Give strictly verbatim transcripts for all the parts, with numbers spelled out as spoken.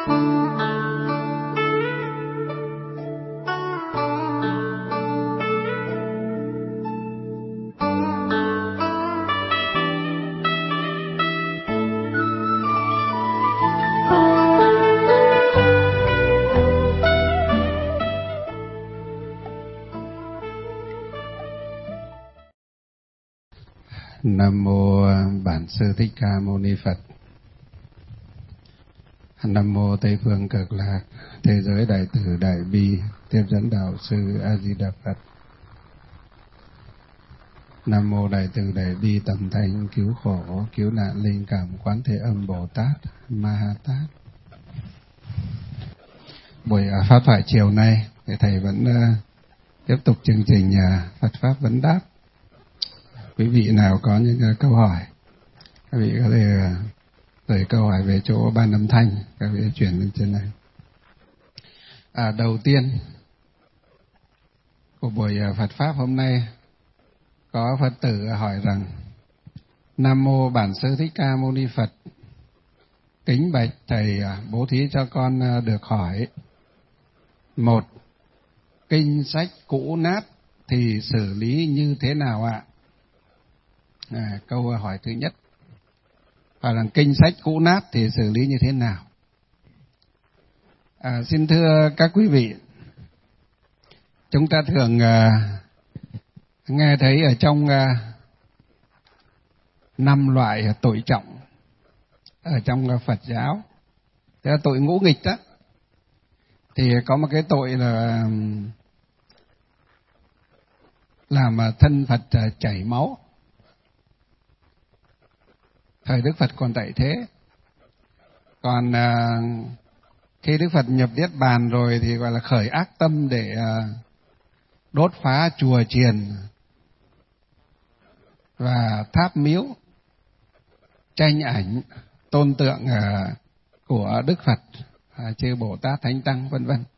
Nam mô Bản Sư Thích Ca Mâu Ni Phật. Nam mô Tây Phương Cực Lạc Thế Giới Đại Từ Đại Bi Tiếp Dẫn Đạo Sư A Di Đà Phật. Nam mô Đại Từ Đại Bi Tầm Thánh Cứu Khổ Cứu Nạn Linh Cảm Quán Thế Âm Bồ Tát Ma Ha Tát. Buổi pháp thoại chiều nay thì thầy vẫn uh, tiếp tục chương trình uh, Phật pháp vấn đáp. Quý vị nào có những uh, câu hỏi, các vị có thể uh, gửi câu hỏi về chỗ ban âm thanh, các vị chuyển lên trên này. À, đầu tiên của buổi uh, Phật pháp hôm nay, có Phật tử hỏi rằng: Nam mô Bản Sư Thích Ca Mâu Ni Phật, kính bạch thầy bố thí cho con được hỏi. Một, kinh sách cũ nát thì xử lý như thế nào ạ? À, câu hỏi thứ nhất. Hỏi rằng kinh sách cũ nát thì xử lý như thế nào? À, xin thưa các quý vị, chúng ta thường uh, nghe thấy ở trong uh, năm loại tội trọng ở trong uh, Phật giáo. Thế là tội ngũ nghịch đó. Thì có một cái tội là um, làm uh, thân Phật uh, chảy máu. Thời Đức Phật còn tại thế. Còn uh, khi Đức Phật nhập Niết Bàn rồi thì gọi là khởi ác tâm để uh, đốt phá chùa chiền và tháp miếu, tranh ảnh, tôn tượng uh, của Đức Phật, uh, chư Bồ Tát, Thánh Tăng, vân vân.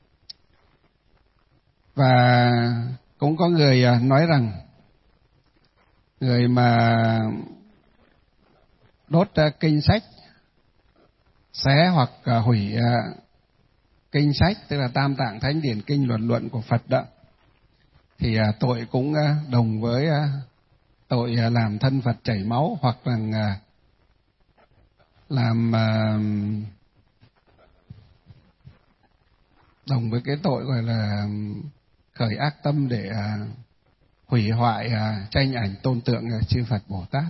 Và cũng có người uh, nói rằng người mà đốt uh, kinh sách, xé hoặc uh, hủy uh, kinh sách, tức là Tam Tạng Thánh Điển Kinh Luận Luận của Phật đó, thì uh, tội cũng uh, đồng với uh, tội uh, làm thân Phật chảy máu, hoặc là uh, làm uh, đồng với cái tội gọi là khởi ác tâm để uh, hủy hoại uh, tranh ảnh tôn tượng uh, chư Phật Bồ Tát.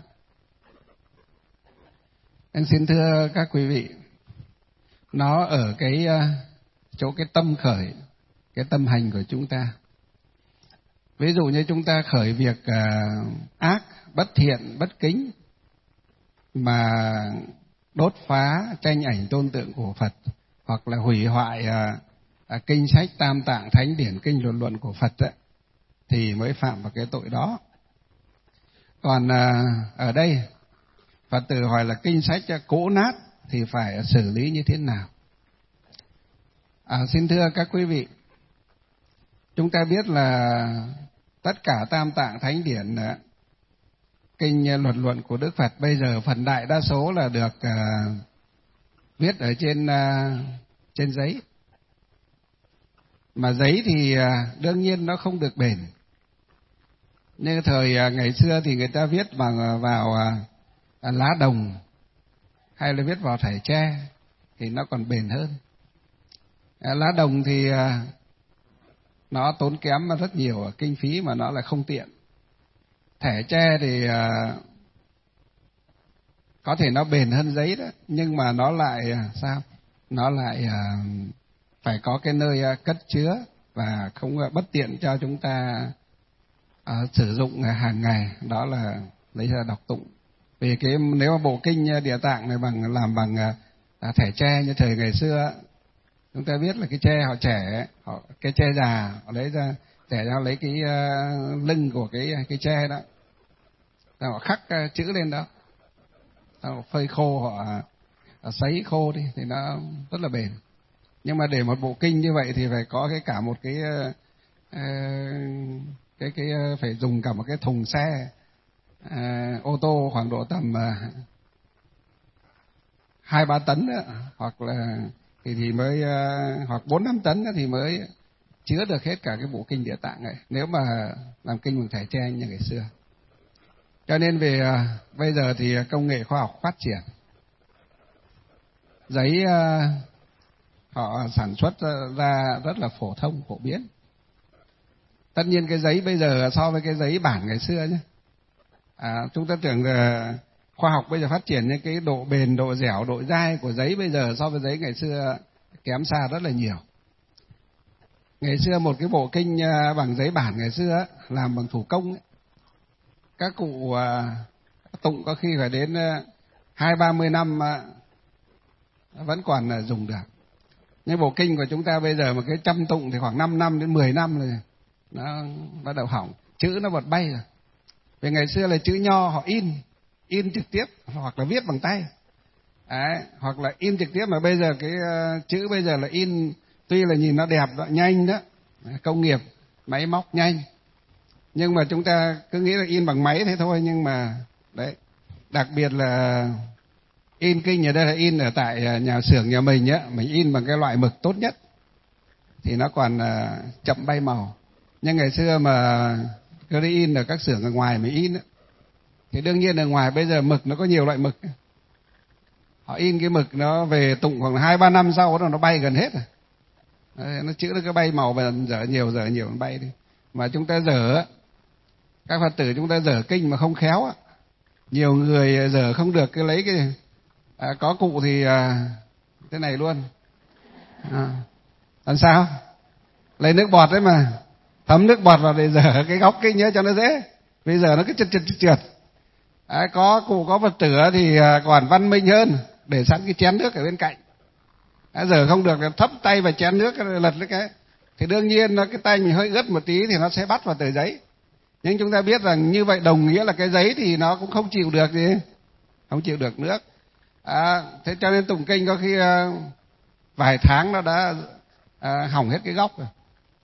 Em xin thưa các quý vị, nó ở cái uh, chỗ cái tâm khởi, cái tâm hành của chúng ta. Ví dụ như chúng ta khởi việc uh, ác, bất thiện, bất kính, mà đốt phá tranh ảnh tôn tượng của Phật, hoặc là hủy hoại uh, uh, kinh sách Tam Tạng Thánh Điển Kinh Luận Luận của Phật ấy, thì mới phạm vào cái tội đó. Còn uh, ở đây Phật tử hỏi là kinh sách cũ nát thì phải xử lý như thế nào? À, xin thưa các quý vị, chúng ta biết là tất cả Tam Tạng Thánh Điển Kinh Luận Luận của Đức Phật bây giờ phần đại đa số là được uh, viết ở trên uh, trên giấy. Mà giấy thì uh, đương nhiên nó không được bền. Như thời uh, ngày xưa thì người ta viết bằng uh, vào uh, lá đồng hay là viết vào thẻ tre thì nó còn bền hơn. À, lá đồng thì uh, nó tốn kém rất nhiều kinh phí mà nó lại không tiện. Thẻ tre thì uh, có thể nó bền hơn giấy đó, nhưng mà nó lại uh, sao? Nó lại uh, phải có cái nơi uh, cất chứa và không uh, bất tiện cho chúng ta uh, sử dụng uh, hàng ngày, đó là lấy ra đọc tụng. Vì cái nếu mà bộ kinh Địa Tạng này bằng làm bằng uh, thẻ tre như thời ngày xưa, chúng ta biết là cái tre họ trẻ, họ cái tre già, họ lấy ra trẻ ra lấy cái uh, lưng của cái cái tre đó, họ khắc uh, chữ lên đó, họ phơi khô, họ, họ sấy khô đi thì nó rất là bền. Nhưng mà để một bộ kinh như vậy thì phải có cái cả một cái uh, cái cái uh, phải dùng cả một cái thùng xe uh, ô tô khoảng độ tầm uh, hai ba tấn đó, hoặc là thì thì mới uh, hoặc bốn năm tấn thì mới chứa được hết cả cái bộ kinh Địa Tạng này, nếu mà làm kinh bằng thẻ tre như ngày xưa. Cho nên về uh, bây giờ thì công nghệ khoa học phát triển, giấy uh, họ sản xuất ra rất là phổ thông, phổ biến. Tất nhiên cái giấy bây giờ so với cái giấy bản ngày xưa nhé, à, chúng ta tưởng là khoa học bây giờ phát triển nhưng cái độ bền, độ dẻo, độ dai của giấy bây giờ so với giấy ngày xưa kém xa rất là nhiều. Ngày xưa một cái bộ kinh bằng giấy bản ngày xưa làm bằng thủ công ấy, các cụ tụng có khi phải đến hai ba mươi năm vẫn còn dùng được. Nhưng bộ kinh của chúng ta bây giờ mà cái trăm tụng thì khoảng năm năm đến mười năm rồi nó bắt đầu hỏng, chữ nó bật bay rồi. Vì ngày xưa là chữ nho họ in, in trực tiếp hoặc là viết bằng tay. Đấy, hoặc là in trực tiếp, mà bây giờ cái uh, chữ bây giờ là in, tuy là nhìn nó đẹp đó, nhanh đó, công nghiệp, máy móc nhanh. Nhưng mà chúng ta cứ nghĩ là in bằng máy thế thôi, nhưng mà đấy, đặc biệt là in kinh ở đây là in ở tại nhà xưởng nhà mình á, mình in bằng cái loại mực tốt nhất thì nó còn uh, chậm bay màu. Nhưng ngày xưa mà cứ đi in ở các xưởng ở ngoài mình in á, thì đương nhiên ở ngoài bây giờ mực nó có nhiều loại mực, họ in cái mực nó về tụng khoảng hai ba năm sau đó nó bay gần hết rồi. Đấy, nó chữ nó cứ bay màu và dở nhiều dở nhiều nó bay đi. Mà chúng ta dở, các Phật tử chúng ta dở kinh mà không khéo á, nhiều người dở không được, cái lấy cái à, có cụ thì à, thế này luôn à, làm sao lấy nước bọt đấy mà thấm nước bọt vào để dở cái góc kinh nhớ cho nó dễ. Bây giờ nó cứ trượt trượt trượt. À, có cụ có Phật tử thì còn văn minh hơn, để sẵn cái chén nước ở bên cạnh. À, giờ không được là thấp tay vào chén nước lật lấy cái, thì đương nhiên nó cái tay mình hơi ướt một tí thì nó sẽ bắt vào tờ giấy. Nhưng chúng ta biết rằng như vậy đồng nghĩa là cái giấy thì nó cũng không chịu được gì, không chịu được nước. À, thế cho nên tụng kinh có khi uh, vài tháng nó đã uh, hỏng hết cái góc rồi,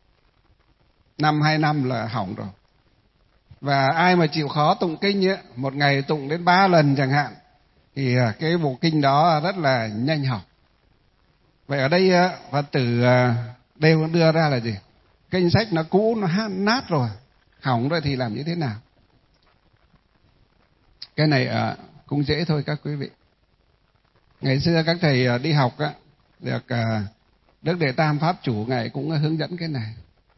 năm hai năm là hỏng rồi. Và ai mà chịu khó tụng kinh ấy, một ngày tụng đến ba lần chẳng hạn, thì cái bộ kinh đó rất là nhanh hỏng. Vậy ở đây Phật tử đều đưa ra là gì? Kinh sách nó cũ, nó nát rồi, hỏng rồi thì làm như thế nào? Cái này cũng dễ thôi các quý vị. Ngày xưa các thầy đi học á, được Đức Đệ Tam Pháp Chủ Ngài cũng hướng dẫn cái này.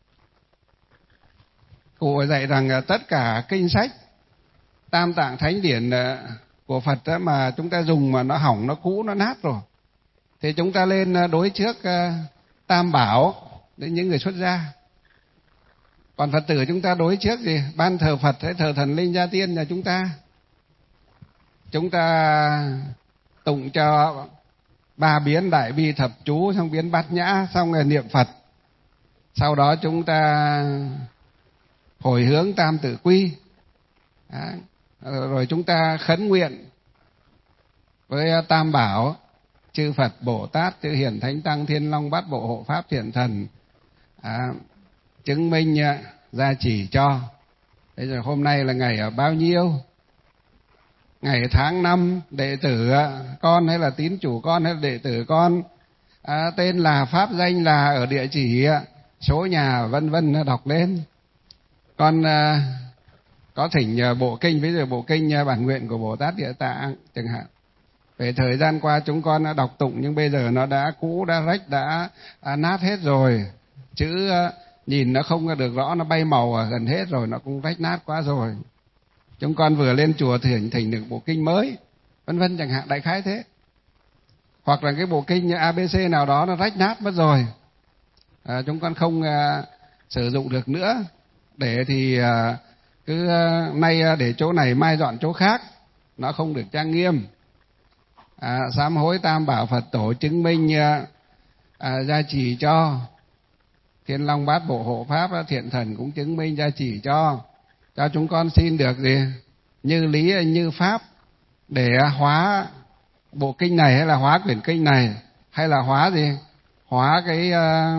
Cụ dạy rằng tất cả kinh sách Tam Tạng Thánh Điển của Phật mà chúng ta dùng mà nó hỏng, nó cũ, nó nát rồi, thì chúng ta lên đối trước Tam Bảo đến những người xuất gia. Còn Phật tử chúng ta đối trước gì? Ban thờ Phật hay thờ thần linh gia tiên nhà chúng ta. Chúng ta tụng cho ba biến đại bi thập chú, xong biến bát nhã, xong rồi niệm Phật. Sau đó chúng ta hồi hướng tam tự quy. Đó. Rồi chúng ta khấn nguyện với Tam Bảo, chư Phật Bồ Tát, chư Hiền Thánh Tăng, Thiên Long Bát Bộ Hộ Pháp Thiện Thần à, chứng minh gia trì cho. Bây giờ hôm nay là ngày ở bao nhiêu, ngày tháng năm, đệ tử con hay là tín chủ con hay là đệ tử con, à, tên là, pháp danh là, ở địa chỉ, số nhà vân vân đọc lên. Con à, có thỉnh bộ kinh, ví dụ bộ kinh bản nguyện của Bồ Tát Địa Tạng chẳng hạn. Về thời gian qua chúng con đã đọc tụng nhưng bây giờ nó đã cũ, đã rách, đã à, nát hết rồi. Chữ à, nhìn nó không được rõ, nó bay màu à, gần hết rồi, nó cũng rách nát quá rồi. Chúng con vừa lên chùa thỉnh thỉnh được bộ kinh mới, vân vân chẳng hạn, đại khái thế. Hoặc là cái bộ kinh a bê xê nào đó nó rách nát mất rồi, à, chúng con không à, sử dụng được nữa. Để thì à, cứ à, nay để chỗ này mai dọn chỗ khác, nó không được trang nghiêm. À, sám hối Tam Bảo Phật Tổ chứng minh à, à, gia trì cho. Thiên Long Bát Bộ Hộ Pháp Thiện Thần cũng chứng minh gia trì cho. Cho chúng con xin được gì? Như lý như pháp để hóa bộ kinh này, hay là hóa quyển kinh này, hay là hóa gì? Hóa cái à,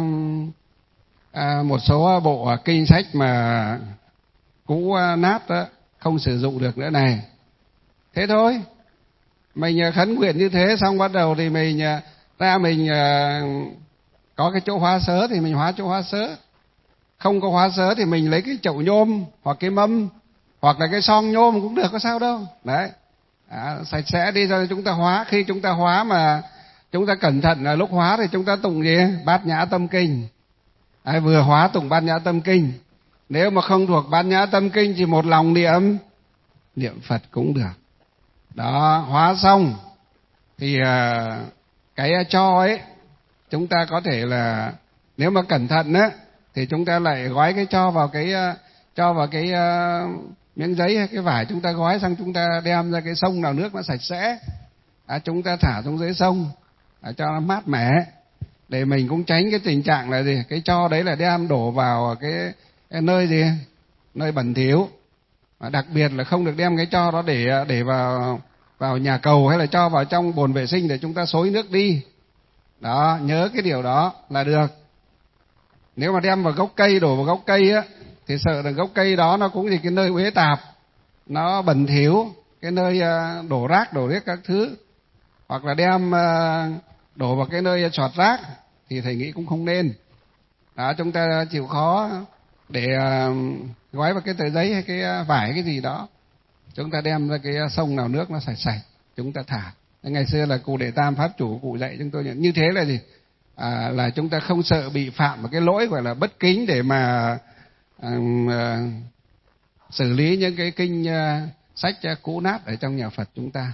à, một số bộ kinh sách mà cũ nát đó, không sử dụng được nữa này. Thế thôi. Mình khấn nguyện như thế xong bắt đầu thì mình ra mình uh, có cái chỗ hóa sớ thì mình hóa chỗ hóa sớ, không có hóa sớ thì mình lấy cái chậu nhôm hoặc cái mâm hoặc là cái son nhôm cũng được, có sao đâu. Đấy, à, sạch sẽ đi rồi chúng ta hóa. Khi chúng ta hóa mà chúng ta cẩn thận là lúc hóa thì chúng ta tụng gì? Bát Nhã Tâm Kinh. À, vừa hóa tụng Bát Nhã Tâm Kinh. Nếu mà không thuộc Bát Nhã Tâm Kinh thì một lòng niệm niệm Phật cũng được. Đó, hóa xong thì à, cái cho ấy chúng ta có thể là nếu mà cẩn thận á thì chúng ta lại gói cái cho vào cái cho vào cái uh, miếng giấy hay cái vải, chúng ta gói xong chúng ta đem ra cái sông nào nước nó sạch sẽ, à, chúng ta thả xuống dưới sông à, cho nó mát mẻ, để mình cũng tránh cái tình trạng là gì, cái cho đấy là đem đổ vào cái, cái nơi gì nơi bẩn thỉu. À, đặc biệt là không được đem cái cho đó để để vào vào nhà cầu hay là cho vào trong bồn vệ sinh để chúng ta xối nước đi. Đó, nhớ cái điều đó là được. Nếu mà đem vào gốc cây, đổ vào gốc cây á thì sợ là gốc cây đó nó cũng gì cái nơi uế tạp, nó bẩn thỉu, cái nơi đổ rác đổ riết các thứ, hoặc là đem đổ vào cái nơi xoạt rác thì thầy nghĩ cũng không nên. Đó, chúng ta chịu khó để gói vào cái tờ giấy hay cái vải cái gì đó, chúng ta đem ra cái sông nào nước nó sạch sạch chúng ta thả. Ngày xưa là cụ Đệ Tam Pháp Chủ cụ dạy chúng tôi như thế là gì, à, là chúng ta không sợ bị phạm một cái lỗi gọi là bất kính để mà à, à, xử lý những cái kinh à, sách à, cũ nát ở trong nhà Phật chúng ta.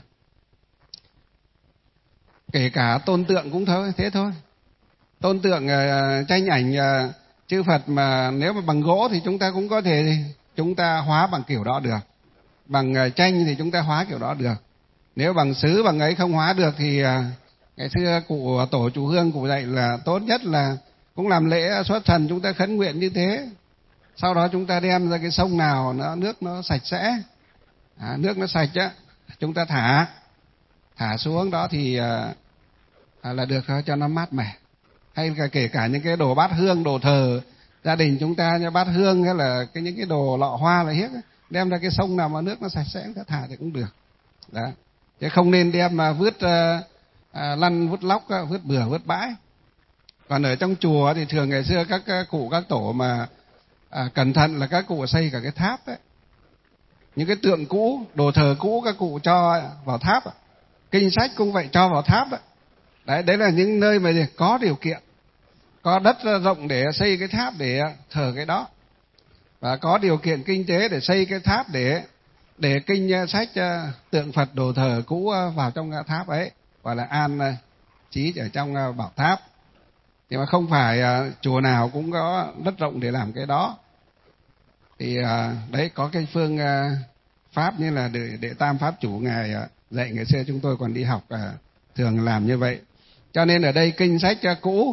Kể cả tôn tượng cũng thôi, thế thôi. Tôn tượng à, tranh ảnh à, chư Phật mà nếu mà bằng gỗ thì chúng ta cũng có thể chúng ta hóa bằng kiểu đó được, bằng à, tranh thì chúng ta hóa kiểu đó được. Nếu bằng sứ bằng ấy không hóa được thì à, ngày xưa cụ tổ chủ Hương cụ dạy là tốt nhất là cũng làm lễ xuất thần, chúng ta khấn nguyện như thế, sau đó chúng ta đem ra cái sông nào nó nước nó sạch sẽ, à, nước nó sạch á, chúng ta thả thả xuống đó thì à, là được thôi, cho nó mát mẻ. Hay là kể cả những cái đồ bát hương, đồ thờ gia đình chúng ta như bát hương hay là cái những cái đồ lọ hoa là hiếc, đem ra cái sông nào mà nước nó sạch sẽ chúng ta thả thì cũng được. Đó, chứ không nên đem mà vứt à, à, lăn vứt lóc, vứt bừa vứt bãi. Còn ở trong chùa thì thường ngày xưa các, các cụ các tổ mà à, cẩn thận là các cụ xây cả cái tháp ấy. Những cái tượng cũ, đồ thờ cũ các cụ cho vào tháp, kinh sách cũng vậy cho vào tháp ấy. Đấy, đấy là những nơi mà có điều kiện, có đất rộng để xây cái tháp để thờ cái đó, và có điều kiện kinh tế để xây cái tháp để để kinh sách tượng Phật đồ thờ cũ vào trong tháp ấy, gọi là an trí ở trong bảo tháp. Nhưng mà không phải chùa nào cũng có đất rộng để làm cái đó. Thì đấy có cái phương pháp như là Đệ, Đệ Tam Pháp Chủ ngài dạy ngày xưa chúng tôi còn đi học thường làm như vậy. Cho nên ở đây kinh sách cũ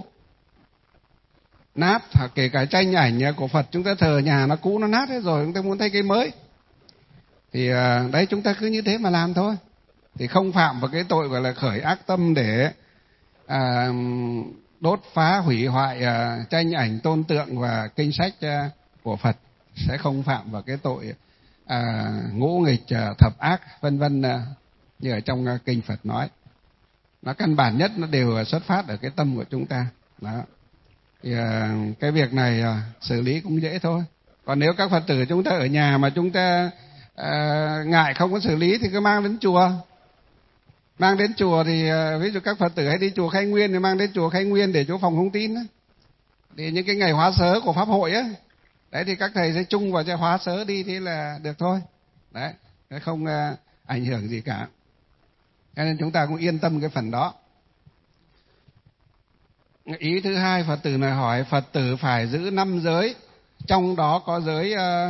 nát, hoặc kể cả tranh ảnh của Phật chúng ta thờ nhà nó cũ nó nát hết rồi, chúng ta muốn thấy cái mới thì đấy chúng ta cứ như thế mà làm thôi, thì không phạm vào cái tội gọi là khởi ác tâm để à, đốt phá hủy hoại à, tranh ảnh tôn tượng và kinh sách à, của Phật, sẽ không phạm vào cái tội à, ngũ nghịch à, thập ác vân vân à, như ở trong à, kinh Phật nói. Nó căn bản nhất nó đều xuất phát ở cái tâm của chúng ta. Đó. Thì à, cái việc này à, xử lý cũng dễ thôi. Còn nếu các Phật tử chúng ta ở nhà mà chúng ta à, ngại không có xử lý thì cứ mang đến chùa. Mang đến chùa thì à, ví dụ các Phật tử hay đi chùa Khai Nguyên thì mang đến chùa Khai Nguyên để chỗ phòng thông tin đó. Thì những cái ngày hóa sớ của Pháp hội á, đấy thì các thầy sẽ chung vào cho hóa sớ đi thì là được thôi. Đấy, không à, ảnh hưởng gì cả. Cho nên chúng ta cũng yên tâm cái phần đó. Ý thứ hai, Phật tử này hỏi Phật tử phải giữ năm giới, trong đó có giới uh,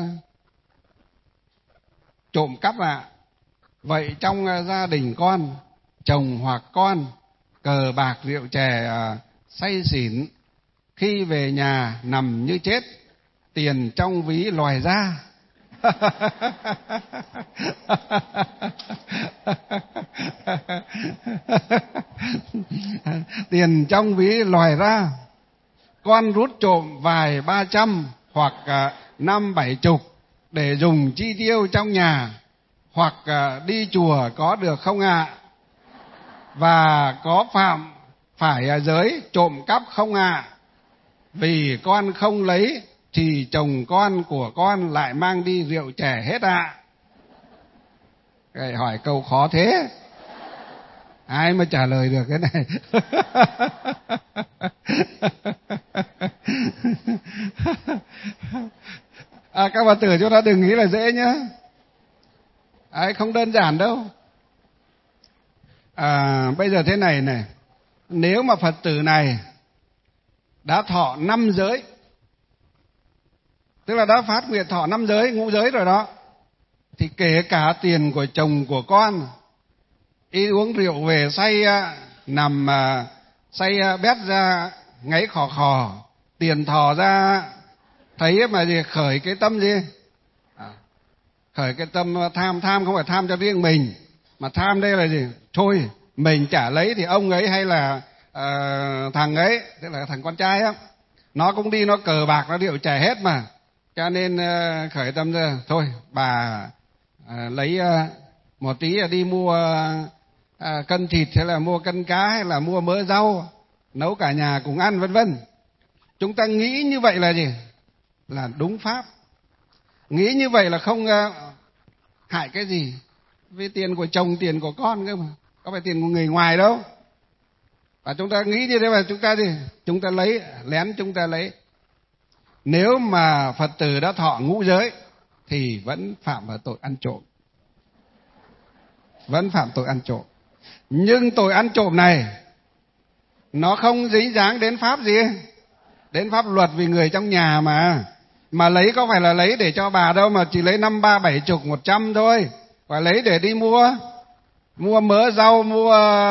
trộm cắp ạ. À. Vậy trong uh, gia đình con, chồng hoặc con cờ bạc rượu chè uh, say xỉn, khi về nhà nằm như chết, tiền trong ví lòi ra. Tiền trong ví lòi ra, con rút trộm vài ba trăm hoặc uh, năm bảy chục để dùng chi tiêu trong nhà hoặc uh, đi chùa có được không ạ? À? Và có phạm phải giới trộm cắp không ạ? Vì con không lấy thì chồng con của con lại mang đi rượu chè hết ạ. Cái hỏi câu khó thế, ai mà trả lời được cái này? À, các Phật tử chúng ta đừng nghĩ là dễ nhá, ai không đơn giản đâu. À, bây giờ thế này này, nếu mà Phật tử này đã thọ năm giới, tức là đã phát nguyện thọ năm giới, ngũ giới rồi đó, thì kể cả tiền của chồng của con, y uống rượu về say nằm say bét ra ngáy khò khò, tiền thò ra, thấy mà gì khởi cái tâm gì? À, khởi cái tâm tham. Tham không phải tham cho riêng mình, mà tham đây là gì? Thôi mình chả lấy thì ông ấy hay là uh, thằng ấy, tức là thằng con trai á, nó cũng đi nó cờ bạc nó rượu chè hết mà, cho nên uh, khởi tâm ra thôi bà uh, lấy uh, một tí đi mua uh, cân thịt hay là mua cân cá hay là mua mỡ rau nấu cả nhà cùng ăn vân vân. Chúng ta nghĩ như vậy là gì? Là đúng pháp. Nghĩ như vậy là không uh, hại cái gì, vì tiền của chồng, tiền của con cơ mà, có phải tiền của người ngoài đâu. Và chúng ta nghĩ như thế mà chúng ta gì? Chúng ta lấy, lén chúng ta lấy. Nếu mà Phật tử đã thọ ngũ giới thì vẫn phạm vào tội ăn trộm. Vẫn phạm tội ăn trộm. Nhưng tội ăn trộm này nó không dính dáng đến pháp gì? Đến pháp luật, vì người trong nhà mà. Mà lấy có phải là lấy để cho bà đâu, mà chỉ lấy năm ba bảy chục một trăm thôi. Và lấy để đi mua mua mỡ rau, mua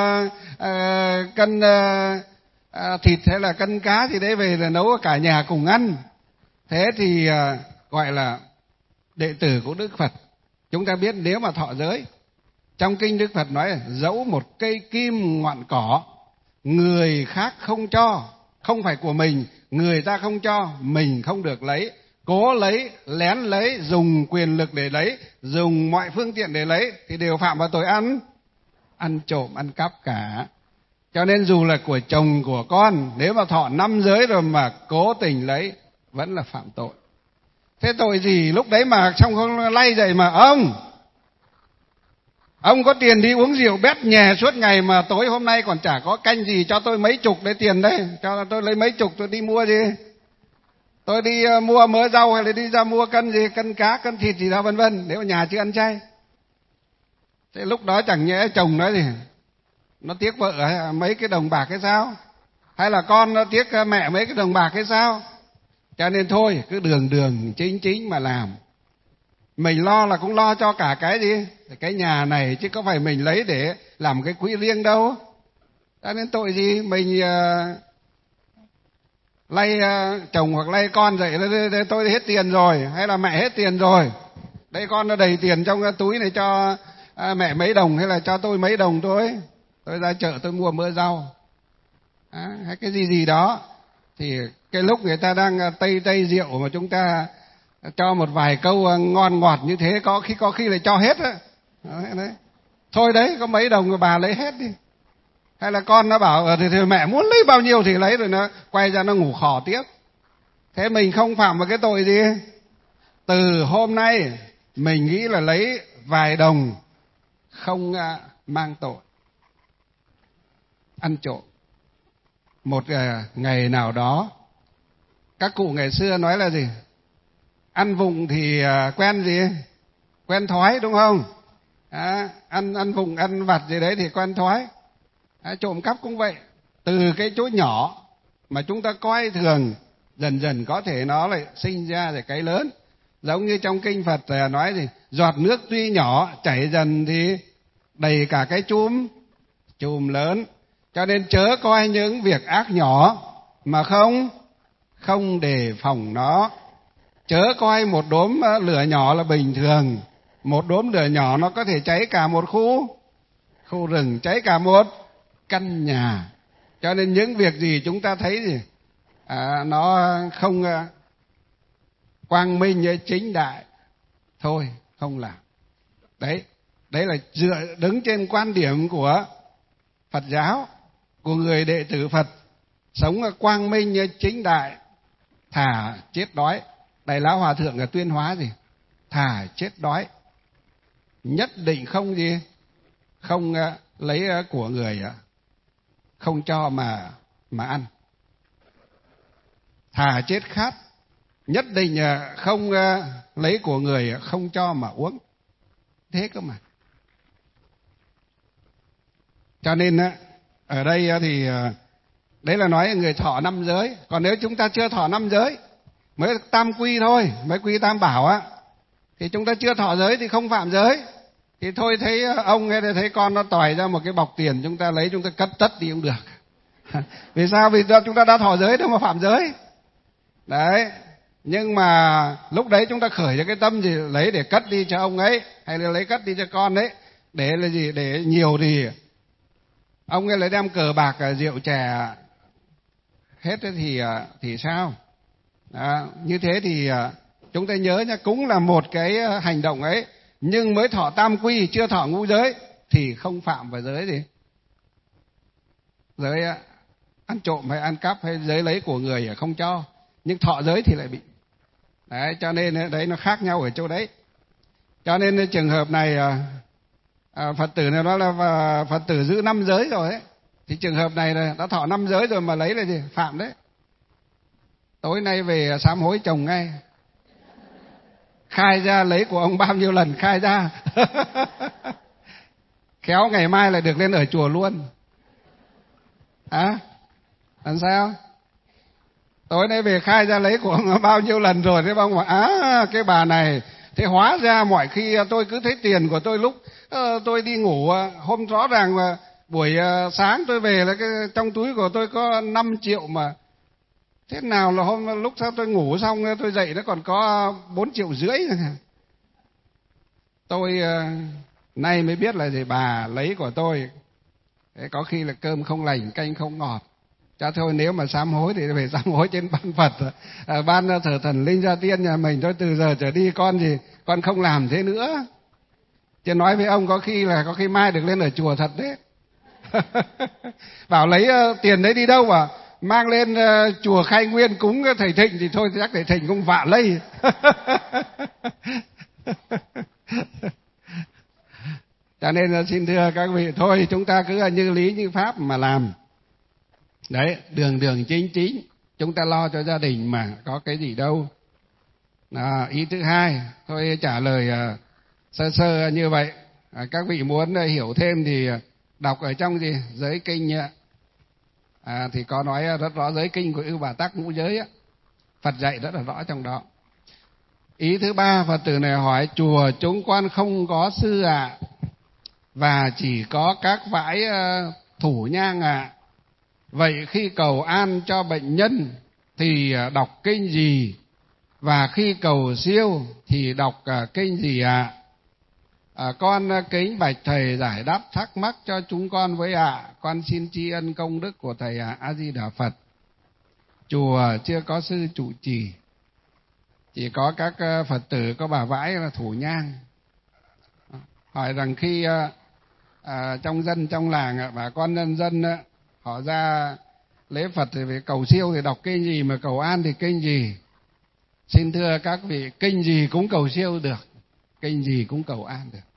uh, cân uh, uh, thịt hay là cân cá gì đấy về là nấu cả nhà cùng ăn. Thế thì uh, gọi là đệ tử của Đức Phật. Chúng ta biết nếu mà thọ giới, trong kinh Đức Phật nói là dẫu một cây kim ngọn cỏ người khác không cho, không phải của mình, người ta không cho, mình không được lấy, cố lấy, lén lấy, dùng quyền lực để lấy, dùng mọi phương tiện để lấy, thì đều phạm vào tội ăn ăn trộm, ăn cắp cả. Cho nên dù là của chồng của con, nếu mà thọ năm giới rồi mà cố tình lấy vẫn là phạm tội. Thế tội gì lúc đấy mà xong không lay dậy mà ông ông có tiền đi uống rượu bét nhè suốt ngày mà tối hôm nay còn chả có canh gì, cho tôi mấy chục đấy tiền đấy, cho tôi lấy mấy chục tôi đi mua gì, tôi đi uh, mua mỡ rau hay là đi ra mua cân gì, cân cá, cân thịt gì đó vân vân, nếu mà nhà chưa ăn chay. Thế lúc đó chẳng nhẽ chồng nói gì nó tiếc vợ hay mấy cái đồng bạc hay sao, hay là con nó tiếc mẹ mấy cái đồng bạc hay sao? Cho nên thôi cứ đường đường chính chính mà làm. Mình lo là cũng lo cho cả cái gì, cái nhà này, chứ có phải mình lấy để làm cái quỹ riêng đâu. Cho nên tội gì mình uh, lay uh, chồng hoặc lay con dậy là tôi hết tiền rồi, hay là mẹ hết tiền rồi, đây con nó đầy tiền trong cái túi này, cho uh, mẹ mấy đồng hay là cho tôi mấy đồng thôi, tôi ra chợ tôi mua mỡ rau à, hay cái gì gì đó. Thì cái lúc người ta đang tây tây rượu mà chúng ta cho một vài câu ngon ngọt như thế, có khi có khi lại cho hết á. Đấy. Thôi đấy, có mấy đồng rồi bà lấy hết đi. Hay là con nó bảo thì, thì mẹ muốn lấy bao nhiêu thì lấy, rồi nó quay ra nó ngủ khò tiếp. Thế mình không phạm vào cái tội gì? Từ hôm nay mình nghĩ là lấy vài đồng không mang tội ăn trộm. Một ngày nào đó, các cụ ngày xưa nói là gì? Ăn vụng thì quen gì? Quen thói, đúng không? À, ăn ăn vụng, ăn vặt gì đấy thì quen thói. À, trộm cắp cũng vậy. Từ cái chỗ nhỏ mà chúng ta coi thường, dần dần có thể nó lại sinh ra rồi cái lớn. Giống như trong kinh Phật nói gì? Giọt nước tuy nhỏ chảy dần thì đầy cả cái chùm chùm lớn. Cho nên chớ coi những việc ác nhỏ mà không không đề phòng nó. Chớ coi một đốm lửa nhỏ là bình thường. Một đốm lửa nhỏ nó có thể cháy cả một khu khu rừng, cháy cả một căn nhà. Cho nên những việc gì chúng ta thấy gì à, nó không à, quang minh chính đại, thôi không làm. Đấy, đấy là dựa đứng trên quan điểm của Phật giáo, của người đệ tử Phật sống quang minh chính đại, thà chết đói. Đại Lão Hòa Thượng là tuyên hóa gì? Thà chết đói, nhất định không gì? Không lấy của người, không cho mà mà ăn. Thà chết khát, nhất định không lấy của người, không cho mà uống. Thế cơ mà. Cho nên ở đây thì đấy là nói người thọ năm giới. Còn nếu chúng ta chưa thọ năm giới, mới tam quy thôi, mới quy tam bảo á, thì chúng ta chưa thọ giới thì không phạm giới. Thì thôi thấy ông hay thấy con nó tòi ra một cái bọc tiền, chúng ta lấy chúng ta cất tất đi cũng được. Vì sao? Vì chúng ta đã thọ giới đâu mà phạm giới. Đấy. Nhưng mà lúc đấy chúng ta khởi ra cái tâm gì, lấy để cất đi cho ông ấy, hay là lấy cất đi cho con ấy, để là gì? Để nhiều thì ông ấy lại đem cờ bạc, rượu chè hết thì thì sao? À, như thế thì chúng ta nhớ nha, cũng là một cái hành động ấy, nhưng mới thọ tam quy, chưa thọ ngũ giới thì không phạm vào giới gì? Giới ăn trộm hay ăn cắp hay giới lấy của người không cho, nhưng thọ giới thì lại bị. Đấy, cho nên đấy nó khác nhau ở chỗ đấy. Cho nên trường hợp này à, Phật tử này nói là Phật tử giữ năm giới rồi ấy, thì trường hợp này là đã thọ năm giới rồi mà lấy là gì? Phạm đấy. Tối nay về sám hối chồng ngay, khai ra lấy của ông bao nhiêu lần khai ra. Khéo ngày mai lại được lên ở chùa luôn. À, làm sao? Tối nay về khai ra lấy của ông bao nhiêu lần rồi. Thế ông bảo à, cái bà này, thế hóa ra mọi khi tôi cứ thấy tiền của tôi lúc uh, tôi đi ngủ, uh, hôm rõ ràng uh, buổi uh, sáng tôi về là cái trong túi của tôi có năm triệu mà thế nào là hôm lúc sau tôi ngủ xong tôi dậy nó còn có bốn triệu rưỡi. Tôi uh, nay mới biết là gì, bà lấy của tôi. Thế có khi là cơm không lành, canh không ngọt. Cho thôi, nếu mà sám hối thì phải sám hối trên ban Phật, à, ban thờ thần linh gia tiên nhà mình thôi. Từ giờ trở đi con gì con không làm thế nữa. Chứ nói với ông có khi là có khi mai được lên ở chùa thật đấy. Bảo lấy uh, tiền đấy đi đâu mà mang lên uh, chùa Khai Nguyên cúng thầy Thịnh thì thôi chắc thầy Thịnh cũng vạ lây. Cho nên xin thưa các vị, thôi chúng ta cứ như lý như pháp mà làm. Đấy, đường đường chính chính, chúng ta lo cho gia đình mà có cái gì đâu. À, ý thứ hai, tôi trả lời uh, sơ sơ như vậy. À, các vị muốn uh, hiểu thêm thì uh, đọc ở trong gì giới kinh, uh, à, thì có nói rất rõ giới kinh của Ưu Bà Tắc ngũ giới á, Phật dạy rất là rõ trong đó. Ý thứ ba, Phật tử này hỏi chùa chúng con không có sư ạ, à, và chỉ có các vãi uh, thủ nhang ạ. À. Vậy khi cầu an cho bệnh nhân thì đọc kinh gì? Và khi cầu siêu thì đọc kinh gì ạ? À? À, con kính bạch thầy giải đáp thắc mắc cho chúng con với ạ. À. Con xin tri ân công đức của thầy A Di Đà Phật. Chùa chưa có sư trụ trì, chỉ có các Phật tử có bà vãi là thủ nhang. Hỏi rằng khi à, à, trong dân trong làng bà con nhân dân họ ra lễ Phật thì phải cầu siêu thì đọc kinh gì, mà cầu an thì kinh gì? Xin thưa các vị, kinh gì cũng cầu siêu được, kinh gì cũng cầu an được.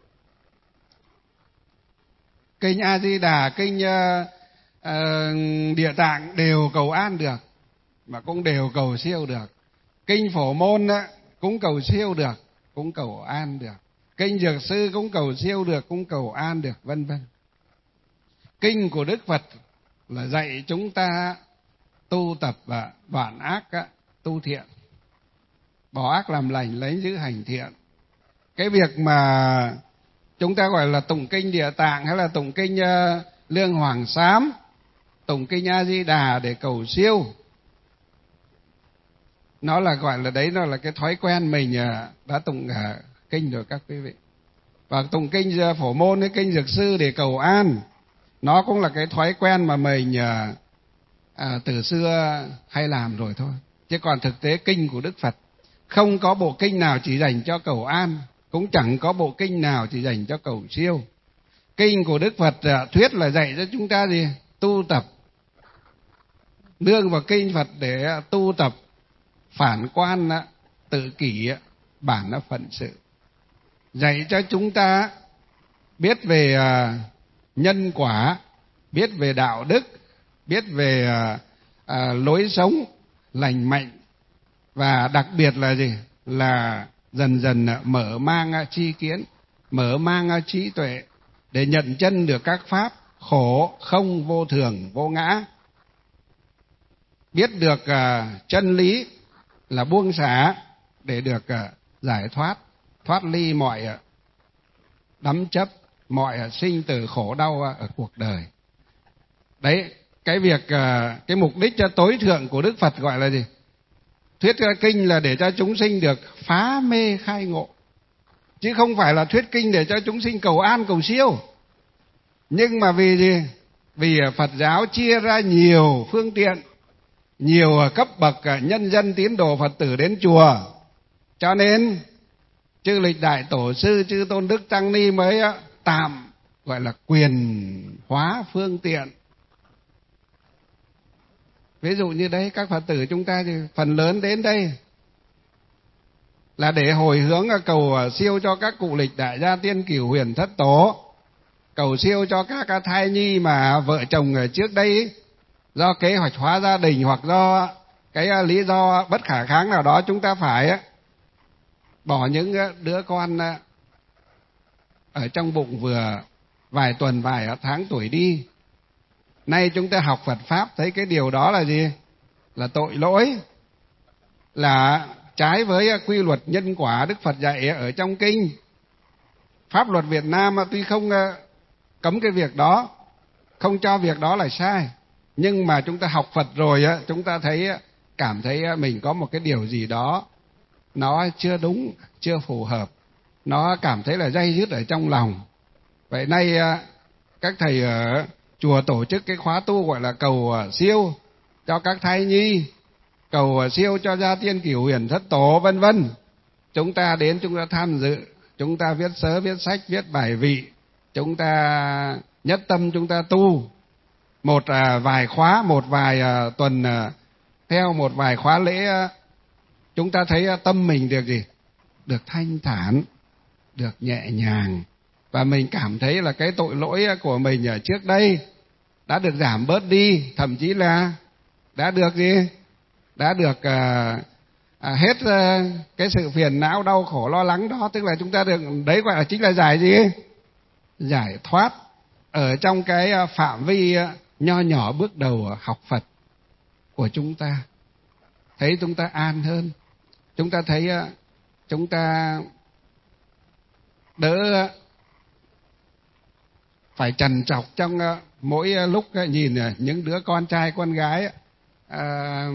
Kinh A Di Đà, kinh uh, uh, Địa Tạng đều cầu an được, mà cũng đều cầu siêu được. Kinh Phổ Môn uh, cũng cầu siêu được, cũng cầu an được. Kinh Dược Sư cũng cầu siêu được, cũng cầu an được, vân vân. Kinh của Đức Phật là dạy chúng ta tu tập và đoạn ác tu thiện, bỏ ác làm lành, lấy giữ hành thiện. Cái việc mà chúng ta gọi là tụng kinh Địa Tạng hay là tụng kinh uh, Lương Hoàng Sám, tụng kinh A Di Đà để cầu siêu, nó là gọi là đấy, nó là cái thói quen mình uh, đã tụng uh, kinh rồi các quý vị. Và tụng kinh uh, Phổ Môn hay kinh Dược Sư để cầu an, nó cũng là cái thói quen mà mình à, à, từ xưa hay làm rồi thôi. Chứ còn thực tế kinh của Đức Phật không có bộ kinh nào chỉ dành cho cầu an, cũng chẳng có bộ kinh nào chỉ dành cho cầu siêu. Kinh của Đức Phật à, thuyết là dạy cho chúng ta gì? tu tập, nương vào kinh Phật để tu tập phản quan tự kỷ bản phận sự, dạy cho chúng ta biết về nhân quả, biết về đạo đức, biết về à, à, lối sống lành mạnh, và đặc biệt là gì? Là dần dần mở mang tri kiến, mở mang trí tuệ để nhận chân được các pháp khổ, không, vô thường, vô ngã. Biết được à, chân lý là buông xả để được à, giải thoát, thoát ly mọi à, đắm chấp, mọi à, sinh tử khổ đau à, ở cuộc đời. Đấy, cái việc à, cái mục đích tối thượng của Đức Phật gọi là gì? Thuyết kinh là để cho chúng sinh được phá mê khai ngộ, chứ không phải là thuyết kinh để cho chúng sinh cầu an cầu siêu. Nhưng mà vì gì? Vì Phật giáo chia ra nhiều phương tiện, nhiều cấp bậc nhân dân tín đồ Phật tử đến chùa, cho nên chư lịch đại tổ sư, chư tôn đức tăng ni mới tạm gọi là quyền hóa phương tiện. Ví dụ như đấy, các Phật tử chúng ta thì phần lớn đến đây là để hồi hướng cầu siêu cho các cụ lịch đại gia tiên cửu huyền thất tổ, cầu siêu cho các thai nhi mà vợ chồng trước đây do kế hoạch hóa gia đình hoặc do cái lý do bất khả kháng nào đó chúng ta phải bỏ những đứa con ở trong bụng vừa vài tuần vài tháng tuổi đi. Nay chúng ta học Phật Pháp thấy cái điều đó là gì? Là tội lỗi, là trái với quy luật nhân quả Đức Phật dạy ở trong kinh. Pháp luật Việt Nam tuy không cấm cái việc đó, không cho việc đó là sai, nhưng mà chúng ta học Phật rồi chúng ta thấy cảm thấy mình có một cái điều gì đó nó chưa đúng, chưa phù hợp, nó cảm thấy là day dứt ở trong lòng. Vậy nay các thầy ở chùa tổ chức cái khóa tu gọi là cầu siêu cho các thai nhi, cầu siêu cho gia tiên cửu huyền thất tổ vân vân. Chúng ta đến, chúng ta tham dự, chúng ta viết sớ, viết sách, viết bài vị, chúng ta nhất tâm chúng ta tu một à, vài khóa, một vài à, tuần à, theo một vài khóa lễ, à, chúng ta thấy à, tâm mình được gì? Được thanh thản, được nhẹ nhàng, và mình cảm thấy là cái tội lỗi của mình ở trước đây đã được giảm bớt đi, thậm chí là đã được gì? Đã được à, à, hết à, cái sự phiền não, đau khổ, lo lắng đó. Tức là chúng ta được, đấy gọi là chính là giải gì? Giải thoát ở trong cái phạm vi nho nhỏ bước đầu học Phật của chúng ta. Thấy chúng ta an hơn, chúng ta thấy chúng ta đỡ phải trằn trọc trong mỗi lúc nhìn những đứa con trai con gái à,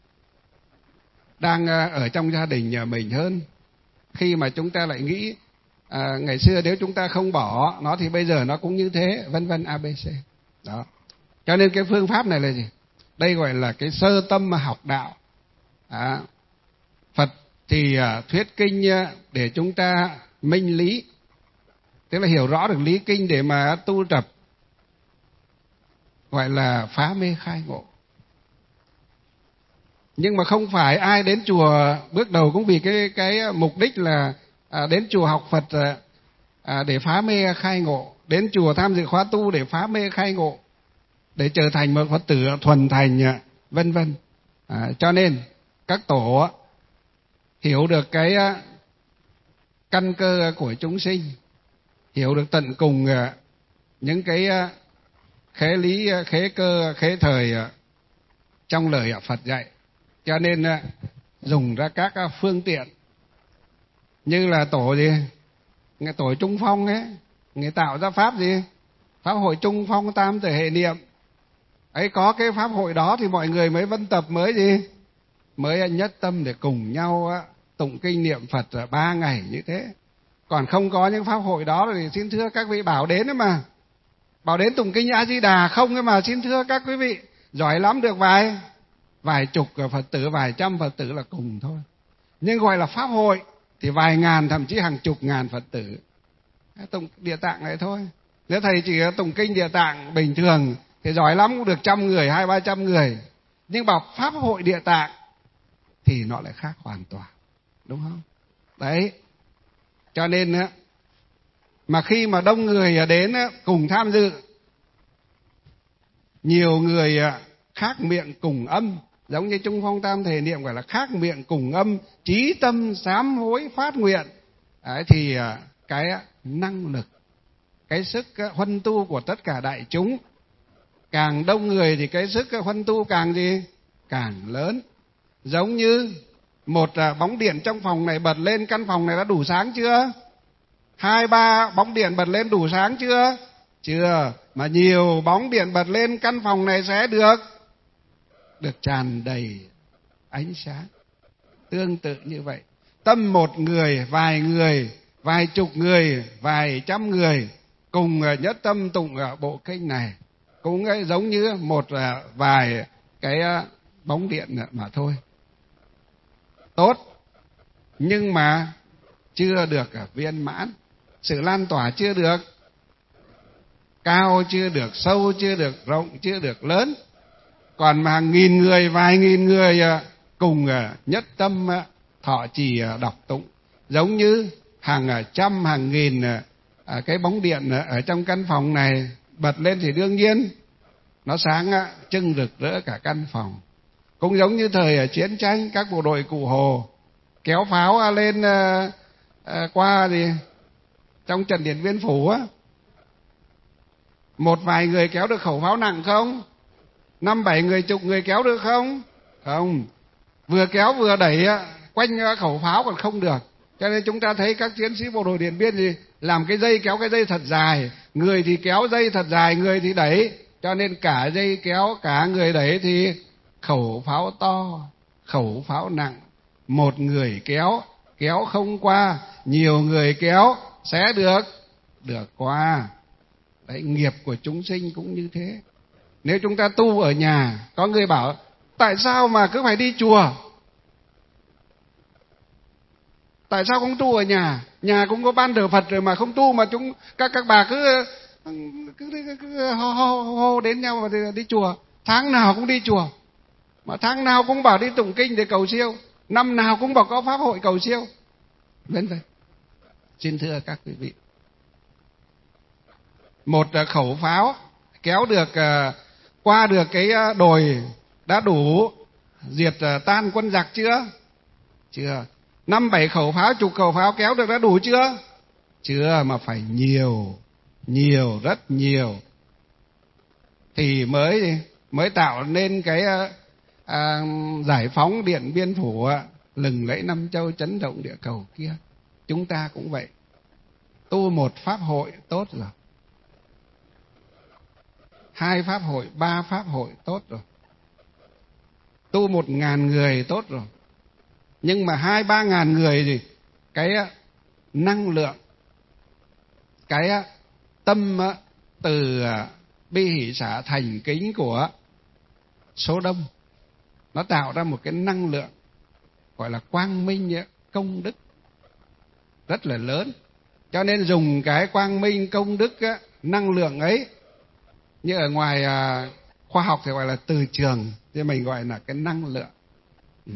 đang ở trong gia đình nhà mình hơn. Khi mà chúng ta lại nghĩ à, ngày xưa nếu chúng ta không bỏ nó thì bây giờ nó cũng như thế, vân vân a bê xê đó. Cho nên cái phương pháp này là gì? Đây gọi là cái sơ tâm học đạo. À, Phật thì à, thuyết kinh để chúng ta minh lý, tức là hiểu rõ được lý kinh để mà tu tập, gọi là phá mê khai ngộ. Nhưng mà không phải ai đến chùa bước đầu cũng vì cái cái mục đích là à, đến chùa học Phật à, để phá mê khai ngộ, đến chùa tham dự khóa tu để phá mê khai ngộ, để trở thành một Phật tử thuần thành vân vân. À, cho nên các tổ hiểu được cái căn cơ của chúng sinh, hiểu được tận cùng những cái khế lý, khế cơ, khế thời trong lời Phật dạy, cho nên dùng ra các phương tiện như là tổ gì, người tổ Trung Phong ấy, người tạo ra pháp gì, pháp hội Trung Phong tam thể hệ niệm ấy. Có cái pháp hội đó thì mọi người mới vân tập, mới gì, mới nhất tâm để cùng nhau tụng kinh niệm Phật ba ngày như thế. Còn không có những pháp hội đó thì xin thưa các vị bảo đến ấy mà, bảo đến tụng kinh A Di Đà không ấy mà, xin thưa các quý vị, giỏi lắm được vài vài chục Phật tử, vài trăm Phật tử là cùng thôi. Nhưng gọi là pháp hội thì vài ngàn, thậm chí hàng chục ngàn Phật tử tụng Địa Tạng này thôi. Nếu thầy chỉ tụng kinh Địa Tạng bình thường thì giỏi lắm cũng được trăm người, hai ba trăm người. Nhưng bảo pháp hội Địa Tạng thì nó lại khác hoàn toàn, đúng không? Đấy, cho nên á, mà khi mà đông người đến cùng tham dự, nhiều người khác miệng cùng âm, giống như Trung Phong Tam Thể niệm gọi là khác miệng cùng âm, chí tâm sám hối phát nguyện. Đấy, thì cái năng lực, cái sức huân tu của tất cả đại chúng, càng đông người thì cái sức huân tu càng gì? Càng lớn. Giống như một bóng điện trong phòng này bật lên, căn phòng này đã đủ sáng chưa? Hai ba bóng điện bật lên đủ sáng chưa? Chưa. Mà nhiều bóng điện bật lên, căn phòng này sẽ được được tràn đầy ánh sáng. Tương tự như vậy, tâm một người, vài người, vài chục người, vài trăm người cùng nhất tâm tụng bộ kinh này, cũng giống như một vài cái bóng điện mà thôi. Tốt, nhưng mà chưa được viên mãn, sự lan tỏa chưa được cao, chưa được sâu, chưa được rộng, chưa được lớn. Còn mà hàng nghìn người, vài nghìn người cùng nhất tâm thọ trì đọc tụng, giống như hàng trăm, hàng nghìn cái bóng điện ở trong căn phòng này bật lên thì đương nhiên nó sáng trưng rực rỡ cả căn phòng. Cũng giống như thời chiến tranh, các bộ đội Cụ Hồ kéo pháo lên qua gì trong trận Điện Biên Phủ á, một vài người kéo được khẩu pháo nặng không? Năm bảy người, chục người kéo được không? Không. Vừa kéo vừa đẩy quanh khẩu pháo còn không được. Cho nên chúng ta thấy các chiến sĩ bộ đội Điện Biên thì làm cái dây, kéo cái dây thật dài, người thì kéo dây thật dài, người thì đẩy, cho nên cả dây kéo cả người đẩy thì khẩu pháo to, khẩu pháo nặng. Một người kéo kéo không qua, nhiều người kéo sẽ được được qua. Đấy, nghiệp của chúng sinh cũng như thế. Nếu chúng ta tu ở nhà, có người bảo tại sao mà cứ phải đi chùa? Tại sao không tu ở nhà? Nhà cũng có ban thờ Phật rồi mà không tu, mà chúng các các bà cứ cứ, cứ, cứ hô, hô, hô đến nhau mà đi chùa. Tháng nào cũng đi chùa, mà tháng nào cũng bảo đi tụng kinh để cầu siêu, năm nào cũng bảo có pháp hội cầu siêu, vân vân. Xin thưa các quý vị, một khẩu pháo kéo được qua được cái đồi đã đủ diệt tan quân giặc chưa? Chưa. Năm bảy khẩu pháo, chục khẩu pháo kéo được đã đủ chưa? Chưa, mà phải nhiều, nhiều, rất nhiều thì mới mới tạo nên cái à, giải phóng Điện Biên Phủ, lừng lẫy năm châu, chấn động địa cầu kia. Chúng ta cũng vậy, tu một pháp hội tốt rồi, hai pháp hội, ba pháp hội tốt rồi, tu một ngàn người tốt rồi. Nhưng mà hai ba ngàn người thì cái năng lượng, cái tâm từ bi hỷ xả thành kính của số đông, nó tạo ra một cái năng lượng gọi là quang minh công đức rất là lớn. Cho nên dùng cái quang minh công đức năng lượng ấy, như ở ngoài khoa học thì gọi là từ trường, thì mình gọi là cái năng lượng, ừ,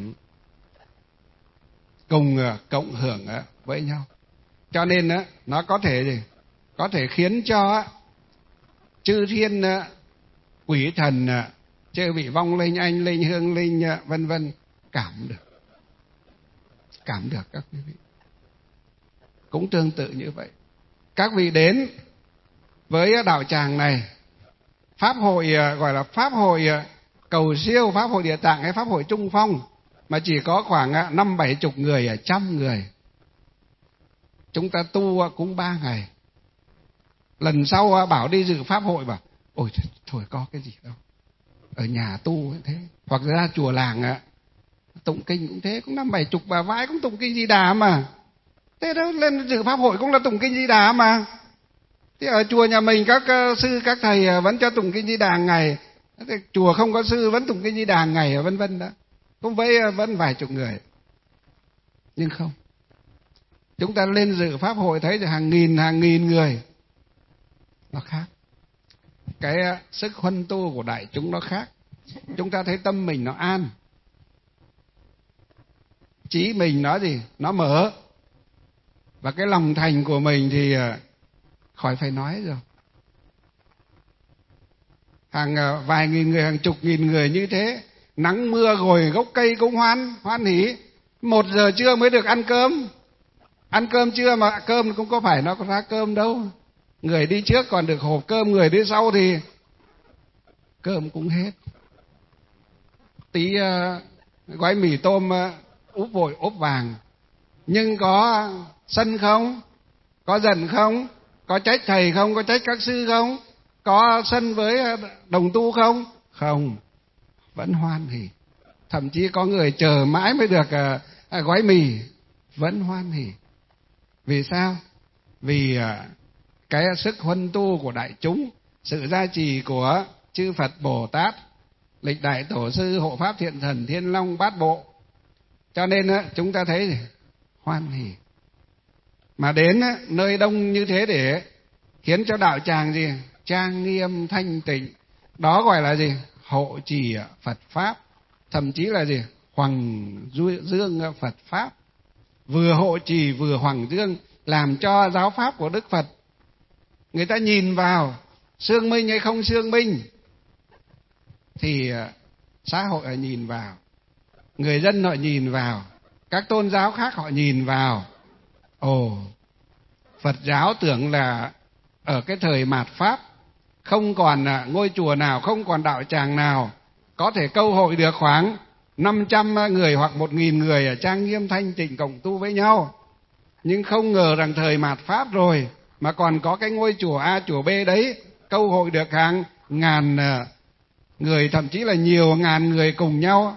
cùng cộng hưởng với nhau. Cho nên nó có thể gì? Có thể khiến cho chư thiên quỷ thần, chư vị vong linh, anh linh, hương linh, vân vân cảm được, cảm được các quý vị. Cũng tương tự như vậy, các vị đến với đạo tràng này, pháp hội gọi là pháp hội cầu siêu, pháp hội Địa Tạng hay pháp hội Trung Phong, mà chỉ có khoảng năm bảy chục người, trăm người, chúng ta tu cũng ba ngày. Lần sau bảo đi dự pháp hội, bảo ôi thôi có cái gì đâu, ở nhà tu thế, hoặc ra chùa làng tụng kinh cũng thế, cũng năm bảy chục bà vãi cũng tụng kinh Di Đà mà. Thế đó, lên dự pháp hội cũng là tụng kinh Di Đà mà. Thế ở chùa nhà mình các sư các thầy vẫn cho tụng kinh Di Đà hàng ngày, chùa không có sư vẫn tụng kinh Di Đà hàng ngày, vân vân đó. Cũng với vẫn vài chục người. Nhưng không, chúng ta lên dự pháp hội thấy hàng nghìn hàng nghìn người, nó khác. cái sức huân tu của đại chúng nó khác. Chúng ta thấy tâm mình nó an, trí mình nó gì, nó mở, và cái lòng thành của mình thì khỏi phải nói rồi. Hàng vài nghìn người, hàng chục nghìn người như thế, nắng mưa ngồi gốc cây cũng hoan hoan hỉ. Một giờ trưa mới được ăn cơm, ăn cơm trưa mà cơm cũng có phải nó có ra cơm đâu. Người đi trước còn được hộp cơm, người đi sau thì cơm cũng hết. Tí uh, gói mì tôm uh, úp vội ốp vàng. Nhưng có sân không? Có giận không? Có trách thầy không? Có trách các sư không? Có sân với đồng tu không? Không, vẫn hoan hỉ. Thậm chí có người chờ mãi mới được uh, uh, gói mì, vẫn hoan hỉ. Vì sao? Vì uh, cái sức huân tu của đại chúng, sự gia trì của chư Phật Bồ Tát, lịch đại tổ sư, hộ pháp thiện thần, thiên long bát bộ, cho nên chúng ta thấy gì? Hoan hỉ. Mà đến nơi đông như thế để khiến cho đạo tràng gì? Trang nghiêm thanh tịnh. Đó gọi là gì? Hộ trì Phật pháp. Thậm chí là gì? Hoằng dương Phật pháp. Vừa hộ trì vừa hoằng dương, làm cho giáo pháp của Đức Phật người ta nhìn vào, xương minh hay không xương minh thì xã hội họ nhìn vào, người dân họ nhìn vào, các tôn giáo khác họ nhìn vào. Ồ, Phật giáo tưởng là ở cái thời mạt Pháp không còn ngôi chùa nào, không còn đạo tràng nào có thể câu hội được khoảng năm trăm người hoặc một nghìn người ở trang nghiêm thanh tịnh cộng tu với nhau. Nhưng không ngờ rằng thời mạt Pháp rồi mà còn có cái ngôi chùa A, chùa B đấy câu hội được hàng ngàn người, thậm chí là nhiều ngàn người cùng nhau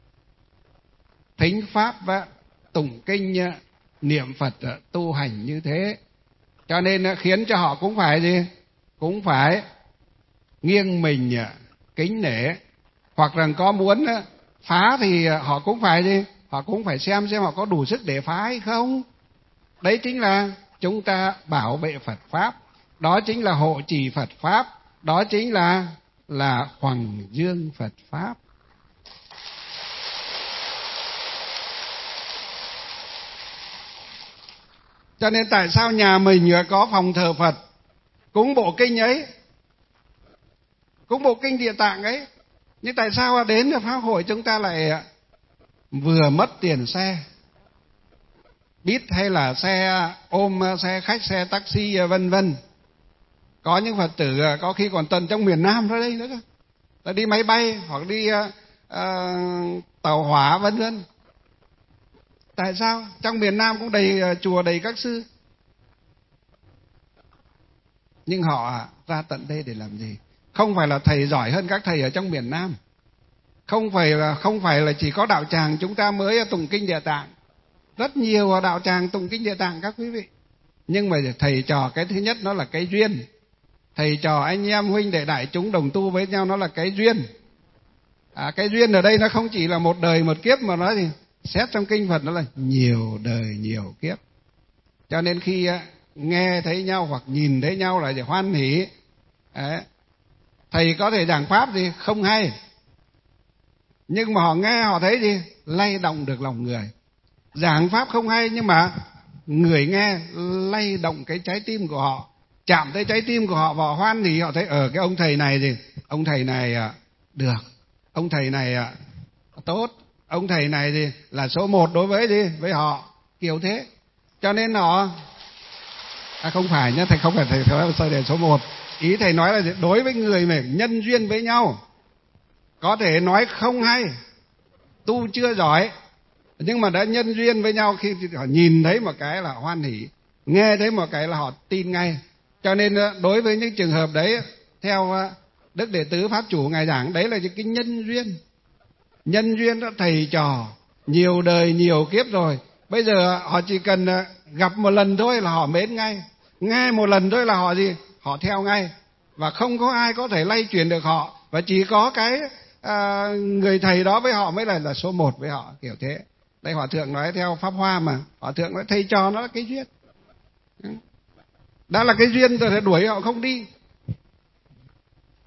thính pháp và tụng kinh, niệm Phật, tu hành như thế. Cho nên khiến cho họ cũng phải gì? Cũng phải nghiêng mình kính nể. Hoặc rằng có muốn phá thì họ cũng phải gì? Họ cũng phải xem xem họ có đủ sức để phá hay không. Đấy chính là chúng ta bảo vệ Phật pháp, đó chính là hộ trì Phật pháp, đó chính là là hoằng dương Phật pháp. Cho nên tại sao nhà mình có phòng thờ Phật, cúng bộ kinh ấy, cúng bộ kinh Địa Tạng ấy, nhưng tại sao đến pháp hội chúng ta lại vừa mất tiền xe Bít hay là xe ôm, xe khách, xe taxi vân vân. Có những Phật tử có khi còn tận trong miền Nam ra đây nữa cơ, là đi máy bay hoặc đi uh, uh, tàu hỏa vân vân. Tại sao? Trong miền Nam cũng đầy uh, chùa, đầy các sư, nhưng họ ra tận đây để làm gì? Không phải là thầy giỏi hơn các thầy ở trong miền Nam, không phải là không phải là chỉ có đạo tràng chúng ta mới tụng kinh Địa Tạng. Rất nhiều đạo tràng tụng kinh Địa Tạng các quý vị. Nhưng mà thầy trò, cái thứ nhất nó là cái duyên. Thầy trò anh em huynh đệ đại chúng đồng tu với nhau, nó là cái duyên. À, cái duyên ở đây nó không chỉ là một đời một kiếp, mà nó thì xét trong kinh Phật nó là nhiều đời nhiều kiếp. Cho nên khi nghe thấy nhau hoặc nhìn thấy nhau là hoan hỉ. Đấy. Thầy có thể giảng pháp gì không hay, nhưng mà họ nghe họ thấy gì? Lay động được lòng người. Giảng pháp không hay nhưng mà người nghe lay động cái trái tim của họ, chạm tới trái tim của họ và họ hoan hỉ. Họ thấy ở cái ông thầy này gì, ông thầy này được, ông thầy này tốt, ông thầy này gì là số một đối với gì với họ, kiểu thế. Cho nên họ à, không phải nhá, thầy không phải thầy thầy soi đề số một. Ý thầy nói là gì? Đối với người mà nhân duyên với nhau, có thể nói không hay, tu chưa giỏi, nhưng mà đã nhân duyên với nhau, khi họ nhìn thấy một cái là hoan hỉ, nghe thấy một cái là họ tin ngay. Cho nên đối với những trường hợp đấy, theo Đức Đệ Tứ Pháp Chủ Ngài giảng, đấy là cái nhân duyên. Nhân duyên đó, thầy trò nhiều đời nhiều kiếp rồi, bây giờ họ chỉ cần gặp một lần thôi là họ mến ngay, nghe một lần thôi là họ gì, họ theo ngay, và không có ai có thể lay chuyển được họ, và chỉ có cái à, người thầy đó với họ mới là là số một với họ, kiểu thế. Đây Hòa Thượng nói theo Pháp Hoa mà, Hòa Thượng nói thầy trò nó là cái duyên. Đã là cái duyên rồi thì đuổi họ không đi.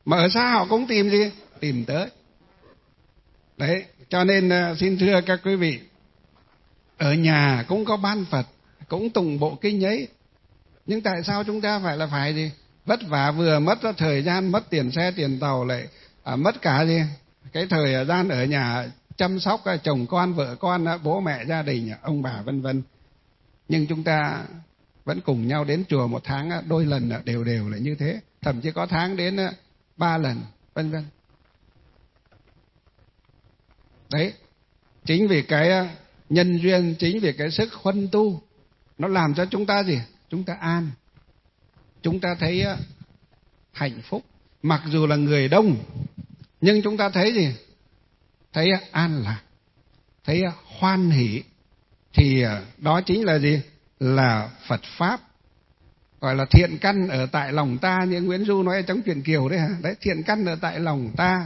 mà ở xa họ cũng tìm gì? Tìm tới. Đấy, cho nên xin thưa các quý vị, ở nhà cũng có ban Phật, cũng tụng bộ kinh ấy, nhưng tại sao chúng ta phải là phải gì? Vất vả, vừa mất thời gian, mất tiền xe tiền tàu, lại à, mất cả gì? Cái thời gian ở nhà chăm sóc chồng con, vợ con, bố mẹ, gia đình, ông bà vân vân. Nhưng chúng ta vẫn cùng nhau đến chùa một tháng đôi lần đều đều là như thế, thậm chí có tháng đến ba lần, vân vân. Đấy, chính vì cái nhân duyên, chính vì cái sức huân tu, nó làm cho chúng ta gì? Chúng ta an, chúng ta thấy hạnh phúc. Mặc dù là người đông, nhưng chúng ta thấy gì? Thấy an lạc, thấy hoan hỷ. Thì đó chính là gì? Là Phật Pháp. Gọi là thiện căn ở tại lòng ta, như Nguyễn Du nói trong truyện Kiều đấy hả? Đấy, thiện căn ở tại lòng ta.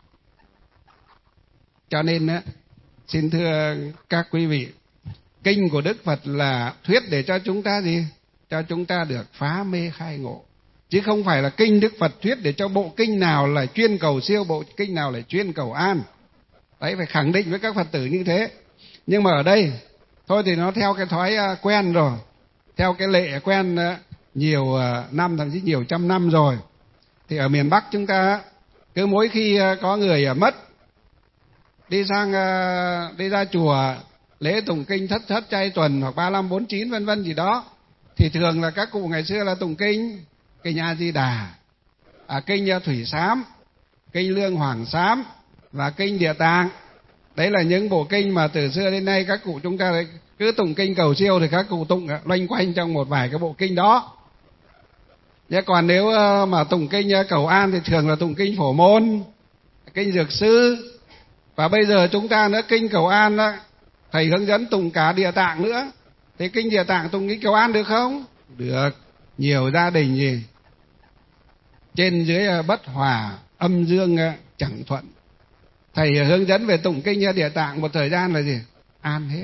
Cho nên xin thưa các quý vị, kinh của Đức Phật là thuyết để cho chúng ta gì? Cho chúng ta được phá mê khai ngộ. Chứ không phải là kinh Đức Phật thuyết để cho bộ kinh nào là chuyên cầu siêu, bộ kinh nào là chuyên cầu an. Đấy, phải khẳng định với các Phật tử như thế. Nhưng mà ở đây, thôi thì nó theo cái thói quen rồi, theo cái lệ quen nhiều năm, thậm chí nhiều trăm năm rồi. Thì ở miền Bắc chúng ta, cứ mỗi khi có người mất, đi sang đi ra chùa lễ tụng kinh thất thất chay tuần hoặc ba mươi lăm bốn mươi chín vân vân gì đó, thì thường là các cụ ngày xưa là tụng kinh kinh A Di Đà, à, kinh Thủy Sám, kinh Lương Hoàng Sám và kinh Địa Tạng. Đấy là những bộ kinh mà từ xưa đến nay các cụ chúng ta cứ tụng kinh cầu siêu thì các cụ tụng loanh quanh trong một vài cái bộ kinh đó. Nhưng còn nếu mà tụng kinh cầu an thì thường là tụng kinh Phổ Môn, kinh Dược Sư. Và bây giờ chúng ta nữa, kinh cầu an đó, thầy hướng dẫn tụng cả Địa Tạng nữa. Thì kinh Địa Tạng tụng kinh cầu an được không? Được. Nhiều gia đình gì? Trên dưới bất hòa, âm dương chẳng thuận. Thầy hướng dẫn về tụng kinh Địa Tạng một thời gian là gì? An hết.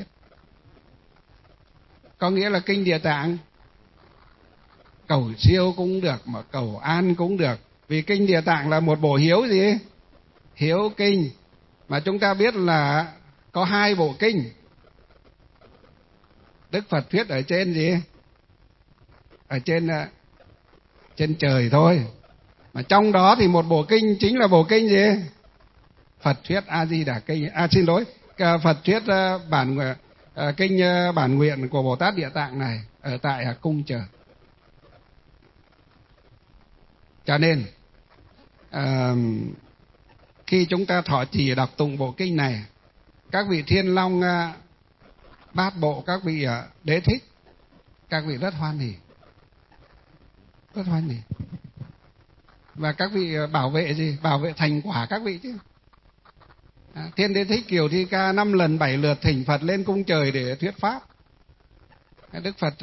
Có nghĩa là kinh Địa Tạng cầu siêu cũng được, mà cầu an cũng được. Vì kinh Địa Tạng là một bộ hiếu gì? Hiếu kinh. Mà chúng ta biết là có hai bộ kinh. Đức Phật thuyết ở trên gì? Ở trên trên trời thôi. Mà trong đó thì một bộ kinh chính là bộ kinh gì? Phật thuyết A Di Đà kinh. À xin lỗi, Phật thuyết bản kinh bản nguyện của Bồ Tát Địa Tạng này ở tại cung trời. Cho nên à, khi chúng ta thọ trì đọc tụng bộ kinh này, các vị Thiên Long Bát Bộ, các vị Đế Thích, các vị rất hoan hỉ, rất hoan hỉ. Và các vị bảo vệ gì? Bảo vệ thành quả các vị chứ. À, Thiên Đế Thích Kiều Thi Ca năm lần bảy lượt thỉnh Phật lên cung trời để thuyết pháp. Đức Phật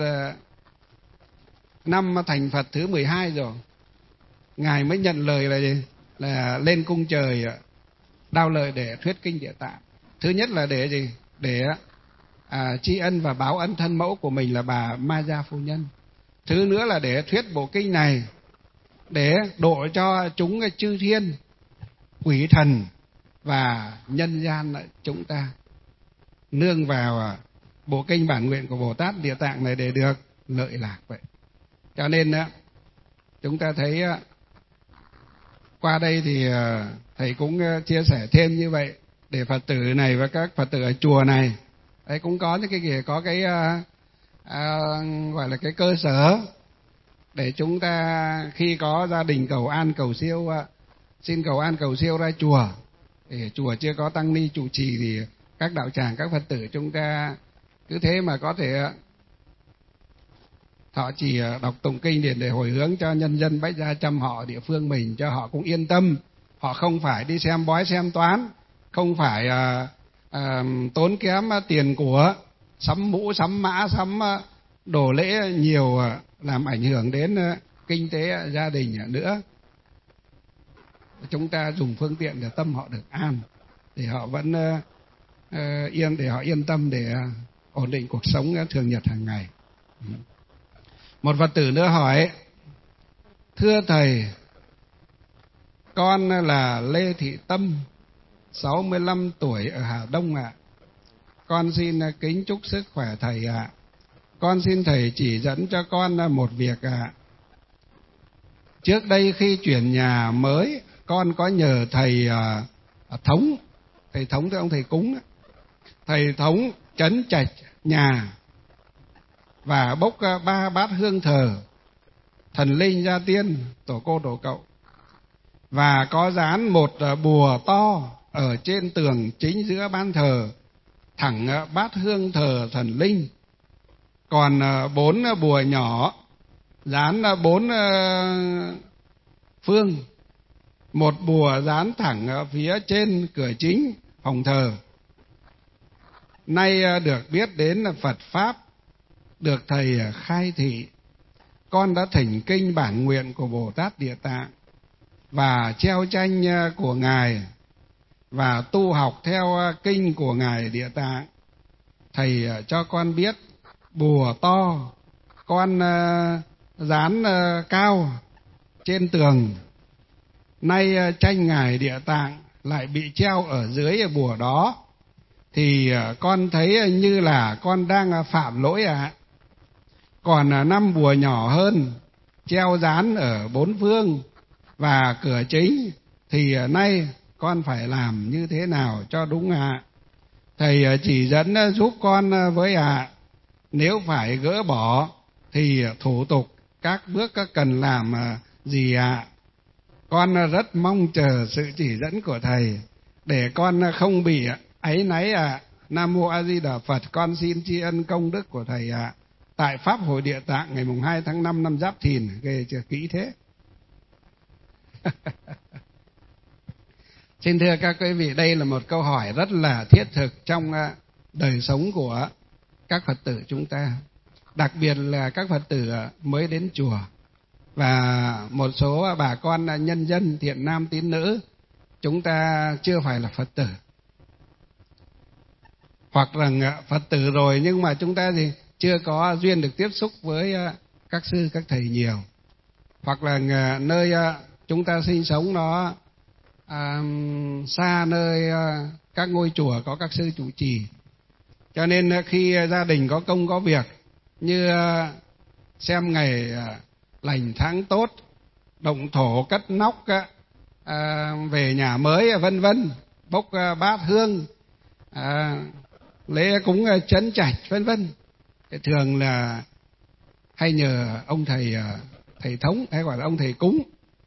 năm thành Phật thứ mười hai rồi, Ngài mới nhận lời là gì? Là lên cung trời đao lời để thuyết kinh Địa Tạng. Thứ nhất là để gì? Để à, tri ân và báo ân thân mẫu của mình là bà Ma Gia Phu Nhân. Thứ nữa là để thuyết bộ kinh này để độ cho chúng chư thiên, quỷ thần và nhân gian chúng ta nương vào bộ kinh bản nguyện của Bồ Tát Địa Tạng này để được lợi lạc vậy. Cho nên chúng ta thấy qua đây thì thầy cũng chia sẻ thêm như vậy để Phật tử này và các Phật tử ở chùa này đấy cũng có những cái gì, có cái à, à, gọi là cái cơ sở để chúng ta khi có gia đình cầu an cầu siêu, xin cầu an cầu siêu ra chùa, thì chùa chưa có tăng ni trụ trì thì các đạo tràng, các Phật tử chúng ta cứ thế mà có thể thọ trì đọc tụng kinh để, để hồi hướng cho nhân dân Bách Gia Chăm họ địa phương mình, cho họ cũng yên tâm, họ không phải đi xem bói xem toán, không phải à, à, tốn kém tiền của sắm mũ sắm mã sắm đồ lễ nhiều làm ảnh hưởng đến kinh tế gia đình nữa. Chúng ta dùng phương tiện để tâm họ được an, để họ vẫn uh, yên, để họ yên tâm để uh, ổn định cuộc sống thường nhật hàng ngày. Một Phật tử nữa hỏi: thưa thầy, Con là Lê Thị Tâm, sáu mươi lăm tuổi ở Hà Đông ạ. Con xin kính chúc sức khỏe thầy ạ. Con xin thầy chỉ dẫn cho con một việc ạ. Trước đây khi chuyển nhà mới, con có nhờ thầy uh, Thống, thầy Thống thì ông thầy cúng, thầy Thống trấn trạch nhà và bốc uh, ba bát hương thờ thần linh gia tiên, tổ cô tổ cậu, và có dán một uh, bùa to ở trên tường chính giữa ban thờ, thẳng uh, bát hương thờ thần linh. Còn uh, bốn uh, bùa nhỏ dán uh, bốn uh, phương, một bùa dán thẳng ở phía trên cửa chính phòng thờ. Nay được biết đến là Phật Pháp, được thầy khai thị, con đã thỉnh kinh bản nguyện của Bồ Tát Địa Tạng và treo tranh của Ngài và tu học theo kinh của Ngài Địa Tạng. Thầy cho con biết bùa to con dán cao trên tường, nay tranh Ngài Địa Tạng lại bị treo ở dưới bùa đó, thì con thấy như là con đang phạm lỗi ạ. À. Còn năm bùa nhỏ hơn treo dán ở bốn phương và cửa chính thì nay con phải làm như thế nào cho đúng ạ? À. Thầy chỉ dẫn giúp con với ạ. À. Nếu phải gỡ bỏ thì thủ tục các bước cần làm gì ạ? À? Con rất mong chờ sự chỉ dẫn của thầy để con không bị áy náy ạ. À. Nam mô A Di Đà Phật. Con xin tri ân công đức của thầy ạ. À. Tại Pháp hội Địa Tạng ngày mùng hai tháng năm năm Giáp Thìn. Ghê chưa, kỹ thế. Xin thưa các quý vị, đây là một câu hỏi rất là thiết thực trong đời sống của các Phật tử chúng ta, đặc biệt là các Phật tử mới đến chùa và một số bà con nhân dân thiện nam tín nữ chúng ta chưa phải là Phật tử, hoặc là Phật tử rồi nhưng mà chúng ta thì chưa có duyên được tiếp xúc với các sư các thầy nhiều, hoặc là nơi chúng ta sinh sống nó à, xa nơi các ngôi chùa có các sư chủ trì, cho nên khi gia đình có công có việc như xem ngày lành tháng tốt, động thổ cất nóc, à, về nhà mới vân vân, bốc bát hương, à, lễ cúng trấn trạch vân vân, thường là hay nhờ ông thầy thầy thống hay gọi là ông thầy cúng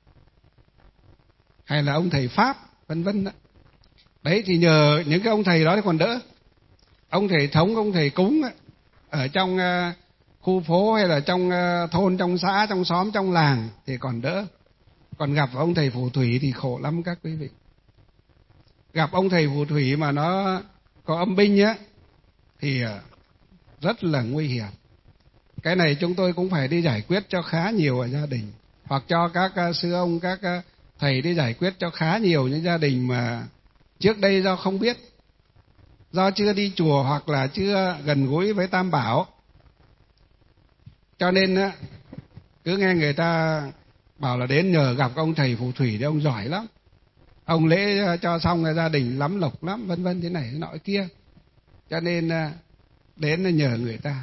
hay là ông thầy pháp vân vân đó. Đấy thì nhờ những cái ông thầy đó thì còn đỡ. Ông thầy thống, ông thầy cúng ở trong khu phố hay là trong thôn, trong xã, trong xóm, trong làng thì còn đỡ. Còn gặp ông thầy phù thủy thì khổ lắm các quý vị. Gặp ông thầy phù thủy mà nó có âm binh á thì rất là nguy hiểm. Cái này chúng tôi cũng phải đi giải quyết cho khá nhiều ở gia đình, hoặc cho các sư ông, các thầy đi giải quyết cho khá nhiều những gia đình mà trước đây do không biết, do chưa đi chùa hoặc là chưa gần gũi với Tam Bảo, cho nên cứ nghe người ta bảo là đến nhờ gặp ông thầy phù thủy thì ông giỏi lắm, ông lễ cho xong là gia đình lắm lộc lắm vân vân thế này thế nọ kia, cho nên đến nhờ người ta.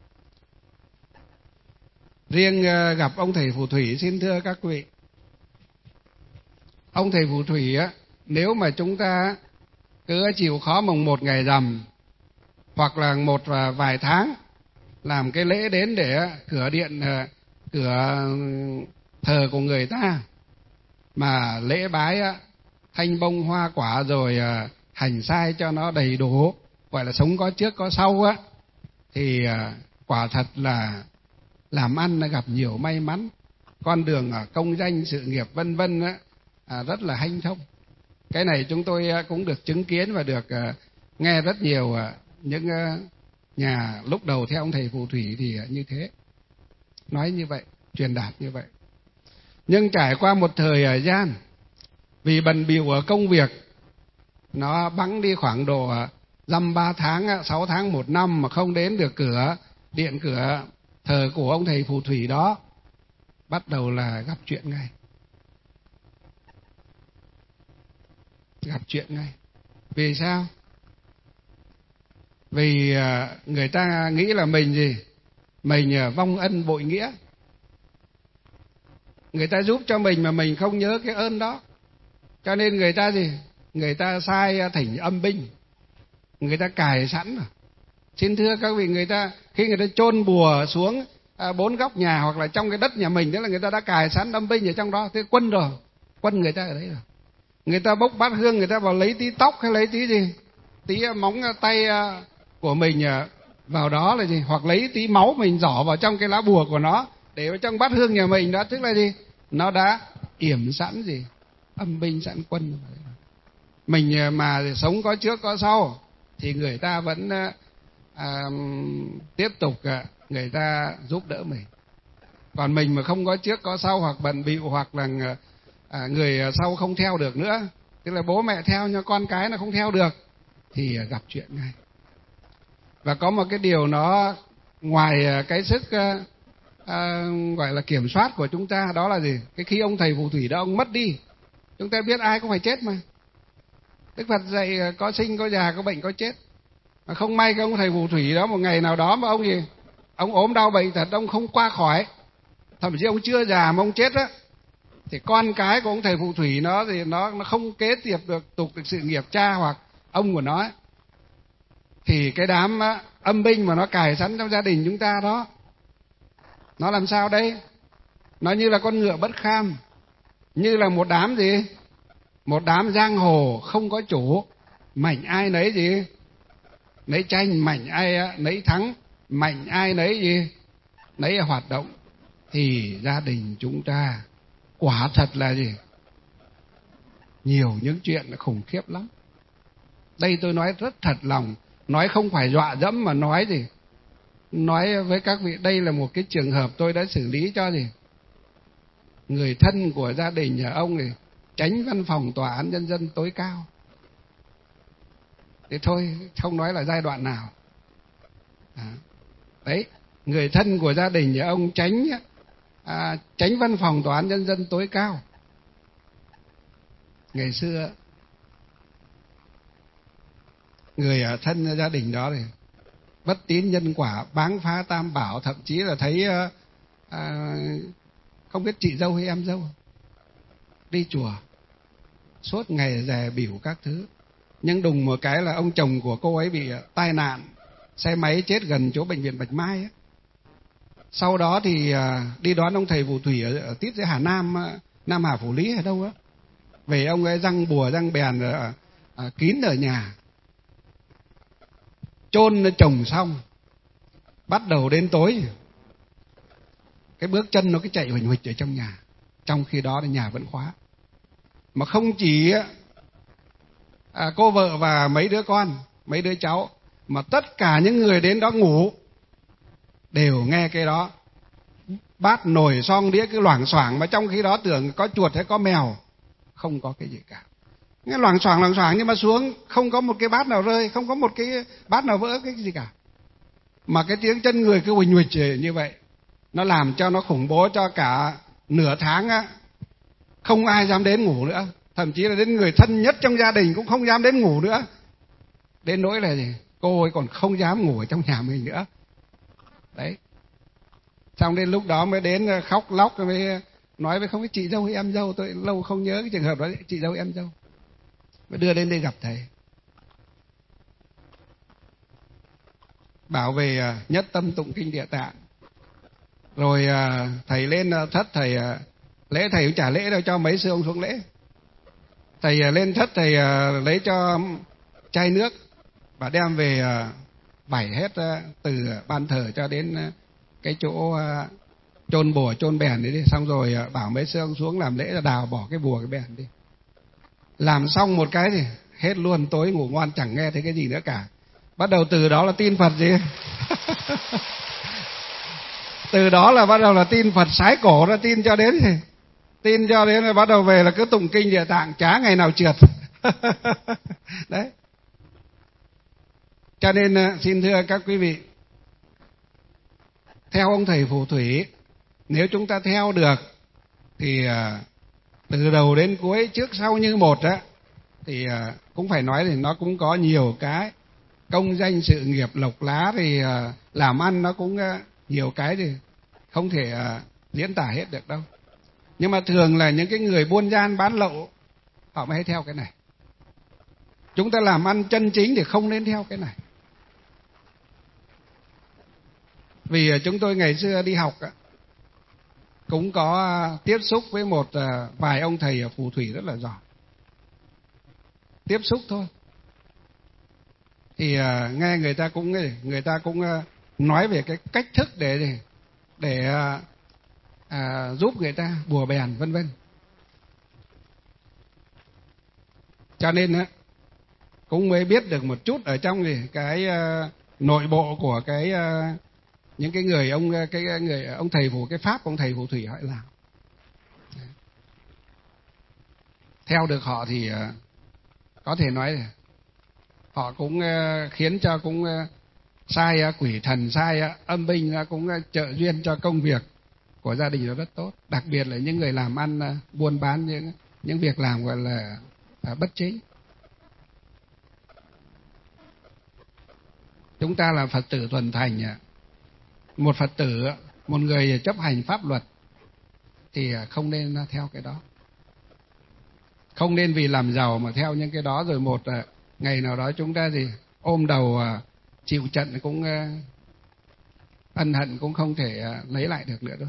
Riêng gặp ông thầy phù thủy, xin thưa các vị, ông thầy phù thủy á, nếu mà chúng ta cứ chịu khó mồng một ngày rằm hoặc là một vài tháng làm cái lễ đến để cửa điện, cửa thờ của người ta mà lễ bái thanh bông hoa quả rồi hành sai cho nó đầy đủ, gọi là sống có trước có sau á, thì quả thật là làm ăn là gặp nhiều may mắn, con đường công danh sự nghiệp vân vân á rất là hanh thông. Cái này chúng tôi cũng được chứng kiến và được nghe rất nhiều những nhà lúc đầu theo ông thầy phù thủy thì như thế, nói như vậy, truyền đạt như vậy. Nhưng trải qua một thời gian, vì bận bịu ở công việc, nó bẵng đi khoảng độ dăm ba tháng, sáu tháng, một năm mà không đến được cửa điện, cửa thờ của ông thầy phù thủy đó, bắt đầu là gặp chuyện ngay. gặp chuyện ngay. Vì sao? Vì người ta nghĩ là mình gì? Mình vong ân bội nghĩa. Người ta giúp cho mình mà mình không nhớ cái ơn đó. Cho nên người ta gì? Người ta sai thỉnh âm binh. Người ta cài sẵn rồi. Xin thưa các vị, người ta khi người ta chôn bùa xuống à, bốn góc nhà hoặc là trong cái đất nhà mình, tức là người ta đã cài sẵn âm binh ở trong đó. Thế quân rồi, quân người ta ở đấy rồi. Người ta bốc bát hương, người ta vào lấy tí tóc hay lấy tí gì, tí móng tay của mình vào đó là gì, hoặc lấy tí máu mình giỏ vào trong cái lá bùa của nó để vào trong bát hương nhà mình đó, tức là gì, nó đã yểm sẵn gì, âm binh sẵn quân. Mình mà sống có trước có sau thì người ta vẫn à, tiếp tục người ta giúp đỡ mình. Còn mình mà không có trước có sau, hoặc bận bịu, hoặc là à, người sau không theo được nữa, tức là bố mẹ theo nhưng con cái nó không theo được, thì gặp chuyện ngay. Và có một cái điều nó ngoài cái sức à, à, gọi là kiểm soát của chúng ta, đó là gì? Cái khi ông thầy phù thủy đó ông mất đi, chúng ta biết ai cũng phải chết mà. Đức Phật dạy có sinh có già có bệnh có chết. Mà không may cái ông thầy phù thủy đó một ngày nào đó mà ông gì, ông ốm đau bệnh thật, ông không qua khỏi, thậm chí ông chưa già mà ông chết á, thì con cái của ông thầy phù thủy nó thì nó nó không kế tiếp được tục được sự nghiệp cha hoặc ông của nó ấy. Thì cái đám âm binh mà nó cài sẵn trong gia đình chúng ta đó, nó làm sao đây? Nó như là con ngựa bất kham, như là một đám gì, một đám giang hồ không có chủ, mảnh ai nấy gì, nấy tranh, mảnh ai nấy thắng, mảnh ai nấy gì, nấy hoạt động. Thì gia đình chúng ta quả thật là gì, nhiều những chuyện là khủng khiếp lắm. Đây tôi nói rất thật lòng, nói không phải dọa dẫm mà nói gì, nói với các vị đây là một cái trường hợp tôi đã xử lý cho gì, người thân của gia đình nhà ông này chánh văn phòng tòa án nhân dân tối cao. Thế thôi, không nói là giai đoạn nào. À, đấy, người thân của gia đình nhà ông chánh à, chánh văn phòng tòa án nhân dân tối cao. Ngày xưa người thân gia đình đó này bất tín nhân quả, báng phá tam bảo, thậm chí là thấy à, không biết chị dâu hay em dâu, đi chùa suốt ngày dè bỉu các thứ. Nhưng đùng một cái là ông chồng của cô ấy bị tai nạn xe máy chết gần chỗ bệnh viện Bạch Mai ấy. Sau đó thì à, đi đón ông thầy phù thủy ở, ở tít dưới Hà Nam, Nam Hà Phủ Lý hay đâu á, về ông ấy răng bùa răng bèn ở, à, kín ở nhà, chôn chồng xong, bắt đầu đến tối cái bước chân nó cứ chạy huỳnh huỳnh ở trong nhà, trong khi đó là nhà vẫn khóa. Mà không chỉ à, cô vợ và mấy đứa con, mấy đứa cháu, mà tất cả những người đến đó ngủ đều nghe cái đó, bát nồi son đĩa cứ loảng xoảng, mà trong khi đó tưởng có chuột hay có mèo, không có cái gì cả. Nghe loảng xoảng loảng xoảng nhưng mà xuống không có một cái bát nào rơi, không có một cái bát nào vỡ cái gì cả. Mà cái tiếng chân người cứ huỳnh huỳnh như vậy, nó làm cho nó khủng bố cho cả nửa tháng á, không ai dám đến ngủ nữa, thậm chí là đến người thân nhất trong gia đình cũng không dám đến ngủ nữa. Đến nỗi là gì, cô ấy còn không dám ngủ ở trong nhà mình nữa. Đấy. Xong đến lúc đó mới đến khóc lóc, mới nói với không biết chị dâu hay em dâu, tôi lâu không nhớ cái trường hợp đó, chị dâu em dâu, mới đưa đến đây gặp thầy. Bảo về nhất tâm tụng kinh Địa Tạng. Rồi thầy lên thất, thầy lễ, thầy cũng chả lễ đâu, cho mấy sư ông xuống lễ. Thầy lên thất, thầy lấy cho chai nước và đem về vẩy hết từ ban thờ cho đến cái chỗ chôn bùa chôn bèn đấy đi. Xong rồi bảo mấy sư ông xuống làm lễ là đào bỏ cái bùa cái bèn đi. Làm xong một cái thì hết luôn, tối ngủ ngon chẳng nghe thấy cái gì nữa cả. Bắt đầu từ đó là tin Phật gì từ đó là bắt đầu là tin Phật sái cổ ra, tin cho đến thì tin cho đến là bắt đầu về là cứ tụng kinh Địa Tạng, chả ngày nào trượt. Đấy. Cho nên xin thưa các quý vị, theo ông thầy phù thủy, nếu chúng ta theo được thì từ đầu đến cuối, trước sau như một á, thì cũng phải nói thì nó cũng có nhiều cái công danh sự nghiệp lộc lá, thì làm ăn nó cũng nhiều cái thì không thể diễn tả hết được đâu. Nhưng mà thường là những cái người buôn gian bán lậu họ mới hay theo cái này. Chúng ta làm ăn chân chính thì không nên theo cái này. Vì chúng tôi ngày xưa đi học cũng có tiếp xúc với một vài ông thầy ở phù thủy rất là giỏi. Tiếp xúc thôi. Thì nghe người ta cũng người ta cũng nói về cái cách thức để để à, giúp người ta bùa bèn vân vân. Cho nên á cũng mới biết được một chút ở trong gì cái uh, nội bộ của cái uh, những cái người ông cái người ông thầy phù cái pháp ông thầy phù thủy họ làm. Theo được họ thì uh, có thể nói là họ cũng uh, khiến cho cũng uh, sai uh, quỷ thần, sai uh, âm binh uh, cũng uh, trợ duyên cho công việc của gia đình nó rất tốt, đặc biệt là những người làm ăn uh, buôn bán những những việc làm gọi là uh, bất chính. Chúng ta là Phật tử thuần thành, một Phật tử, một người chấp hành pháp luật thì không nên theo cái đó. Không nên vì làm giàu mà theo những cái đó, rồi một ngày nào đó chúng ta thì ôm đầu chịu trận cũng ân hận cũng không thể lấy lại được nữa đâu.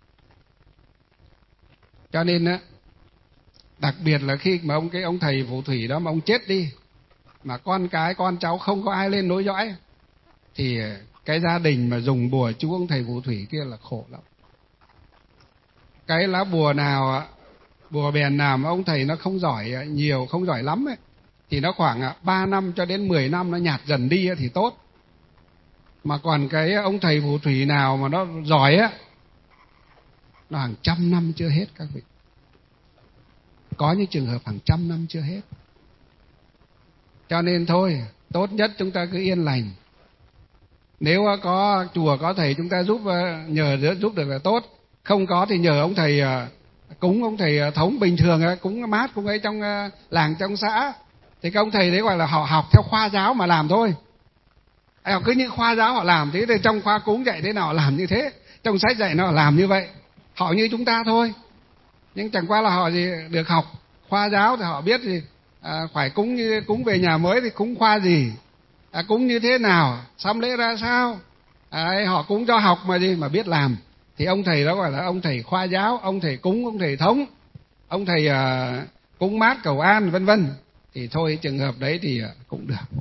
Cho nên á, đặc biệt là khi mà ông cái ông thầy phù thủy đó mà ông chết đi, mà con cái con cháu không có ai lên nối dõi, thì cái gia đình mà dùng bùa chú ông thầy phù thủy kia là khổ lắm. Cái lá bùa nào, bùa bèn nào mà ông thầy nó không giỏi nhiều, không giỏi lắm ấy, thì nó khoảng ba năm cho đến mười năm nó nhạt dần đi thì tốt. Mà còn cái ông thầy phù thủy nào mà nó giỏi á, nó hàng trăm năm chưa hết các vị. Có những trường hợp hàng trăm năm chưa hết. Cho nên thôi, tốt nhất chúng ta cứ yên lành. Nếu có chùa có thầy chúng ta giúp, nhờ giúp được là tốt. Không có thì nhờ ông thầy cúng, ông thầy thống bình thường cúng mát cũng ấy trong làng trong xã. Thì các ông thầy đấy gọi là họ học theo khoa giáo mà làm thôi. Họ cứ như khoa giáo họ làm thế, thì trong khoa cúng dạy thế nào họ làm như thế, trong sách dạy nó làm như vậy. Họ như chúng ta thôi. Nhưng chẳng qua là họ gì được học khoa giáo thì họ biết gì à, phải cúng như cúng về nhà mới thì cúng khoa gì, à, cúng như thế nào, sắm lễ ra sao, à, họ cúng cho học mà gì mà biết làm. Thì ông thầy đó gọi là ông thầy khoa giáo, ông thầy cúng, ông thầy thống, ông thầy à, cúng mát cầu an vân vân. Thì thôi trường hợp đấy thì cũng được.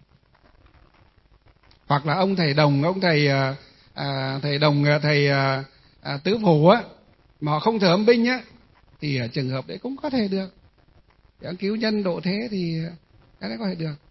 Hoặc là ông thầy đồng, ông thầy à, thầy đồng, thầy à, à, tứ phủ á, mà họ không thờ âm binh á, thì trường hợp đấy cũng có thể được. Để cứu nhân độ thế thì cái đấy có thể được.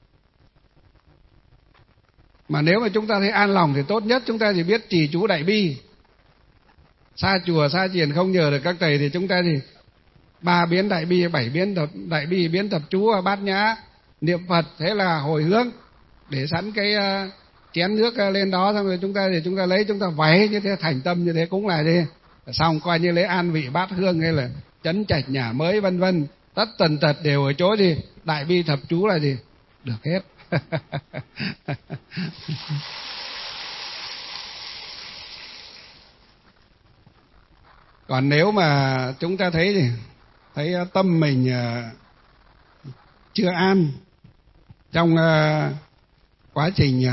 Mà nếu mà chúng ta thấy an lòng thì tốt nhất chúng ta chỉ biết trì chú đại bi. Xa chùa xa chiền không nhờ được các thầy thì chúng ta thì ba biến đại bi, bảy biến tập, đại bi biến tập chú bát nhã niệm Phật, thế là hồi hướng, để sẵn cái uh, chén nước lên đó, xong rồi chúng ta thì chúng ta lấy, chúng ta vái như thế, thành tâm như thế cúng lại đi, xong coi như lấy an vị bát hương hay là chấn trạch nhà mới vân vân, tất tần tật đều ở chỗ gì đại bi thập chú là gì được hết. Còn nếu mà chúng ta thấy thì thấy tâm mình chưa an trong quá trình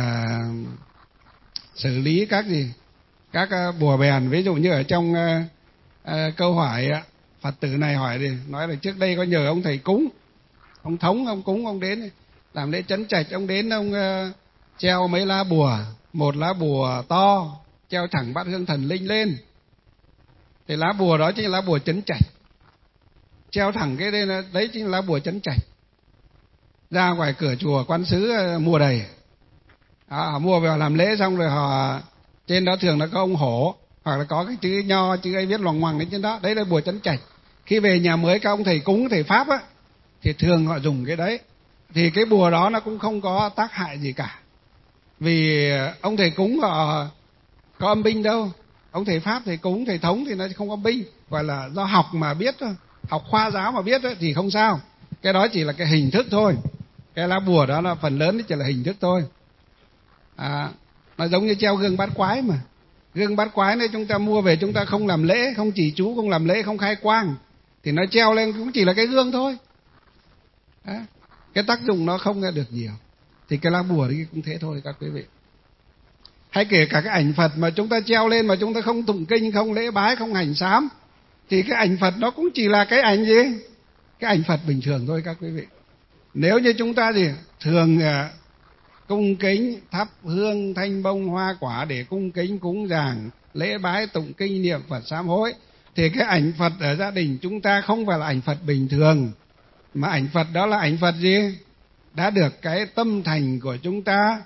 xử lý các gì các bùa bèn, ví dụ như ở trong câu hỏi Phật tử này hỏi thì nói là trước đây có nhờ ông thầy cúng, ông thống, ông cúng, ông đến làm lễ chấn trạch, ông đến ông treo mấy lá bùa, một lá bùa to treo thẳng bát hương thần linh lên, thì lá bùa đó chính là lá bùa chấn trạch, treo thẳng cái đây là, đấy chính là lá bùa chấn trạch. Ra ngoài cửa chùa Quán Sứ mua đầy, họ mua về họ làm lễ xong rồi họ trên đó thường là có ông hổ hoặc là có cái chữ nho, chữ ấy viết loằng ngoằng lên trên đó, đấy là bùa chấn trạch. Khi về nhà mới các ông thầy cúng, thầy pháp á, thì thường họ dùng cái đấy, thì cái bùa đó nó cũng không có tác hại gì cả, vì ông thầy cúng họ có âm binh đâu. Ông thầy pháp, thầy cúng, thầy thống thì nó không có binh, gọi là do học mà biết thôi, học khoa giáo mà biết ấy, thì không sao. cái đó chỉ là cái hình thức thôi. Cái lá bùa đó là phần lớn chỉ là hình thức thôi. À, nó giống như treo gương bát quái mà. Gương bát quái này chúng ta mua về chúng ta không làm lễ, không trì chú, không làm lễ, không khai quang, thì nó treo lên cũng chỉ là cái gương thôi. Đó. Cái tác dụng nó không được nhiều. Thì cái lá bùa đấy cũng thế thôi các quý vị. Hay kể cả cái ảnh Phật mà chúng ta treo lên mà chúng ta không tụng kinh, không lễ bái, không hành sám, thì cái ảnh Phật nó cũng chỉ là cái ảnh gì? Cái ảnh Phật bình thường thôi các quý vị. Nếu như chúng ta gì thường uh, cung kính thắp hương thanh bông hoa quả để cung kính cúng dường, lễ bái tụng kinh niệm Phật sám hối, thì cái ảnh Phật ở gia đình chúng ta không phải là ảnh Phật bình thường, mà ảnh Phật đó là ảnh Phật gì? Đã được cái tâm thành của chúng ta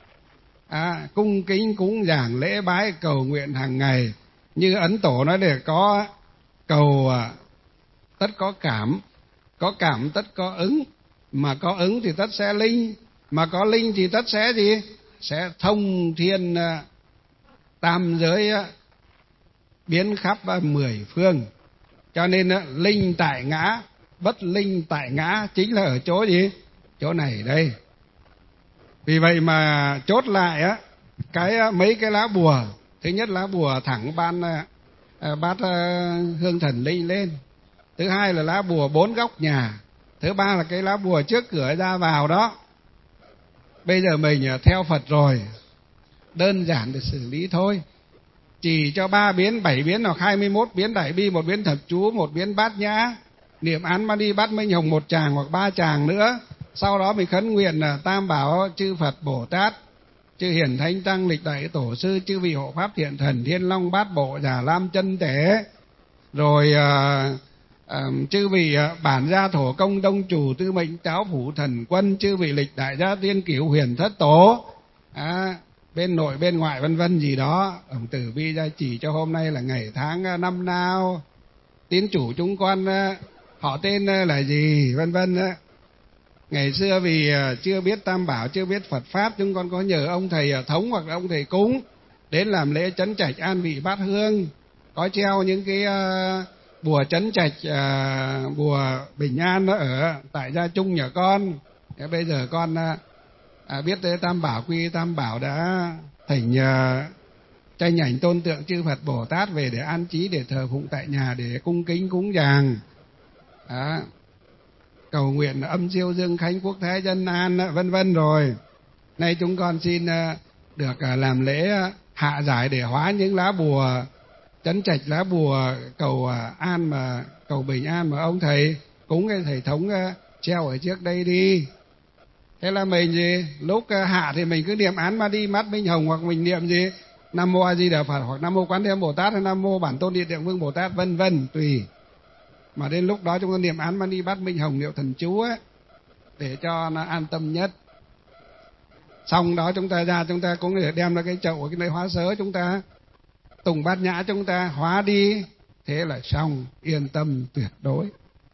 à, cung kính cúng dường lễ bái cầu nguyện hàng ngày. Như Ấn Tổ nói để có cầu tất có cảm, có cảm tất có ứng, mà có ứng thì tất sẽ linh, mà có linh thì tất sẽ gì? Sẽ thông thiên tam giới, biến khắp mười phương. Cho nên linh tại ngã, bất linh tại ngã chính là ở chỗ gì? Chỗ này đây. Vì vậy mà chốt lại á, cái mấy cái lá bùa. Thứ nhất lá bùa thẳng ban bát hương thần linh lên. Thứ hai là lá bùa bốn góc nhà. Thứ ba là cái lá bùa trước cửa ra vào đó. Bây giờ mình theo Phật rồi, đơn giản để xử lý thôi. Chỉ cho ba biến, bảy biến hoặc hai mươi mốt biến đại bi, một biến thập chú, một biến bát nhã, niệm án ma đi bát minh hồng một tràng hoặc ba tràng nữa. Sau đó mình khấn nguyện là tam bảo chư Phật Bồ Tát, chư hiển thánh tăng lịch đại tổ sư, chư vị hộ pháp thiện thần thiên long bát bộ già lam chân thể, rồi à, à, chư vị à, bản gia thổ công đông chủ tư mệnh cháo phủ thần quân, chư vị lịch đại gia tiên cửu huyền thất tổ, à, bên nội bên ngoại vân vân gì đó. Ông tử vi gia chỉ cho hôm nay là ngày tháng năm nào, tín chủ chúng con họ tên là gì vân vân. Ngày xưa vì chưa biết tam bảo, chưa biết Phật pháp, chúng con có nhờ ông thầy thống hoặc là ông thầy cúng đến làm lễ trấn trạch an vị bát hương, có treo những cái bùa trấn trạch, bùa bình an nó ở tại gia chung nhà con. Bây giờ con à, biết tới tam bảo, quy tam bảo đã thỉnh uh, tranh ảnh tôn tượng chư Phật Bồ Tát về để an trí, để thờ phụng tại nhà, để cung kính cúng dường, à, cầu nguyện âm siêu dương khánh quốc thái dân an vân vân. Rồi nay chúng con xin uh, được uh, làm lễ uh, hạ giải để hóa những lá bùa trấn trạch, lá bùa cầu uh, an mà cầu bình an mà ông thầy cúng cái thầy thống uh, treo ở trước đây đi. Thế là mình gì lúc hạ thì mình cứ niệm án ma đi bát minh hồng, hoặc mình niệm gì Nam Mô A Di Đà Phật, hoặc Nam Mô Quán Thế Âm Bồ Tát, hay Nam Mô Bản Tôn Địa Tạng Vương Bồ Tát vân vân tùy. Mà đến lúc đó chúng ta niệm án ma đi bát minh hồng, niệm thần chú ấy, để cho nó an tâm nhất. Xong đó chúng ta ra, chúng ta cũng để đem ra cái chậu ở cái nơi hóa sớ, chúng ta tùng bát nhã, chúng ta hóa đi, thế là xong, yên tâm tuyệt đối.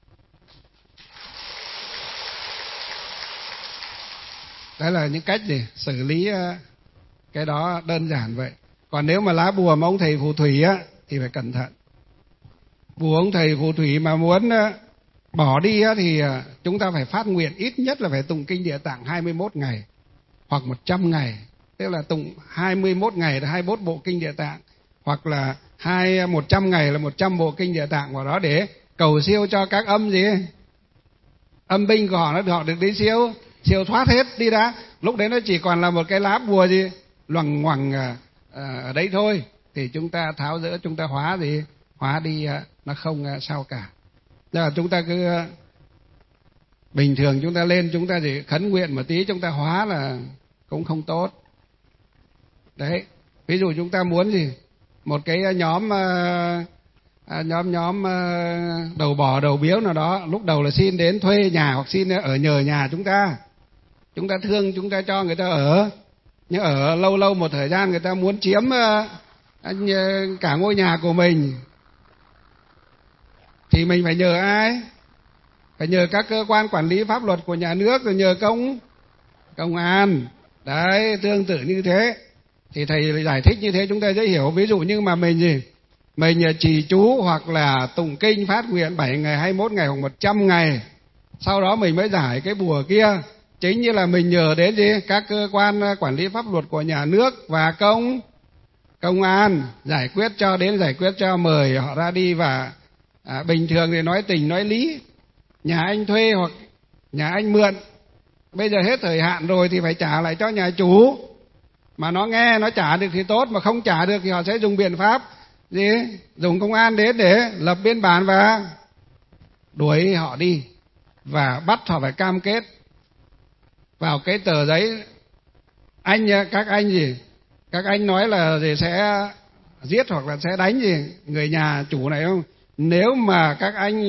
Đó là những cách để xử lý cái đó đơn giản vậy. Còn nếu mà lá bùa mà ông thầy phù thủy á thì phải cẩn thận. Bùa ông thầy phù thủy mà muốn bỏ đi á thì chúng ta phải phát nguyện ít nhất là phải tụng kinh Địa Tạng hai mươi mốt ngày hoặc một trăm ngày. Tức là tụng hai mươi mốt ngày là hai mươi mốt bộ kinh Địa Tạng, hoặc là hai một trăm ngày là một trăm bộ kinh Địa Tạng vào đó để cầu siêu cho các âm gì âm binh của họ nó họ được đi siêu siêu thoát hết đi đã. Lúc đấy nó chỉ còn là một cái lá bùa gì loằng ngoằng à, à, ở đấy thôi, thì chúng ta tháo dỡ, chúng ta hóa gì hóa đi, à, nó không à, sao cả. Tức là chúng ta cứ à, bình thường chúng ta lên, chúng ta chỉ khấn nguyện một tí, chúng ta hóa là cũng không tốt đấy. Ví dụ chúng ta muốn gì một cái nhóm à, à, nhóm nhóm à, đầu bò đầu biếu nào đó, lúc đầu là xin đến thuê nhà hoặc xin ở nhờ nhà chúng ta, chúng ta thương chúng ta cho người ta ở, nhưng ở lâu lâu một thời gian người ta muốn chiếm uh, cả ngôi nhà của mình, thì mình phải nhờ ai? Phải nhờ các cơ quan quản lý pháp luật của nhà nước, rồi nhờ công công an đấy, tương tự như thế. Thì thầy giải thích như thế chúng ta dễ hiểu. Ví dụ như mà mình gì mình trì chú hoặc là tụng kinh phát nguyện bảy ngày, hai mươi mốt ngày hoặc một trăm ngày, sau đó mình mới giải cái bùa kia. Chính như là mình nhờ đến gì? Các cơ quan quản lý pháp luật của nhà nước và công công an giải quyết cho, đến giải quyết cho, mời họ ra đi. Và à, bình thường thì nói tình nói lý, nhà anh thuê hoặc nhà anh mượn, bây giờ hết thời hạn rồi thì phải trả lại cho nhà chủ. Mà nó nghe nó trả được thì tốt, mà không trả được thì họ sẽ dùng biện pháp gì? Dùng công an đến để lập biên bản và đuổi họ đi, và bắt họ phải cam kết vào cái tờ giấy. Anh các anh gì các anh nói là gì sẽ giết hoặc là sẽ đánh gì người nhà chủ này không? Nếu mà các anh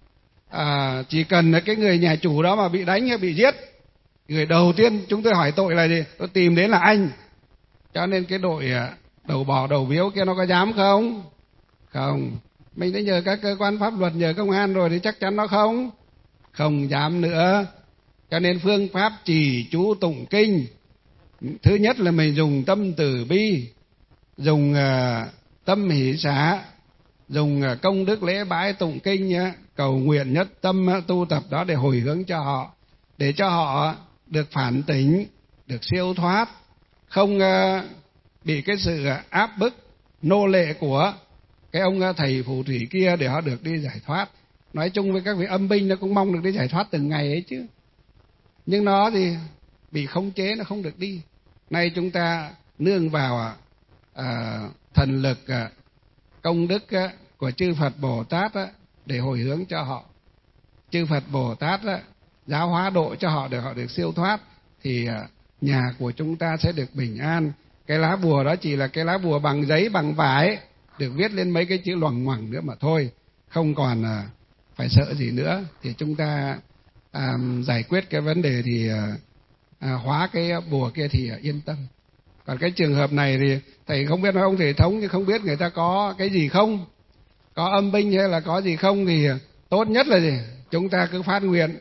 à, chỉ cần cái người nhà chủ đó mà bị đánh hay bị giết, người đầu tiên chúng tôi hỏi tội là gì? Tôi tìm đến là anh. Cho nên cái đội đầu bò đầu biếu kia nó có dám không? Không. Mình đã nhờ các cơ quan pháp luật, nhờ công an rồi thì chắc chắn nó không không dám nữa. Cho nên phương pháp trì chú tụng kinh, thứ nhất là mình dùng tâm từ bi, dùng uh, tâm hỷ xả, dùng uh, công đức lễ bái tụng kinh nhá, cầu nguyện nhất tâm uh, tu tập đó để hồi hướng cho họ, để cho họ được phản tỉnh, được siêu thoát, không uh, bị cái sự uh, áp bức nô lệ của cái ông uh, thầy phù thủy kia, để họ được đi giải thoát. Nói chung với các vị âm binh nó cũng mong được đi giải thoát từng ngày ấy chứ, nhưng nó thì bị khống chế, nó không được đi. Nay chúng ta nương vào à, thần lực, à, công đức à, của chư Phật Bồ Tát à, để hồi hướng cho họ. Chư Phật Bồ Tát à, giáo hóa độ cho họ để họ được siêu thoát, thì à, nhà của chúng ta sẽ được bình an. Cái lá bùa đó chỉ là cái lá bùa bằng giấy, bằng vải, được viết lên mấy cái chữ loằng ngoằng nữa mà thôi, không còn à, phải sợ gì nữa. Thì chúng ta à, giải quyết cái vấn đề thì à, à, hóa cái bùa kia thì à, yên tâm. Còn cái trường hợp này thì thầy không biết nói ông thể thống, nhưng không biết người ta có cái gì không, có âm binh hay là có gì không, thì tốt nhất là gì? Chúng ta cứ phát nguyện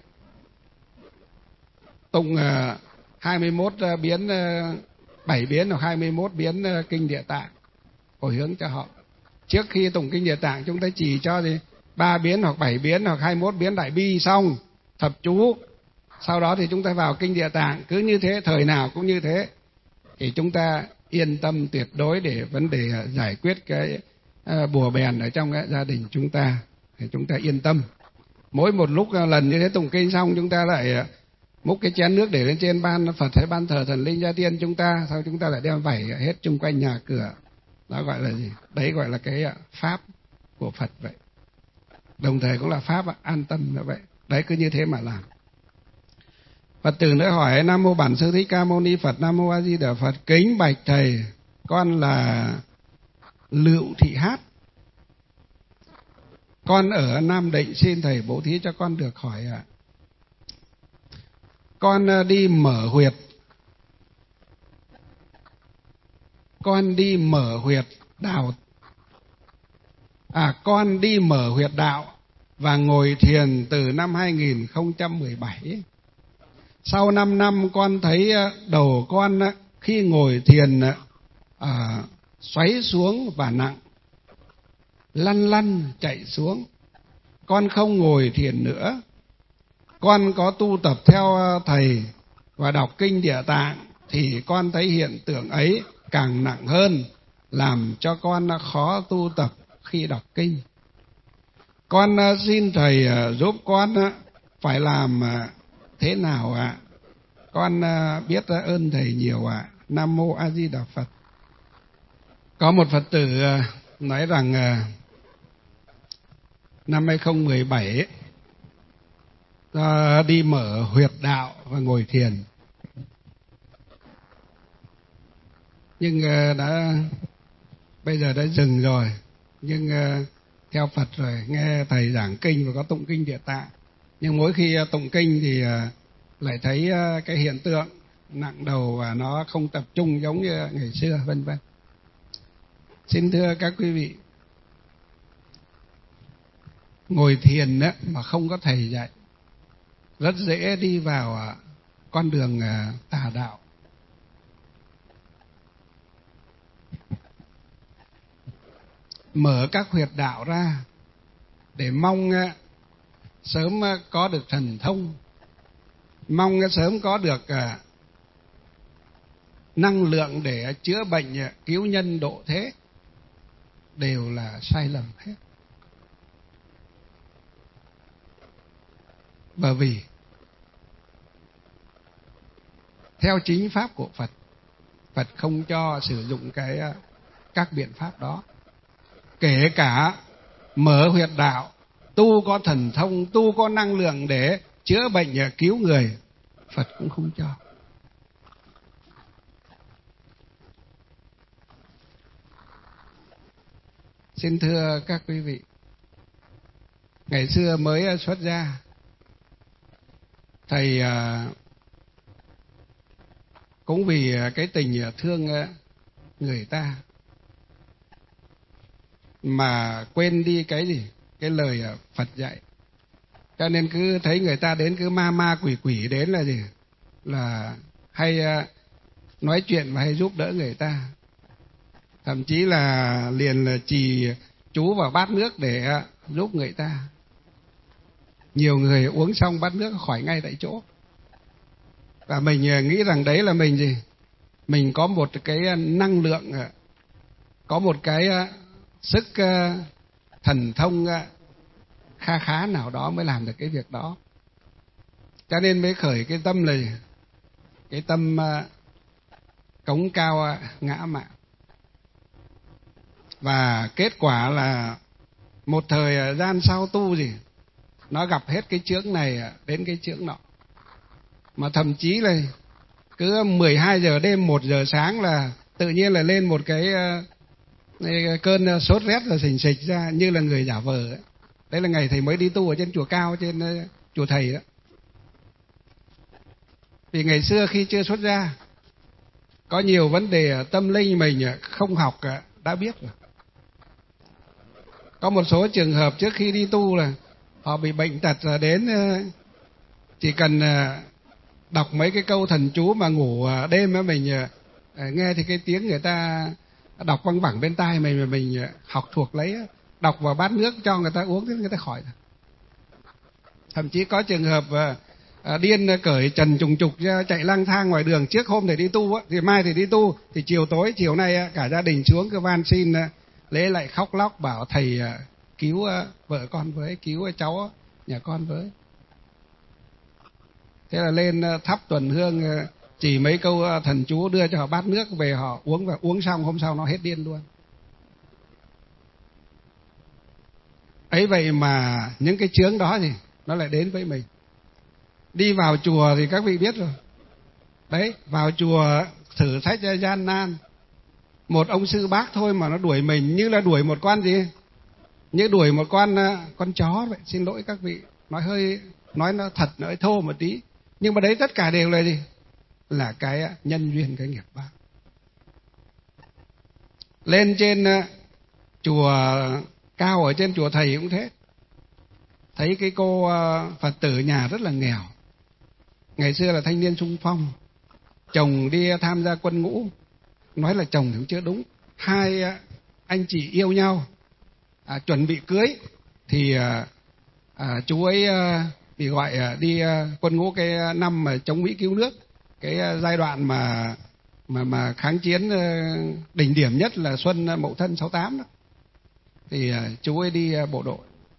tụng à, hai mươi mốt à, biến à, bảy biến hoặc hai mươi mốt biến à, kinh Địa Tạng hồi hướng cho họ. Trước khi tụng kinh Địa Tạng chúng ta chỉ cho gì ba biến hoặc bảy biến hoặc hai mươi mốt biến Đại Bi xong thập chú, sau đó thì chúng ta vào kinh Địa Tạng, cứ như thế, thời nào cũng như thế, thì chúng ta yên tâm tuyệt đối để vấn đề giải quyết cái uh, bùa bèn ở trong cái gia đình chúng ta, thì chúng ta yên tâm. Mỗi một lúc lần như thế tụng kinh xong, chúng ta lại múc cái chén nước để lên trên ban Phật hay ban thờ thần linh gia tiên chúng ta, sau chúng ta lại đem vẩy hết chung quanh nhà cửa. Đó gọi là gì? Đấy gọi là cái pháp của Phật vậy. Đồng thời cũng là pháp an tâm như vậy. Đấy, cứ như thế mà làm. Phật tử nữa hỏi: Nam mô Bản Sư Thích Ca Mâu Ni Phật. Nam mô A Di Đà Phật. Kính bạch thầy, con là Lựu Thị Hát, con ở Nam Định, xin thầy bố thí cho con được hỏi ạ. Con đi mở huyệt, con đi mở huyệt đạo, à con đi mở huyệt đạo và ngồi thiền từ năm hai nghìn không trăm mười bảy. Sau năm năm con thấy đầu con khi ngồi thiền à, xoáy xuống và nặng, lăn lăn chạy xuống. Con không ngồi thiền nữa. Con có tu tập theo thầy và đọc kinh Địa Tạng thì con thấy hiện tượng ấy càng nặng hơn, làm cho con khó tu tập khi đọc kinh. Con xin thầy giúp con phải làm thế nào ạ? Con biết ơn thầy nhiều ạ. Nam mô A Di Đà Phật. Có một Phật tử nói rằng năm hai không một bảy đi mở huyệt đạo và ngồi thiền, nhưng đã bây giờ đã dừng rồi. Nhưng theo Phật rồi, nghe thầy giảng kinh và có tụng kinh Địa Tạng, nhưng mỗi khi tụng kinh thì lại thấy cái hiện tượng nặng đầu và nó không tập trung giống như ngày xưa, vân vân. Xin thưa các quý vị, ngồi thiền á, mà không có thầy dạy rất dễ đi vào con đường tà đạo. Mở các huyệt đạo ra để mong sớm có được thần thông, mong sớm có được năng lượng để chữa bệnh, cứu nhân độ thế, đều là sai lầm hết. Bởi vì theo chính pháp của Phật, Phật không cho sử dụng cái các biện pháp đó. Kể cả mở huyệt đạo, tu có thần thông, tu có năng lượng để chữa bệnh cứu người, Phật cũng không cho. Xin thưa các quý vị, ngày xưa mới xuất gia, thầy cũng vì cái tình thương người ta mà quên đi cái gì? Cái lời Phật dạy. Cho nên cứ thấy người ta đến cứ ma ma quỷ quỷ đến là gì? Là hay nói chuyện và hay giúp đỡ người ta. Thậm chí là liền là trì chú vào bát nước để giúp người ta. Nhiều người uống xong bát nước khỏi ngay tại chỗ. Và mình nghĩ rằng đấy là mình gì? Mình có một cái năng lượng, có một cái sức thần thông kha khá nào đó mới làm được cái việc đó. Cho nên mới khởi cái tâm là cái tâm cống cao ngã mạn. Và kết quả là một thời gian sau tu gì, nó gặp hết cái chướng này đến cái chướng nọ. Mà thậm chí là cứ mười hai giờ đêm, một giờ sáng là tự nhiên là lên một cái cơn sốt rét là xình xịch ra như là người giả vờ ấy. Đấy là ngày thầy mới đi tu ở trên chùa Cao, trên chùa thầy đó. Vì ngày xưa khi chưa xuất gia, có nhiều vấn đề tâm linh mình không học đã biết rồi. Có một số trường hợp trước khi đi tu là họ bị bệnh tật rồi đến, chỉ cần đọc mấy cái câu thần chú mà ngủ đêm á, mình nghe thì cái tiếng người ta đọc văng vẳng bên tai mình, mà mình học thuộc lấy, đọc vào bát nước cho người ta uống thì người ta khỏi. Thậm chí có trường hợp à, điên cởi trần trùng trục chạy lang thang ngoài đường, trước hôm thì đi tu á, thì mai thì đi tu, thì chiều tối chiều nay cả gia đình xuống cứ van xin lễ lại khóc lóc bảo thầy cứu vợ con với, cứu cháu nhà con với. Thế là lên thắp tuần hương, chỉ mấy câu thần chú đưa cho họ bát nước về, họ uống, và uống xong hôm sau nó hết điên luôn. Ấy vậy mà những cái chướng đó thì nó lại đến với mình. Đi vào chùa thì các vị biết rồi. Đấy, vào chùa thử thách gian nan. Một ông sư bác thôi mà nó đuổi mình như là đuổi một con gì? Như đuổi một con con chó vậy. Xin lỗi các vị, nói hơi nói nó thật, nó hơi thô một tí. Nhưng mà đấy tất cả đều là gì? Là cái nhân duyên, cái nghiệp báo. Lên trên chùa Cao, ở trên chùa thầy cũng thế. Thấy cái cô Phật tử nhà rất là nghèo. Ngày xưa là thanh niên xung phong, chồng đi tham gia quân ngũ. Nói là chồng thì cũng chưa đúng. Hai anh chị yêu nhau, à, chuẩn bị cưới. Thì à, à, chú ấy à, bị gọi à, đi à, quân ngũ cái năm mà chống Mỹ cứu nước. Cái à, giai đoạn mà mà mà kháng chiến à, đỉnh điểm nhất là xuân Mậu Thân sáu tám đó. Thì à, chú ấy đi à, bộ đội.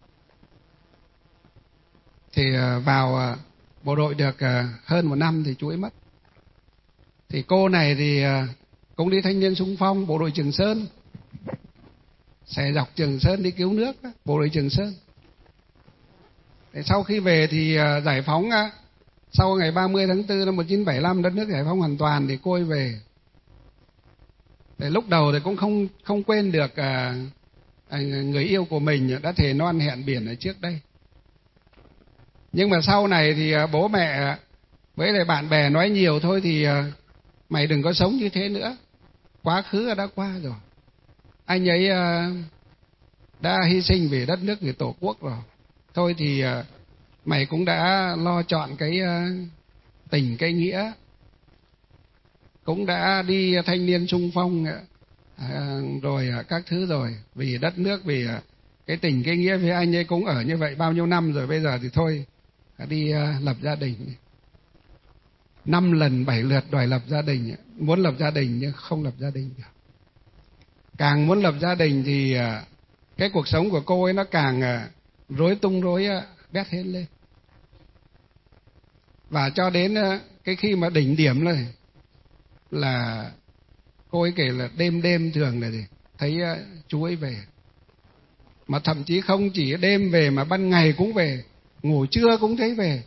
Thì à, vào à, bộ đội được à, hơn một năm thì chú ấy mất. Thì cô này thì à, cũng đi thanh niên xung phong bộ đội Trường Sơn, xẻ dọc Trường Sơn đi cứu nước đó, bộ đội Trường Sơn. Để sau khi về thì uh, giải phóng, uh, sau ngày ba mươi tháng tư năm một nghìn chín trăm bảy mươi lăm đất nước giải phóng hoàn toàn thì cô ấy về. Để lúc đầu thì cũng không không quên được uh, người yêu của mình đã thề non hẹn biển ở trước đây. Nhưng mà sau này thì uh, bố mẹ với lại bạn bè nói nhiều thôi thì uh, mày đừng có sống như thế nữa. Quá khứ đã qua rồi. Anh ấy uh, đã hy sinh vì đất nước, vì tổ quốc rồi. Thôi thì uh, mày cũng đã lo chọn cái uh, tình, cái nghĩa. Cũng đã đi thanh niên xung phong uh, rồi uh, các thứ rồi. Vì đất nước, vì uh, cái tình cái nghĩa với anh ấy cũng ở như vậy bao nhiêu năm rồi, bây giờ thì thôi đi uh, lập gia đình. Năm lần bảy lượt đòi lập gia đình, muốn lập gia đình nhưng không lập gia đình được. Càng muốn lập gia đình thì uh, cái cuộc sống của cô ấy nó càng uh, rối tung rối uh, bét hết lên. Và cho đến uh, cái khi mà đỉnh điểm này là cô ấy kể là đêm đêm thường là gì thấy uh, chú ấy về, mà thậm chí không chỉ đêm về mà ban ngày cũng về, ngủ trưa cũng thấy về.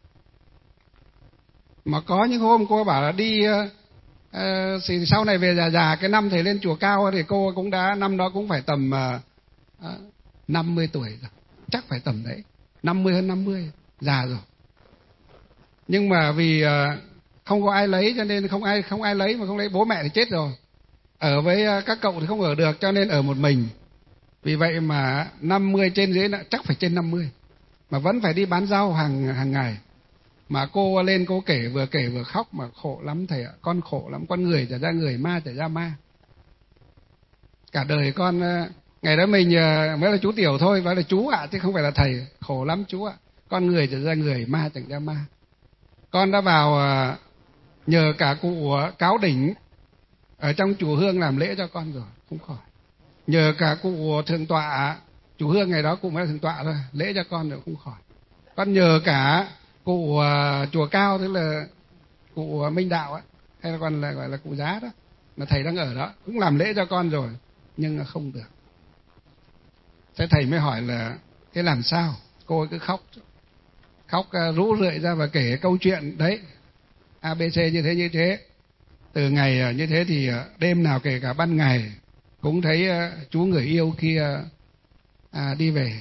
Mà có những hôm cô bảo là đi uh, uh, thì sau này về già già, cái năm thầy lên chùa Cao thì cô cũng đã, năm đó cũng phải tầm uh, uh, năm mươi tuổi rồi, chắc phải tầm đấy, năm mươi hơn năm mươi, già rồi. Nhưng mà vì uh, không có ai lấy cho nên không ai không ai lấy, mà không lấy bố mẹ thì chết rồi, ở với uh, các cậu thì không ở được cho nên ở một mình. Vì vậy mà năm mươi trên dưới, chắc phải trên năm mươi, mà vẫn phải đi bán rau hàng hàng ngày. Mà cô lên cô kể, vừa kể vừa khóc, mà khổ lắm thầy ạ, con khổ lắm, con người trở ra người, ma trở ra ma. Cả đời con, ngày đó mình mới là chú tiểu thôi, nói là chú ạ, chứ không phải là thầy, khổ lắm chú ạ, con người trở ra người, ma trở ra ma. Con đã vào nhờ cả cụ Cáo Đỉnh ở trong chùa Hương làm lễ cho con rồi, không khỏi. Nhờ cả cụ Thượng Tọa, chùa Hương ngày đó cụ mới là Thượng Tọa thôi, lễ cho con rồi không khỏi. Con nhờ cả cụ uh, chùa Cao, tức là cụ Minh Đạo á, hay là còn là gọi là cụ Giá đó, mà thầy đang ở đó, cũng làm lễ cho con rồi, nhưng không được. Thế thầy mới hỏi là thế làm sao? Cô ấy cứ khóc, khóc uh, rũ rượi ra và kể câu chuyện đấy, a bê xê như thế như thế. Từ ngày uh, như thế thì uh, đêm nào kể cả ban ngày cũng thấy uh, chú người yêu kia uh, đi về,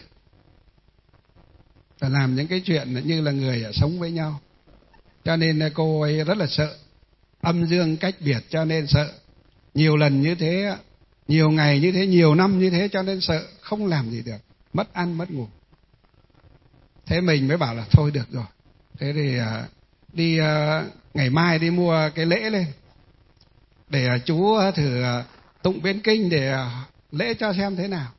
và làm những cái chuyện như là người sống với nhau. Cho nên cô ấy rất là sợ, âm dương cách biệt cho nên sợ. Nhiều lần như thế, nhiều ngày như thế, nhiều năm như thế cho nên sợ, không làm gì được, mất ăn mất ngủ. Thế mình mới bảo là thôi được rồi. Thế thì đi ngày mai đi mua cái lễ lên, để chú thử tụng biến kinh để lễ cho xem thế nào.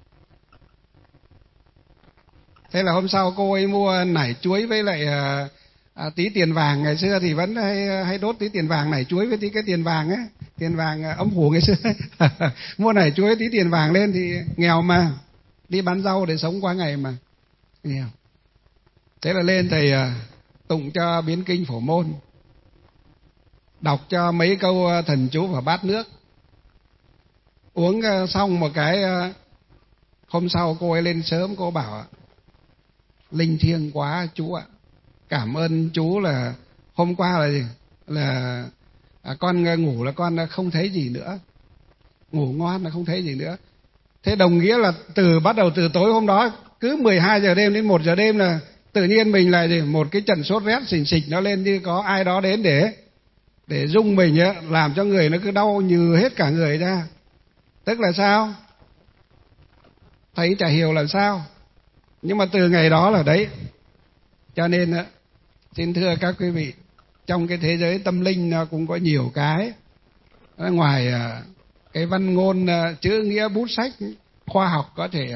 Thế là hôm sau cô ấy mua nải chuối với lại à, à, tí tiền vàng. Ngày xưa thì vẫn hay, hay đốt tí tiền vàng, nải chuối với tí cái tiền vàng ấy, tiền vàng ấm phủ ngày xưa. Mua nải chuối tí tiền vàng lên thì nghèo mà, đi bán rau để sống qua ngày mà, nghèo. Thế là lên thầy à, tụng cho biến kinh Phổ Môn, đọc cho mấy câu thần chú vào bát nước, uống xong một cái. Hôm sau cô ấy lên sớm, cô bảo linh thiêng quá chú ạ, cảm ơn chú là hôm qua là gì là à, con ngủ là con không thấy gì nữa, ngủ ngon là không thấy gì nữa. Thế đồng nghĩa là từ bắt đầu từ tối hôm đó, cứ mười hai giờ đêm đến một giờ đêm là tự nhiên mình lại gì một cái trận sốt rét xình xịch nó lên, như có ai đó đến để để rung mình ấy, làm cho người nó cứ đau nhừ hết cả người ra. Tức là sao? Thầy chả hiểu làm sao, nhưng mà từ ngày đó là đấy. Cho nên xin thưa các quý vị, trong cái thế giới tâm linh nó cũng có nhiều cái, ngoài cái văn ngôn chữ nghĩa bút sách, khoa học có thể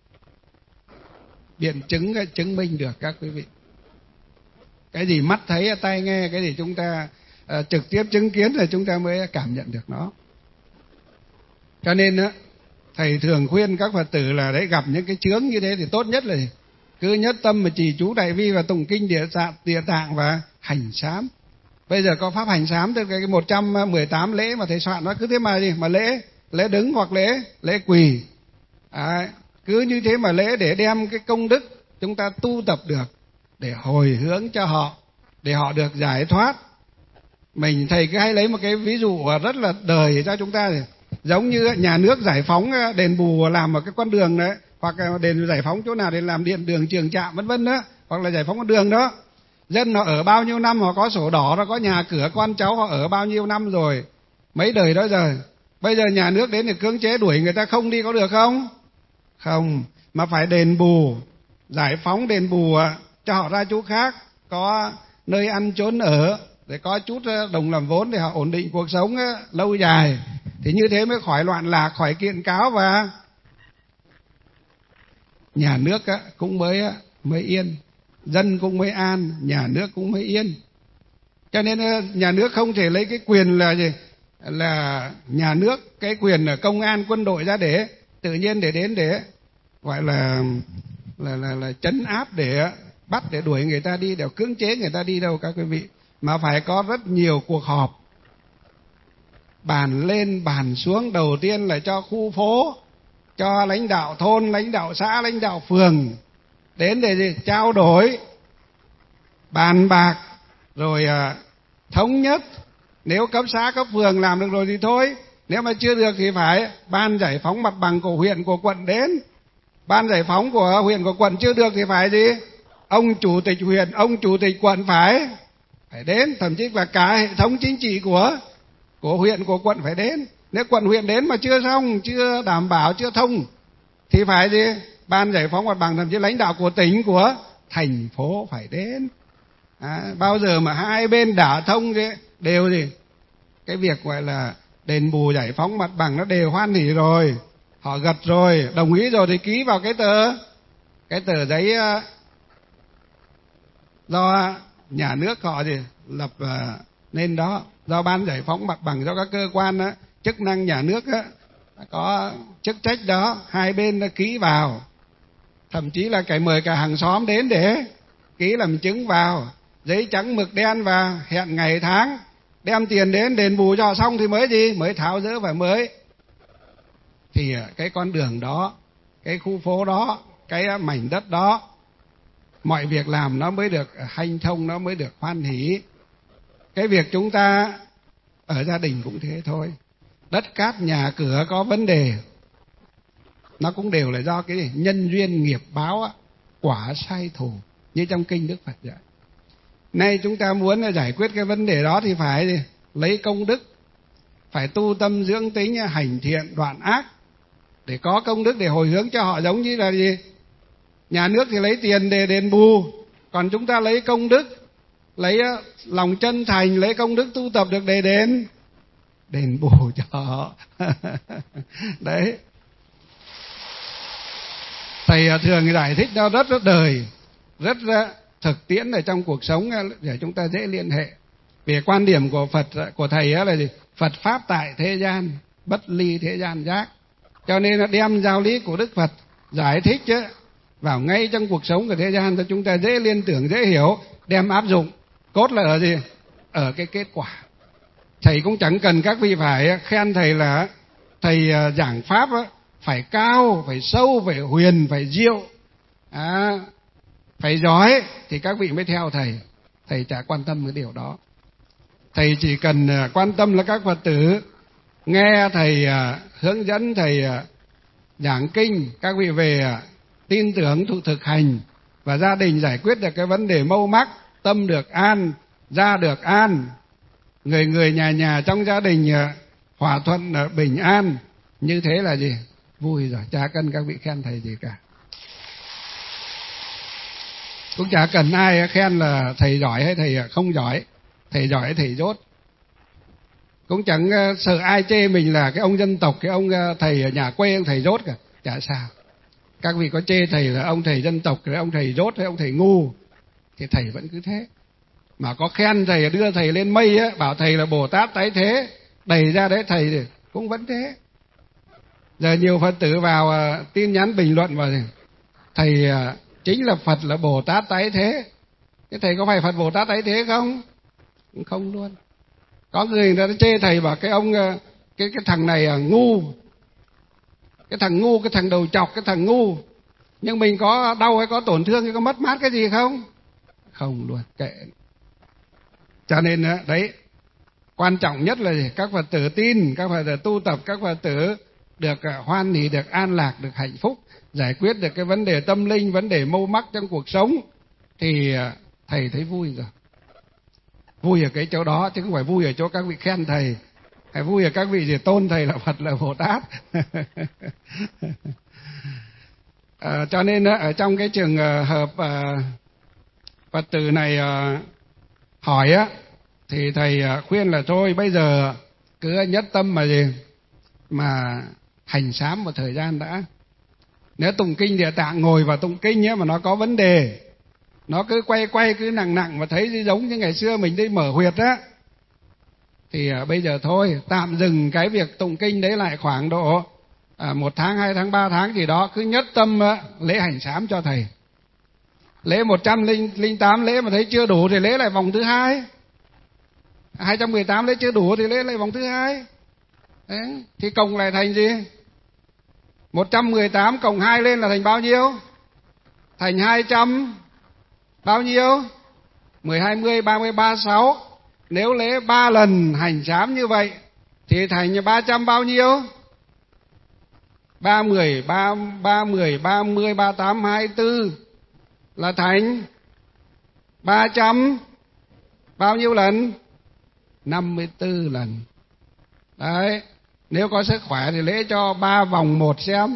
biện chứng chứng minh được các quý vị. Cái gì mắt thấy tai nghe, cái gì chúng ta uh, trực tiếp chứng kiến là chúng ta mới cảm nhận được nó. Cho nên á, thầy thường khuyên các Phật tử là đấy, gặp những cái chướng như thế thì tốt nhất là cứ nhất tâm mà trì chú đại vi và tụng kinh địa tạng, địa tạng và hành sám. Bây giờ có pháp hành sám, tức cái một trăm mười tám lễ mà thầy soạn nó cứ thế mà gì mà lễ lễ đứng hoặc lễ lễ quỳ, à, cứ như thế mà lễ để đem cái công đức chúng ta tu tập được, để hồi hướng cho họ, để họ được giải thoát. Mình thầy cứ hay lấy một cái ví dụ rất là đời cho chúng ta, giống như nhà nước giải phóng đền bù làm một cái con đường đấy, hoặc là đền giải phóng chỗ nào để làm điện đường trường trạm vân vân đó, hoặc là giải phóng con đường đó. Dân họ ở bao nhiêu năm, họ có sổ đỏ, họ có nhà cửa, con cháu họ ở bao nhiêu năm rồi, mấy đời đó rồi. Bây giờ nhà nước đến để cưỡng chế đuổi người ta không đi có được không? Không, mà phải đền bù, giải phóng đền bù cho họ ra chỗ khác, có nơi ăn trốn ở, để có chút đồng làm vốn để họ ổn định cuộc sống lâu dài. Thì như thế mới khỏi loạn lạc, khỏi kiện cáo và nhà nước á, cũng mới mới yên, dân cũng mới an, nhà nước cũng mới yên. Cho nên nhà nước không thể lấy cái quyền là gì, là nhà nước, cái quyền là công an quân đội ra để tự nhiên để đến để gọi là là là, là trấn áp, để bắt, để đuổi người ta đi, để cưỡng chế người ta đi đâu các quý vị, mà phải có rất nhiều cuộc họp, bàn lên bàn xuống. Đầu tiên là cho khu phố, cho lãnh đạo thôn, lãnh đạo xã, lãnh đạo phường đến để gì? Trao đổi, bàn bạc, rồi à, thống nhất. Nếu cấp xã cấp phường làm được rồi thì thôi, nếu mà chưa được thì phải ban giải phóng mặt bằng của huyện của quận đến. Ban giải phóng của huyện của quận chưa được thì phải gì? Ông chủ tịch huyện, ông chủ tịch quận phải phải đến, thậm chí là cả hệ thống chính trị của của huyện của quận phải đến. Nếu quận huyện đến mà chưa xong, chưa đảm bảo, chưa thông thì phải gì? Ban giải phóng mặt bằng, thậm chí lãnh đạo của tỉnh, của thành phố phải đến. À, bao giờ mà hai bên đã thông thì đều gì? Cái việc gọi là đền bù giải phóng mặt bằng nó đều hoan hỉ rồi, họ gật rồi, đồng ý rồi thì ký vào cái tờ cái tờ giấy do nhà nước họ gì lập nên đó, do ban giải phóng mặt bằng, do các cơ quan đó, chức năng nhà nước đó, có chức trách đó, hai bên đã ký vào, thậm chí là cái mời cả hàng xóm đến để ký làm chứng vào, giấy trắng mực đen, và hẹn ngày tháng, đem tiền đến đền bù cho họ xong thì mới gì, mới tháo dỡ và mới thì cái con đường đó, cái khu phố đó, cái mảnh đất đó, mọi việc làm nó mới được hanh thông, nó mới được hoan hỉ. Cái việc chúng ta ở gia đình cũng thế thôi, đất cát nhà cửa có vấn đề, nó cũng đều là do cái gì? Nhân duyên nghiệp báo, quả sai thù, như trong kinh Đức Phật dạy. Nay chúng ta muốn giải quyết cái vấn đề đó thì phải gì? Lấy công đức, phải tu tâm dưỡng tính, hành thiện đoạn ác, để có công đức để hồi hướng cho họ. Giống như là gì? Nhà nước thì lấy tiền để đền bù, còn chúng ta lấy công đức, lấy lòng chân thành, lấy công đức tu tập được để đền đền bù cho họ. Đấy, thầy thường giải thích nó rất rất đời, rất thực tiễn ở trong cuộc sống để chúng ta dễ liên hệ. Về quan điểm của Phật, của thầy là gì? Phật pháp tại thế gian, bất ly thế gian giác. Cho nên là đem giáo lý của Đức Phật giải thích chứ, vào ngay trong cuộc sống của thế gian cho chúng ta dễ liên tưởng, dễ hiểu, đem áp dụng. Cốt là ở gì? Ở cái kết quả. Thầy cũng chẳng cần các vị phải khen thầy là thầy giảng pháp phải cao, phải sâu, phải huyền, phải diệu, à, phải giỏi thì các vị mới theo thầy. Thầy chả quan tâm cái điều đó. Thầy chỉ cần quan tâm là các Phật tử nghe thầy hướng dẫn, thầy giảng kinh, các vị về tin tưởng thụ thực hành, và gia đình giải quyết được cái vấn đề mâu mắc, tâm được an, gia được an, người người nhà nhà trong gia đình hòa thuận bình an. Như thế là gì? Vui rồi, chả cần các vị khen thầy gì cả. Cũng chả cần ai khen là thầy giỏi hay thầy không giỏi, thầy giỏi hay thầy dốt. Cũng chẳng sợ ai chê mình là cái ông dân tộc, cái ông thầy ở nhà quê, ông thầy dốt cả, chả sao. Các vị có chê thầy là ông thầy dân tộc, cái ông thầy dốt hay ông thầy ngu thì thầy vẫn cứ thế. Mà có khen thầy, đưa thầy lên mây á, bảo thầy là Bồ Tát tái thế, đẩy ra đấy thầy cũng vẫn thế. Giờ nhiều Phật tử vào tin nhắn bình luận vào thầy chính là Phật, là Bồ Tát tái thế. Thế thầy có phải Phật Bồ Tát tái thế không? Không luôn. Có người ta chê thầy bảo cái ông cái cái thằng này ngu, cái thằng ngu, cái thằng đầu chọc, cái thằng ngu. Nhưng mình có đau hay có tổn thương hay có mất mát cái gì không? Không luôn, kệ. Cho nên đấy, quan trọng nhất là các Phật tử tin, các Phật tử tu tập, các Phật tử được hoan hỷ, được an lạc, được hạnh phúc, giải quyết được cái vấn đề tâm linh, vấn đề mâu mắc trong cuộc sống thì thầy thấy vui rồi. Vui ở cái chỗ đó chứ không phải vui ở chỗ các vị khen thầy, hay vui ở các vị gì tôn thầy là Phật, là Bồ Tát. À, cho nên ở trong cái trường hợp uh, Phật tử này uh, hỏi á, thì thầy uh, khuyên là thôi bây giờ cứ nhất tâm mà gì mà hành sám một thời gian đã. Nếu tụng kinh Địa Tạng ngồi vào tụng kinh nhé mà nó có vấn đề, nó cứ quay quay cứ nặng nặng mà thấy giống như ngày xưa mình đi mở huyệt á, thì à, bây giờ thôi tạm dừng cái việc tụng kinh đấy lại khoảng độ à, một tháng, hai tháng, ba tháng gì đó, cứ nhất tâm à, lễ hành sám cho thầy. Lễ một trăm lẻ tám lễ mà thấy chưa đủ thì lễ lại vòng thứ hai, hai trăm mười tám lễ chưa đủ thì lễ lại vòng thứ hai. Đấy, thì cộng lại thành gì? một trăm mười tám cộng hai lên là thành bao nhiêu? Thành hai trăm bao nhiêu? mười, hai mươi, ba mươi, ba mươi sáu. Nếu lễ ba lần hành sám như vậy thì thành ba trăm bao nhiêu? ba mươi, ba mươi, ba mươi, ba mươi tám, hai mươi tư là thành ba trăm bao nhiêu lần? năm mươi tư lần. Đấy, nếu có sức khỏe thì lễ cho ba vòng một xem.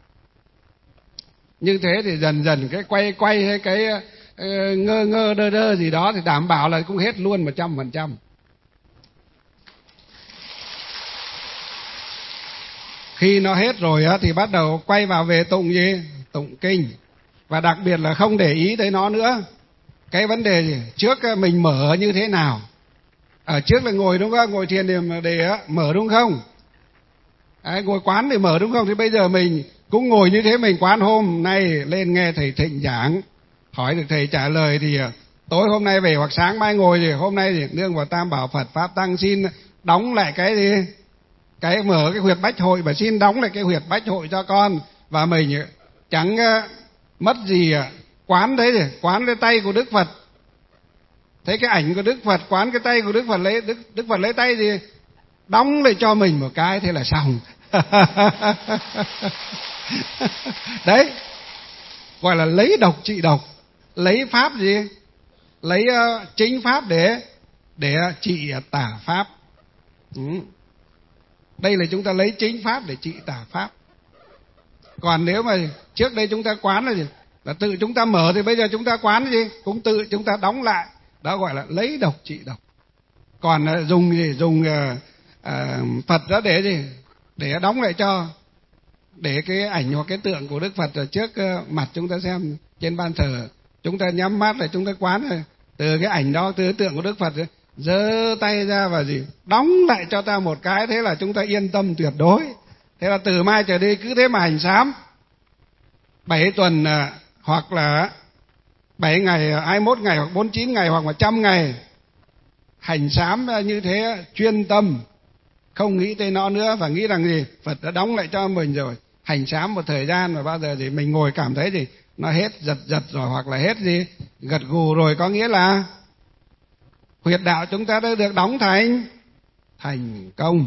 Như thế thì dần dần cái quay quay hay cái ngơ ngơ đơ đơ gì đó thì đảm bảo là cũng hết luôn một trăm phần trăm. Khi nó hết rồi á thì bắt đầu quay vào về tụng gì? Tụng kinh. Và đặc biệt là không để ý tới nó nữa. Cái vấn đề gì? Trước mình mở như thế nào? Ở trước là ngồi đúng không? Ngồi thiền thì để mở đúng không? À, ngồi quán thì mở đúng không? Thì bây giờ mình cũng ngồi như thế, mình quán hôm nay lên nghe thầy Thịnh giảng, hỏi được thầy trả lời thì tối hôm nay về hoặc sáng mai ngồi thì hôm nay thì nương vào Tam Bảo Phật Pháp Tăng xin đóng lại cái gì? Cái mở cái huyệt bách hội và xin đóng lại cái huyệt bách hội cho con. Và mình chẳng mất gì quán đấy thì quán cái tay của Đức Phật. Thấy cái ảnh của Đức Phật, quán cái tay của Đức Phật, lấy Đức, Đức Phật lấy tay gì? Đóng lại cho mình một cái, thế là xong. Đấy, gọi là lấy độc trị độc. Lấy pháp gì? Lấy uh, chính pháp để để trị tà pháp. Ừ. Đây là chúng ta lấy chính pháp để trị tà pháp. Còn nếu mà trước đây chúng ta quán là gì? Là tự chúng ta mở, thì bây giờ chúng ta quán gì? Cũng tự chúng ta đóng lại. Đó gọi là lấy độc trị độc. Còn uh, dùng gì? Dùng uh, uh, Phật đó để gì? Để đóng lại cho, để cái ảnh hoặc cái tượng của Đức Phật ở trước uh, mặt chúng ta xem. Trên ban thờ chúng ta nhắm mắt lại, chúng ta quán rồi, từ cái ảnh đó, từ cái tượng của Đức Phật giơ tay ra và gì? Đóng lại cho ta một cái, thế là chúng ta yên tâm tuyệt đối. Thế là từ mai trở đi cứ thế mà hành sám bảy tuần uh, hoặc là bảy ngày, hai mươi mốt ngày hoặc bốn mươi chín ngày hoặc một trăm ngày. Hành sám như thế chuyên tâm, không nghĩ tới nó nữa, và nghĩ rằng gì? Phật đã đóng lại cho mình rồi. Hành sám một thời gian mà bao giờ thì mình ngồi cảm thấy gì? Nó hết giật giật rồi, hoặc là hết gì? Gật gù rồi, có nghĩa là huyệt đạo chúng ta đã được đóng thành thành công.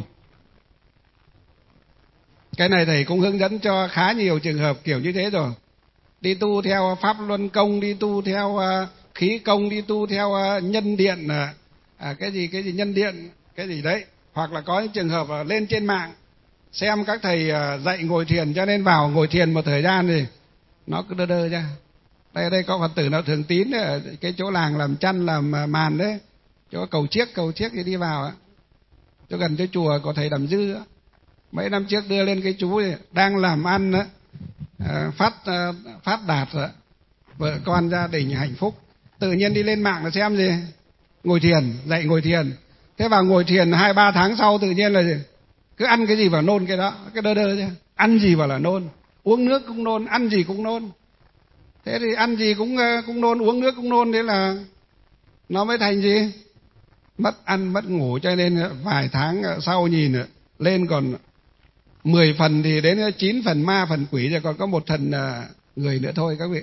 Cái này thầy cũng hướng dẫn cho khá nhiều trường hợp kiểu như thế rồi. Đi tu theo Pháp Luân Công, đi tu theo uh, khí công, đi tu theo uh, nhân điện, uh, à, cái gì cái gì nhân điện, cái gì đấy. Hoặc là có những trường hợp uh, lên trên mạng xem các thầy uh, dạy ngồi thiền, cho nên vào ngồi thiền một thời gian thì nó cứ đơ đơ ra. Đây đây có Phật tử nào Thường Tín ở cái chỗ làng làm chăn làm uh, màn đấy, chỗ cầu chiếc cầu chiếc thì đi vào á, chỗ gần chỗ chùa có thầy Đầm Dư á. Mấy năm trước đưa lên cái chú này, đang làm ăn á, phát phát đạt rồi, vợ con gia đình hạnh phúc, tự nhiên đi lên mạng là xem gì? Ngồi thiền, dạy ngồi thiền. Thế vào ngồi thiền hai ba tháng sau tự nhiên là gì? Cứ ăn cái gì vào nôn cái đó, cái đơ đơ chứ. Ăn gì vào là nôn, uống nước cũng nôn, ăn gì cũng nôn. Thế thì ăn gì cũng cũng nôn, uống nước cũng nôn, thế là nó mới thành gì? Mất ăn mất ngủ. Cho nên vài tháng sau nhìn lên còn mười phần thì đến chín phần ma phần quỷ, rồi còn có một phần người nữa thôi các vị.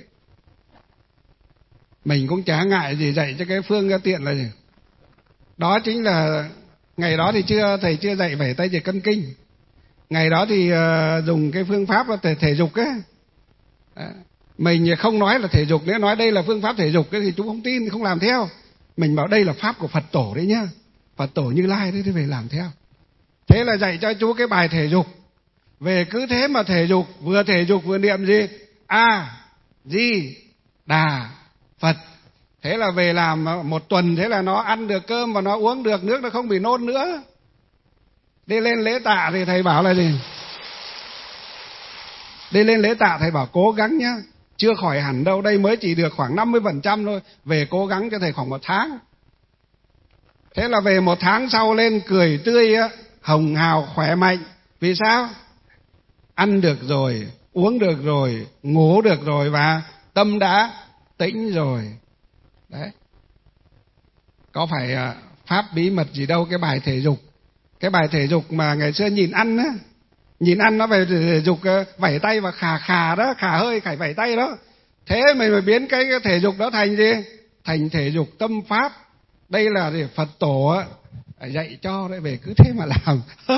Mình cũng chả ngại gì dạy cho cái phương tiện là gì. Đó chính là ngày đó thì chưa thầy chưa dạy vẩy tay diệt cân kinh. Ngày đó thì uh, dùng cái phương pháp là thể, thể dục ấy. À, mình không nói là thể dục, nếu nói đây là phương pháp thể dục thì chú không tin, không làm theo. Mình bảo đây là pháp của Phật tổ đấy nhá, Phật tổ Như Lai đấy, thì phải làm theo. Thế là dạy cho chú cái bài thể dục. Về cứ thế mà thể dục, vừa thể dục vừa niệm gì? A Di Đà Phật. Thế là về làm một tuần, thế là nó ăn được cơm và nó uống được nước, nó không bị nôn nữa. Đi lên lễ tạ thì thầy bảo là gì? Đi lên lễ tạ thầy bảo cố gắng nhá, chưa khỏi hẳn đâu, đây mới chỉ được khoảng năm mươi phần trăm thôi, về cố gắng cho thầy khoảng một tháng. Thế là về một tháng sau lên cười tươi á, hồng hào khỏe mạnh. Vì sao? Ăn được rồi, uống được rồi, ngủ được rồi và tâm đã tĩnh rồi. Đấy. Có phải pháp bí mật gì đâu, cái bài thể dục. Cái bài thể dục mà ngày xưa nhìn ăn á, nhìn ăn nó về thể dục vẩy tay và khà khà đó, khà hơi khải vẩy tay đó. Thế mình mới biến cái thể dục đó thành gì? Thành thể dục tâm pháp. Đây là gì? Phật tổ dạy cho đấy, về cứ thế mà làm.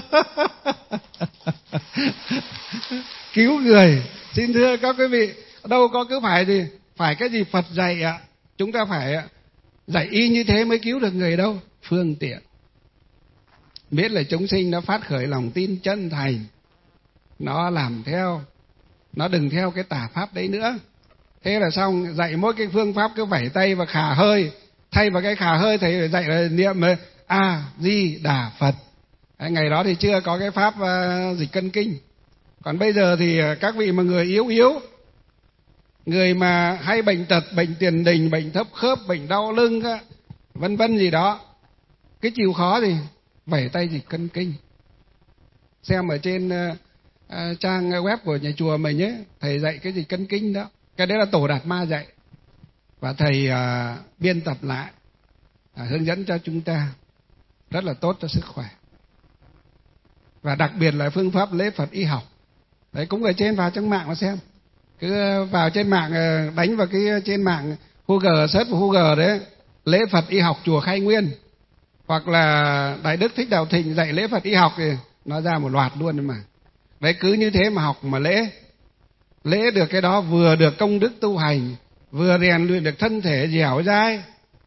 Cứu người. Xin thưa các quý vị, đâu có cứ phải gì, phải cái gì Phật dạy ạ, chúng ta phải dạy y như thế mới cứu được người đâu. Phương tiện. Biết là chúng sinh nó phát khởi lòng tin chân thành, nó làm theo, nó đừng theo cái tà pháp đấy nữa. Thế là xong, dạy mỗi cái phương pháp cứ vẩy tay và khà hơi. Thay vào cái khà hơi thầy dạy là niệm A Di Đà Phật. Ngày đó thì chưa có cái pháp uh, dịch cân kinh. Còn bây giờ thì các vị mà người yếu yếu, người mà hay bệnh tật, bệnh tiền đình, bệnh thấp khớp, bệnh đau lưng, vân vân gì đó, cái chịu khó thì vẩy tay dịch cân kinh. Xem ở trên uh, uh, trang web của nhà chùa mình ấy, thầy dạy cái dịch cân kinh đó. Cái đấy là Tổ Đạt Ma dạy. Và thầy uh, biên tập lại, uh, hướng dẫn cho chúng ta, rất là tốt cho sức khỏe. Và đặc biệt là phương pháp lễ Phật y học. Đấy, cũng ở trên, vào trong mạng mà xem. Cứ vào trên mạng, đánh vào cái trên mạng Google, search vào Google đấy, lễ Phật y học chùa Khai Nguyên. Hoặc là Đại Đức Thích Đạo Thịnh dạy lễ Phật y học thì nó ra một loạt luôn mà. Đấy, cứ như thế mà học mà lễ. Lễ được cái đó vừa được công đức tu hành, vừa rèn luyện được thân thể dẻo dai,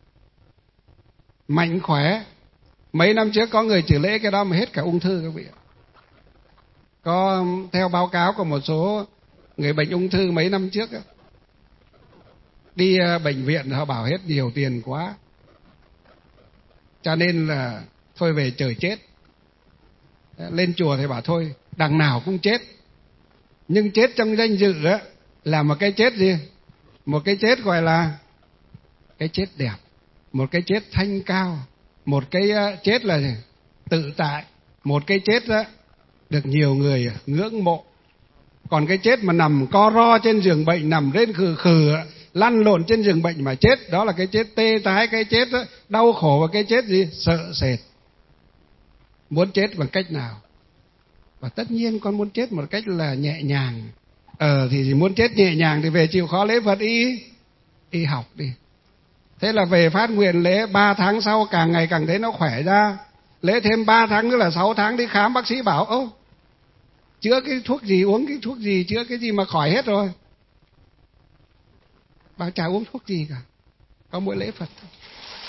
mạnh khỏe. Mấy năm trước có người chỉ lễ cái đó mà hết cả ung thư các vị ạ. Có theo báo cáo của một số người bệnh ung thư mấy năm trước á, đi bệnh viện họ bảo hết nhiều tiền quá, cho nên là thôi về trời chết. Lên chùa thì bảo thôi đằng nào cũng chết, nhưng chết trong danh dự á là một cái chết gì? Một cái chết gọi là cái chết đẹp, một cái chết thanh cao, một cái chết là gì? Tự tại, một cái chết đó được nhiều người ngưỡng mộ. Còn cái chết mà nằm co ro trên giường bệnh, nằm rên khừ khừ, lăn lộn trên giường bệnh mà chết, đó là cái chết tê tái, cái chết đó, đau khổ, và cái chết gì? Sợ sệt. Muốn chết bằng cách nào? Và tất nhiên con muốn chết một cách là nhẹ nhàng. Ờ thì muốn chết nhẹ nhàng thì về chịu khó lễ Phật y y học đi. Thế là về phát nguyện lễ, ba tháng sau càng ngày càng thấy nó khỏe ra. Lễ thêm ba tháng nữa là sáu tháng, đi khám bác sĩ bảo ơ chữa cái thuốc gì, uống cái thuốc gì, chữa cái gì mà khỏi hết rồi. Bà chả uống thuốc gì cả, có mỗi lễ Phật thôi.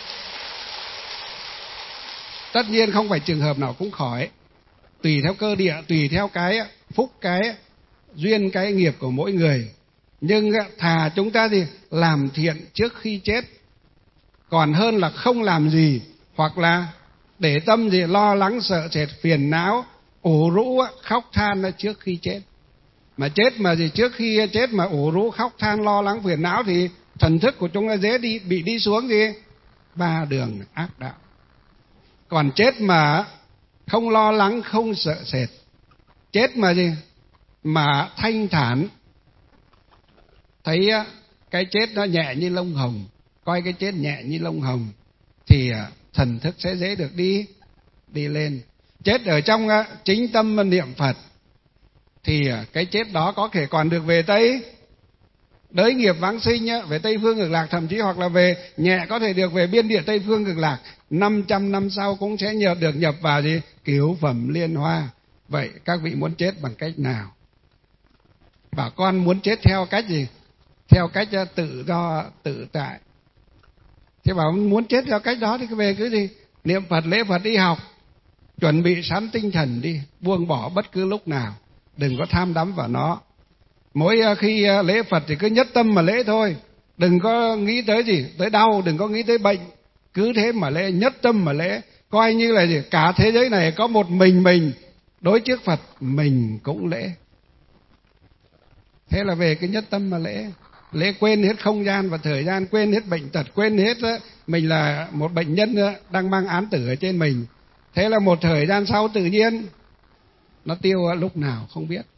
Tất nhiên không phải trường hợp nào cũng khỏi, tùy theo cơ địa, tùy theo cái phúc, cái duyên, cái nghiệp của mỗi người. Nhưng thà chúng ta gì làm thiện trước khi chết, còn hơn là không làm gì, hoặc là để tâm gì lo lắng sợ sệt phiền não ủ rũ khóc than trước khi chết. Mà chết mà gì trước khi chết mà ủ rũ khóc than lo lắng phiền não thì thần thức của chúng ta dễ đi bị đi xuống gì ba đường ác đạo. Còn chết mà không lo lắng, không sợ sệt, chết mà gì mà thanh thản, thấy cái chết nó nhẹ như lông hồng, coi cái chết nhẹ như lông hồng, thì thần thức sẽ dễ được đi đi lên. Chết ở trong chính tâm niệm Phật thì cái chết đó có thể còn được về Tây đới nghiệp vãng sinh, về Tây phương cực lạc, thậm chí hoặc là về nhẹ có thể được về biên địa Tây phương cực lạc. Năm trăm năm sau cũng sẽ nhờ được nhập vào gì cửu phẩm liên hoa. Vậy các vị muốn chết bằng cách nào? Bảo con muốn chết theo cách gì? Theo cách tự do tự tại. Thế bảo muốn chết theo cách đó thì cứ về cứ gì niệm Phật, lễ Phật, đi học, chuẩn bị sẵn tinh thần đi, buông bỏ bất cứ lúc nào, đừng có tham đắm vào nó. Mỗi khi lễ Phật thì cứ nhất tâm mà lễ thôi, đừng có nghĩ tới gì, tới đau, đừng có nghĩ tới bệnh, cứ thế mà lễ, nhất tâm mà lễ, coi như là gì cả thế giới này có một mình mình đối trước Phật mình cũng lễ. Thế là về cái nhất tâm mà lễ. Lễ quên hết không gian và thời gian, quên hết bệnh tật, quên hết đó, mình là một bệnh nhân đó, đang mang án tử ở trên mình. Thế là một thời gian sau tự nhiên nó tiêu lúc nào không biết.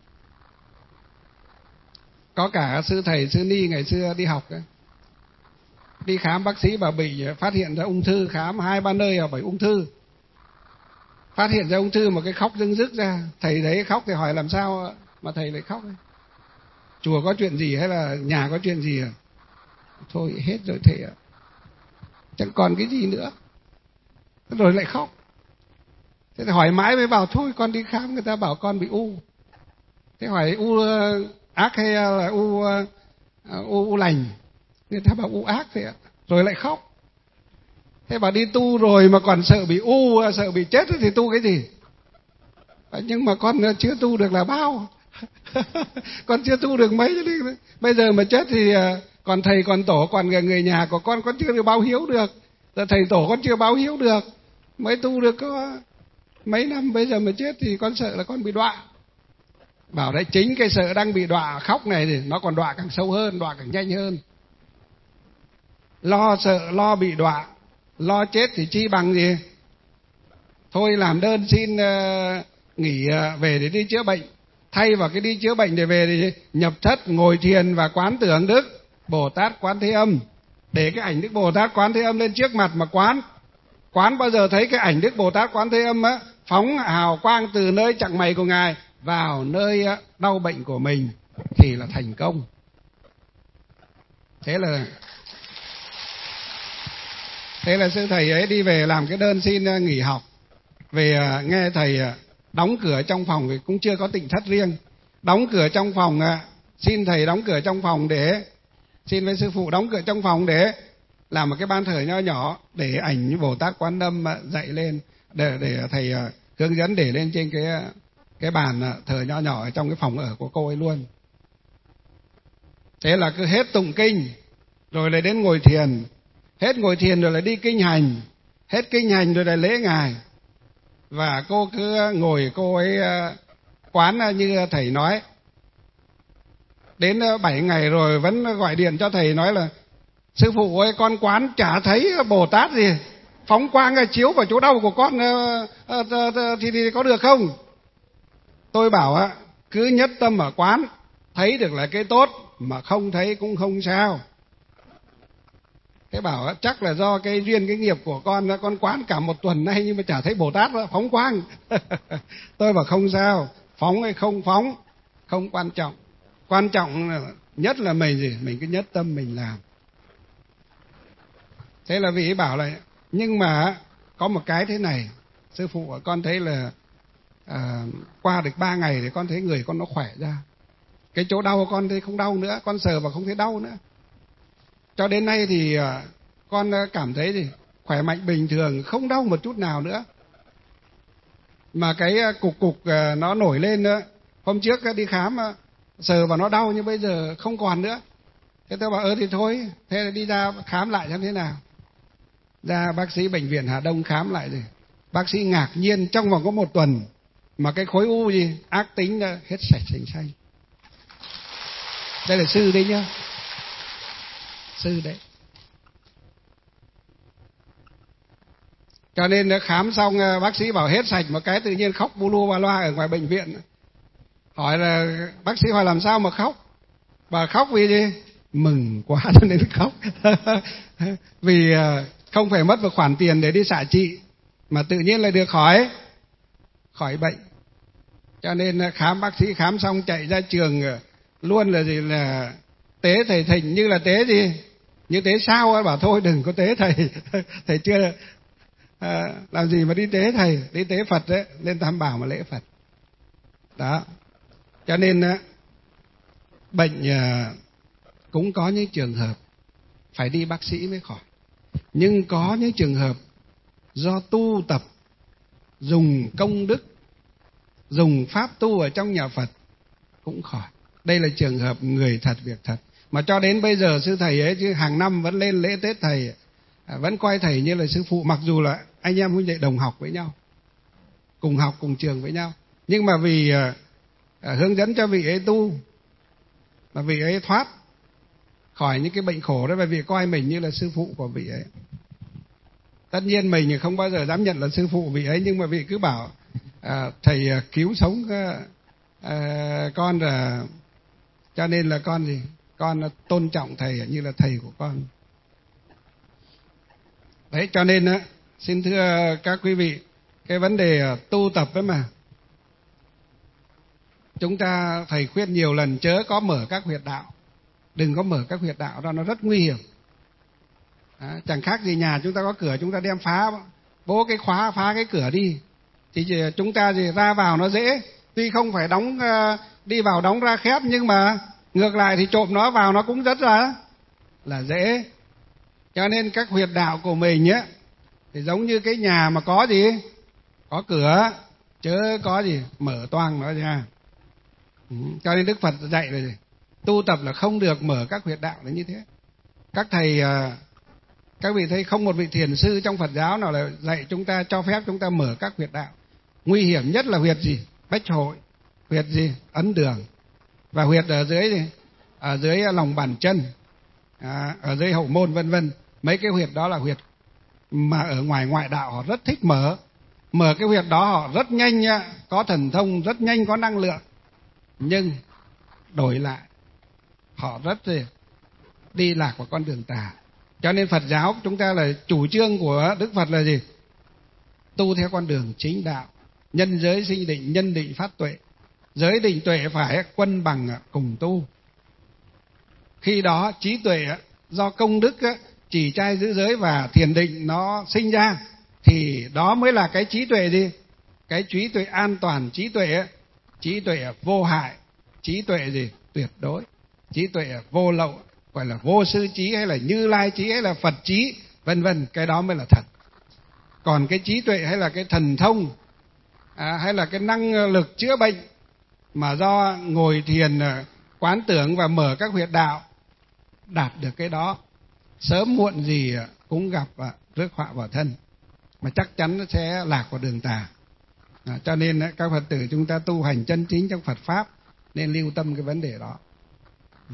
Có cả sư thầy sư ni ngày xưa đi học ấy, đi khám bác sĩ bảo bị phát hiện ra ung thư, khám hai ba nơi ở bảy ung thư, phát hiện ra ung thư mà cái khóc rưng rức ra. Thầy thấy khóc thì hỏi làm sao mà thầy lại khóc ấy? Chùa có chuyện gì hay là nhà có chuyện gì à? Thôi hết rồi thầy ạ, chẳng còn cái gì nữa. Rồi lại khóc. Thế thì hỏi mãi mới bảo thôi con đi khám, người ta bảo con bị u. Thế hỏi u ác hay là u u, u lành? Người ta bảo u ác thế ạ. Rồi lại khóc. Thế bảo đi tu rồi mà còn sợ bị u, sợ bị chết thì tu cái gì? Nhưng mà con chưa tu được là bao. Con chưa tu được mấy, bây giờ mà chết thì còn thầy còn tổ còn người nhà của con con chưa được báo hiếu được. Giờ thầy tổ con chưa báo hiếu được, mới tu được có mấy năm, bây giờ mà chết thì con sợ là con bị đọa. Bảo đấy, chính cái sợ đang bị đọa khóc này thì nó còn đọa càng sâu hơn, đọa càng nhanh hơn. Lo sợ, lo bị đọa, lo chết thì chi bằng gì? Thôi làm đơn xin uh, nghỉ uh, về để đi chữa bệnh. Thay vào cái đi chữa bệnh để về thì nhập thất ngồi thiền và quán tưởng Đức Bồ Tát Quán Thế Âm. Để cái ảnh Đức Bồ Tát Quán Thế Âm lên trước mặt mà quán. Quán bao giờ thấy cái ảnh Đức Bồ Tát Quán Thế Âm á, phóng hào quang từ nơi chặng mày của Ngài vào nơi đau bệnh của mình thì là thành công. Thế là Thế là sư thầy ấy đi về làm cái đơn xin nghỉ học. Về nghe thầy đóng cửa trong phòng, vì cũng chưa có tịnh thất riêng. Đóng cửa trong phòng, xin thầy đóng cửa trong phòng để, xin với sư phụ đóng cửa trong phòng để làm một cái ban thờ nho nhỏ để ảnh Bồ Tát Quán Âm dậy lên, để để thầy hướng dẫn để lên trên cái cái bàn thờ nho nhỏ ở trong cái phòng ở của cô ấy luôn. Thế là cứ hết tụng kinh rồi lại đến ngồi thiền, hết ngồi thiền rồi lại đi kinh hành, hết kinh hành rồi lại lễ Ngài. Và cô cứ ngồi cô ấy quán như thầy nói. Đến bảy ngày rồi vẫn gọi điện cho thầy nói là sư phụ ơi, con quán chả thấy Bồ Tát gì, phóng quang chiếu vào chỗ đau của con thì, thì có được không? Tôi bảo cứ nhất tâm ở quán, thấy được là cái tốt, mà không thấy cũng không sao. Thế bảo chắc là do cái duyên cái nghiệp của con, con quán cả một tuần nay nhưng mà chả thấy Bồ Tát phóng quang. Tôi bảo không sao, phóng hay không phóng không quan trọng, quan trọng nhất là mình gì, mình cứ nhất tâm mình làm. Thế là vị ấy bảo là nhưng mà có một cái thế này, sư phụ con thấy là à, qua được ba ngày thì con thấy người con nó khỏe ra, cái chỗ đau con thấy không đau nữa, con sờ và không thấy đau nữa. Cho đến nay thì con cảm thấy gì khỏe mạnh bình thường, không đau một chút nào nữa. Mà cái cục cục nó nổi lên nữa, hôm trước đi khám sờ vào nó đau nhưng bây giờ không còn nữa. Thế tôi bảo ơ thì thôi, thế là đi ra khám lại xem thế nào. Ra bác sĩ bệnh viện Hà Đông khám lại rồi, bác sĩ ngạc nhiên trong vòng có một tuần mà cái khối u gì ác tính hết sạch sành xanh. Đây là sư đấy nhá, sư đấy. Cho nên khám xong bác sĩ bảo hết sạch, một cái tự nhiên khóc bu lu ba loa ở ngoài bệnh viện. Hỏi là bác sĩ hỏi làm sao mà khóc? Bà khóc vì gì? Mừng quá cho nên khóc. Vì không phải mất một khoản tiền để đi xạ trị, mà tự nhiên lại được khỏi khỏi bệnh. Cho nên khám bác sĩ khám xong chạy ra trường luôn là gì là tế thầy Thịnh, như là tế gì? Như tế sao? Bảo thôi đừng có tế thầy. Thầy chưa à, làm gì mà đi tế thầy, đi tế Phật đấy, lên Tam Bảo mà lễ Phật. Đó. Cho nên bệnh cũng có những trường hợp phải đi bác sĩ mới khỏi. Nhưng có những trường hợp do tu tập, dùng công đức, dùng pháp tu ở trong nhà Phật cũng khỏi. Đây là trường hợp người thật việc thật. Mà cho đến bây giờ sư thầy ấy chứ hàng năm vẫn lên lễ Tết thầy, vẫn coi thầy như là sư phụ, mặc dù là anh em huynh đệ đồng học với nhau, cùng học cùng trường với nhau. Nhưng mà vì uh, hướng dẫn cho vị ấy tu, mà vị ấy thoát khỏi những cái bệnh khổ đó, và vị coi mình như là sư phụ của vị ấy. Tất nhiên mình không bao giờ dám nhận là sư phụ vị ấy, nhưng mà vị cứ bảo à, thầy cứu sống à, con, là cho nên là con gì con tôn trọng thầy như là thầy của con. Đấy, cho nên á, xin thưa các quý vị, cái vấn đề tu tập ấy mà, chúng ta thầy khuyên nhiều lần chớ có mở các huyệt đạo, đừng có mở các huyệt đạo ra, nó rất nguy hiểm. À, chẳng khác gì nhà chúng ta có cửa, chúng ta đem phá bố cái khóa, phá cái cửa đi, thì chúng ta gì ra vào nó dễ. Tuy không phải đóng đi vào đóng ra khép, nhưng mà ngược lại thì trộm nó vào nó cũng rất là là dễ. Cho nên các huyệt đạo của mình á thì giống như cái nhà mà có gì có cửa, chớ có gì mở toang nó ra. Ừ. Cho nên Đức Phật dạy là gì? Tu tập là không được mở các huyệt đạo là như thế. Các thầy, các vị thấy không một vị thiền sư trong Phật giáo nào là dạy chúng ta, cho phép chúng ta mở các huyệt đạo. Nguy hiểm nhất là huyệt gì? Bách hội, huyệt gì? Ấn đường, và huyệt ở dưới gì? Ở dưới lòng bàn chân, à, ở dưới hậu môn vân vân. Mấy cái huyệt đó là huyệt mà ở ngoài ngoại đạo họ rất thích mở. Mở cái huyệt đó họ rất nhanh nha, có thần thông, rất nhanh, có năng lượng. Nhưng đổi lại họ rất gì? Đi lạc vào con đường tà. Cho nên Phật giáo chúng ta là chủ trương của Đức Phật là gì? Tu theo con đường chính đạo, nhân giới sinh định, nhân định phát tuệ. Giới định tuệ phải quân bằng cùng tu. Khi đó trí tuệ do công đức chỉ trai giữ giới và thiền định nó sinh ra, thì đó mới là cái trí tuệ gì? Cái trí tuệ an toàn, trí tuệ trí tuệ vô hại, trí tuệ gì? Tuyệt đối, trí tuệ vô lậu, gọi là vô sư trí hay là Như Lai trí hay là Phật trí vân vân, cái đó mới là thật. Còn cái trí tuệ hay là cái thần thông à, hay là cái năng lực chữa bệnh mà do ngồi thiền quán tưởng và mở các huyệt đạo đạt được cái đó, sớm muộn gì cũng gặp rước họa vào thân, mà chắc chắn nó sẽ lạc vào đường tà. À, cho nên các Phật tử chúng ta tu hành chân chính trong Phật pháp nên lưu tâm cái vấn đề đó. Ừ.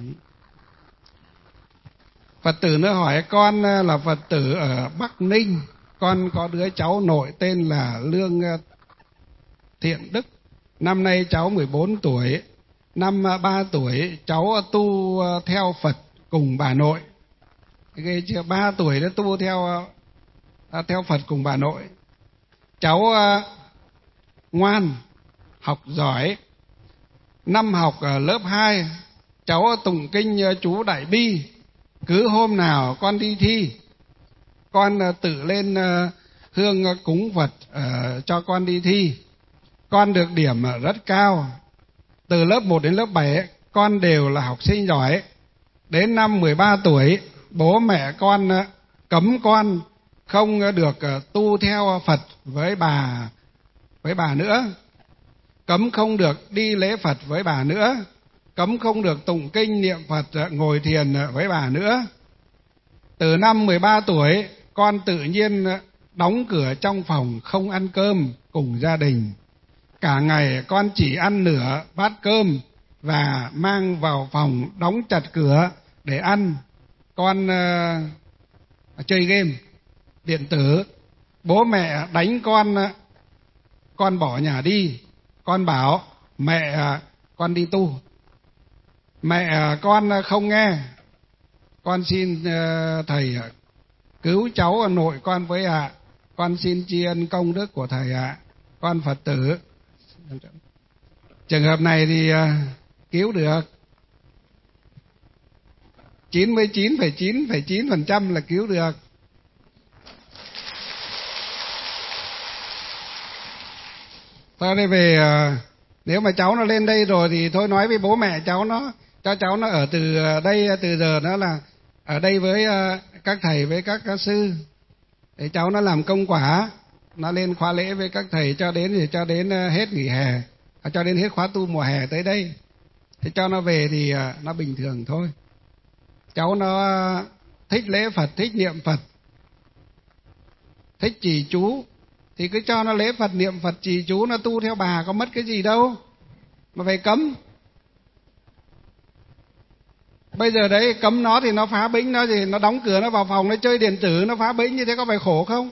Phật tử nó hỏi con là Phật tử ở Bắc Ninh, con có đứa cháu nội tên là Lương Thiện Đức. Năm nay cháu mười bốn tuổi, năm ba tuổi cháu tu theo Phật cùng bà nội. Cái ba tuổi đã tu theo theo Phật cùng bà nội. Cháu ngoan, học giỏi. Năm học ở lớp hai, cháu tụng kinh chú Đại Bi. Cứ hôm nào con đi thi, con tự lên hương cúng Phật cho con đi thi. Con được điểm rất cao. Từ lớp một đến lớp bảy, con đều là học sinh giỏi. Đến năm mười ba tuổi, bố mẹ con cấm con không được tu theo Phật với bà với bà nữa, cấm không được đi lễ Phật với bà nữa, cấm không được tụng kinh niệm Phật ngồi thiền với bà nữa. Từ năm mười ba tuổi, con tự nhiên đóng cửa trong phòng không ăn cơm cùng gia đình. Cả ngày con chỉ ăn nửa bát cơm và mang vào phòng đóng chặt cửa để ăn. Con uh, chơi game điện tử. Bố mẹ đánh con, con bỏ nhà đi. Con bảo mẹ con đi tu. Mẹ con không nghe. Con xin uh, thầy cứu cháu nội con với ạ. À. Con xin tri ân công đức của thầy ạ. À. Con Phật tử. Trường hợp này thì uh, cứu được. chín mươi chín phẩy chín phẩy chín phần trăm là cứu được. Thôi đây về, uh, nếu mà cháu nó lên đây rồi thì thôi nói với bố mẹ cháu nó, cho cháu nó ở từ đây, từ giờ nó là ở đây với uh, các thầy với các, các sư, để cháu nó làm công quả, nó lên khóa lễ với các thầy cho đến thì cho đến uh, hết nghỉ hè, à, cho đến hết khóa tu mùa hè tới đây, thì cho nó về thì uh, nó bình thường thôi. Cháu nó thích lễ Phật, thích niệm Phật, thích trì chú, thì cứ cho nó lễ Phật, niệm Phật, trì chú, nó tu theo bà có mất cái gì đâu mà phải cấm. Bây giờ đấy cấm nó thì nó phá bĩnh, nó gì, nó đóng cửa, nó vào phòng, nó chơi điện tử, nó phá bĩnh, như thế có phải khổ không?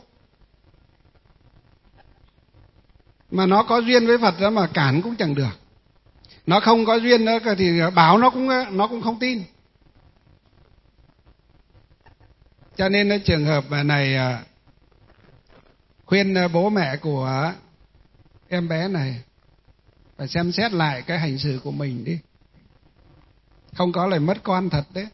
Mà nó có duyên với Phật đó mà cản cũng chẳng được. Nó không có duyên nữa thì bảo nó cũng nó cũng không tin. Cho nên cái trường hợp này khuyên bố mẹ của em bé này phải xem xét lại cái hành xử của mình đi. Không có lời mất con thật đấy.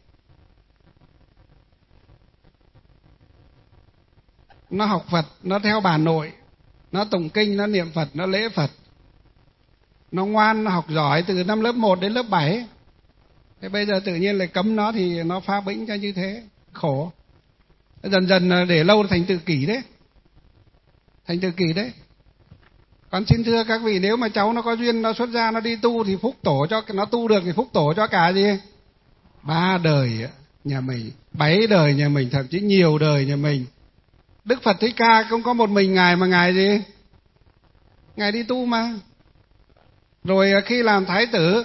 Nó học Phật, nó theo bà nội, nó tụng kinh, nó niệm Phật, nó lễ Phật. Nó ngoan, nó học giỏi từ năm lớp một đến lớp bảy. Thế bây giờ tự nhiên lại cấm nó thì nó phá bĩnh cho như thế, khổ. Dần dần để lâu thành tự kỷ đấy. Thành tự kỷ đấy. Con xin thưa các vị, nếu mà cháu nó có duyên, nó xuất gia, nó đi tu thì phúc tổ cho, nó tu được thì phúc tổ cho cả gì? Ba đời nhà mình, bảy đời nhà mình, thậm chí nhiều đời nhà mình. Đức Phật Thích Ca không có một mình Ngài mà Ngài gì? Ngài đi tu mà. Rồi khi làm thái tử,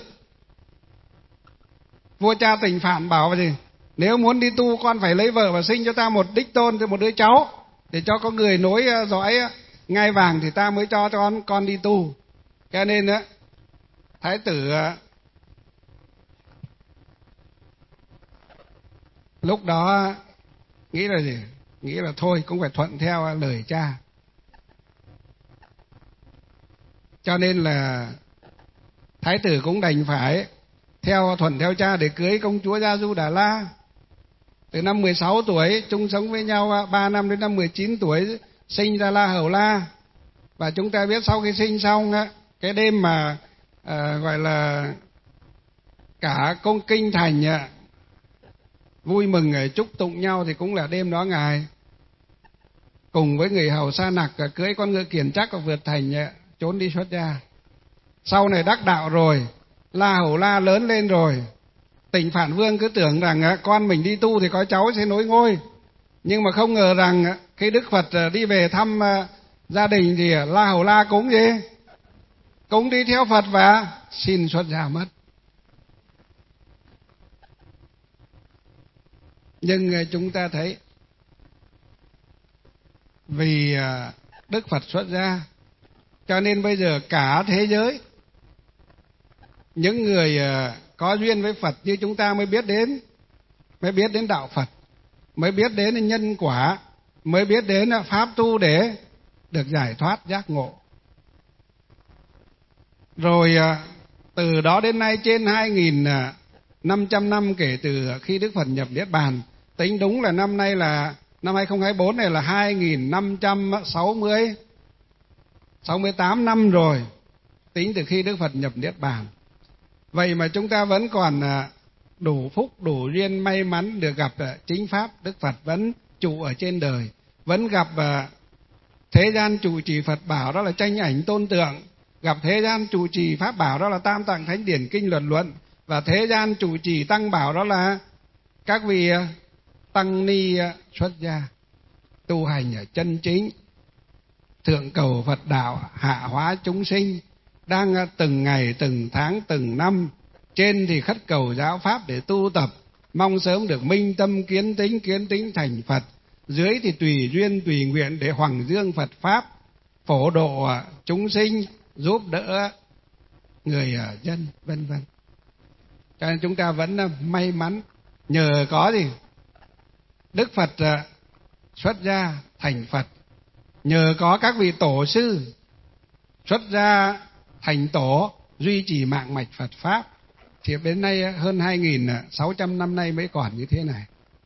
vua cha Tỉnh Phạn bảo gì? Nếu muốn đi tu con phải lấy vợ và sinh cho ta một đích tôn, một đứa cháu, để cho có người nối dõi ngai vàng thì ta mới cho con con đi tu. Cho nên á, thái tử lúc đó nghĩ là gì? Nghĩ là thôi cũng phải thuận theo lời cha. Cho nên là thái tử cũng đành phải theo thuận theo cha để cưới công chúa Gia Du Đà La. Từ năm mười sáu tuổi chung sống với nhau ba năm đến năm mười chín tuổi sinh ra La Hầu La. Và chúng ta biết sau khi sinh xong cái đêm mà à, gọi là cả cung kinh thành à, vui mừng chúc tụng nhau thì cũng là đêm đó Ngài cùng với người hầu Sa Nặc cưới con ngựa Kiền Trắc và vượt thành trốn đi xuất gia. Sau này đắc đạo rồi, La Hầu La lớn lên rồi, Tỉnh Phạn Vương cứ tưởng rằng con mình đi tu thì có cháu sẽ nối ngôi. Nhưng mà không ngờ rằng khi Đức Phật đi về thăm gia đình thì La Hầu La cũng gì? Cũng đi theo Phật và xin xuất gia mất. Nhưng chúng ta thấy vì Đức Phật xuất gia cho nên bây giờ cả thế giới những người có duyên với Phật như chúng ta mới biết đến, mới biết đến đạo Phật, mới biết đến nhân quả, mới biết đến pháp tu để được giải thoát giác ngộ. Rồi từ đó đến nay trên hai nghìn năm trăm năm kể từ khi Đức Phật nhập Niết Bàn, tính đúng là năm nay là năm hai không hai tư này là hai nghìn năm trăm sáu mươi sáu mươi tám năm rồi, tính từ khi Đức Phật nhập Niết Bàn. Vậy mà chúng ta vẫn còn đủ phúc, đủ duyên, may mắn được gặp chính Pháp. Đức Phật vẫn trụ ở trên đời, vẫn gặp thế gian trụ trì Phật bảo, đó là tranh ảnh tôn tượng, gặp thế gian trụ trì Pháp bảo, đó là Tam Tạng Thánh Điển Kinh Luật Luận, và thế gian trụ trì Tăng bảo, đó là các vị tăng ni xuất gia tu hành ở chân chính, thượng cầu Phật đạo, hạ hóa chúng sinh, đang từng ngày, từng tháng, từng năm trên thì khất cầu giáo pháp để tu tập, mong sớm được minh tâm kiến tính, kiến tính thành Phật, dưới thì tùy duyên tùy nguyện để hoằng dương Phật pháp, phổ độ chúng sinh, giúp đỡ người dân, vân vân. Cho nên chúng ta vẫn may mắn nhờ có gì? Đức Phật xuất gia thành Phật, nhờ có các vị tổ sư xuất gia thành tổ duy trì mạng mạch Phật pháp, thì đến nay hơn hai nghìn sáu trăm năm nay mới còn như thế này.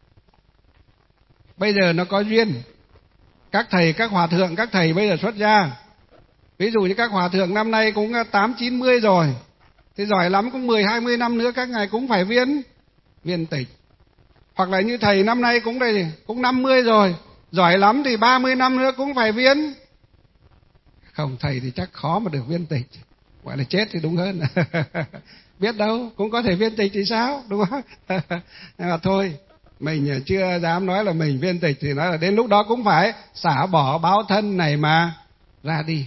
Bây giờ nó có duyên, các thầy, các hòa thượng, các thầy bây giờ xuất gia. Ví dụ như các hòa thượng năm nay cũng tám chín mươi rồi, thì giỏi lắm cũng mười hai mươi năm nữa các ngài cũng phải viên viên tịch. Hoặc là như thầy năm nay cũng đây cũng năm mươi rồi, giỏi lắm thì ba mươi năm nữa cũng phải viên. Không, thầy thì chắc khó mà được viên tịch, gọi là chết thì đúng hơn. Biết đâu, cũng có thể viên tịch thì sao, đúng không? Nhưng mà thôi, mình chưa dám nói là mình viên tịch, thì nói là đến lúc đó cũng phải xả bỏ báo thân này mà ra đi.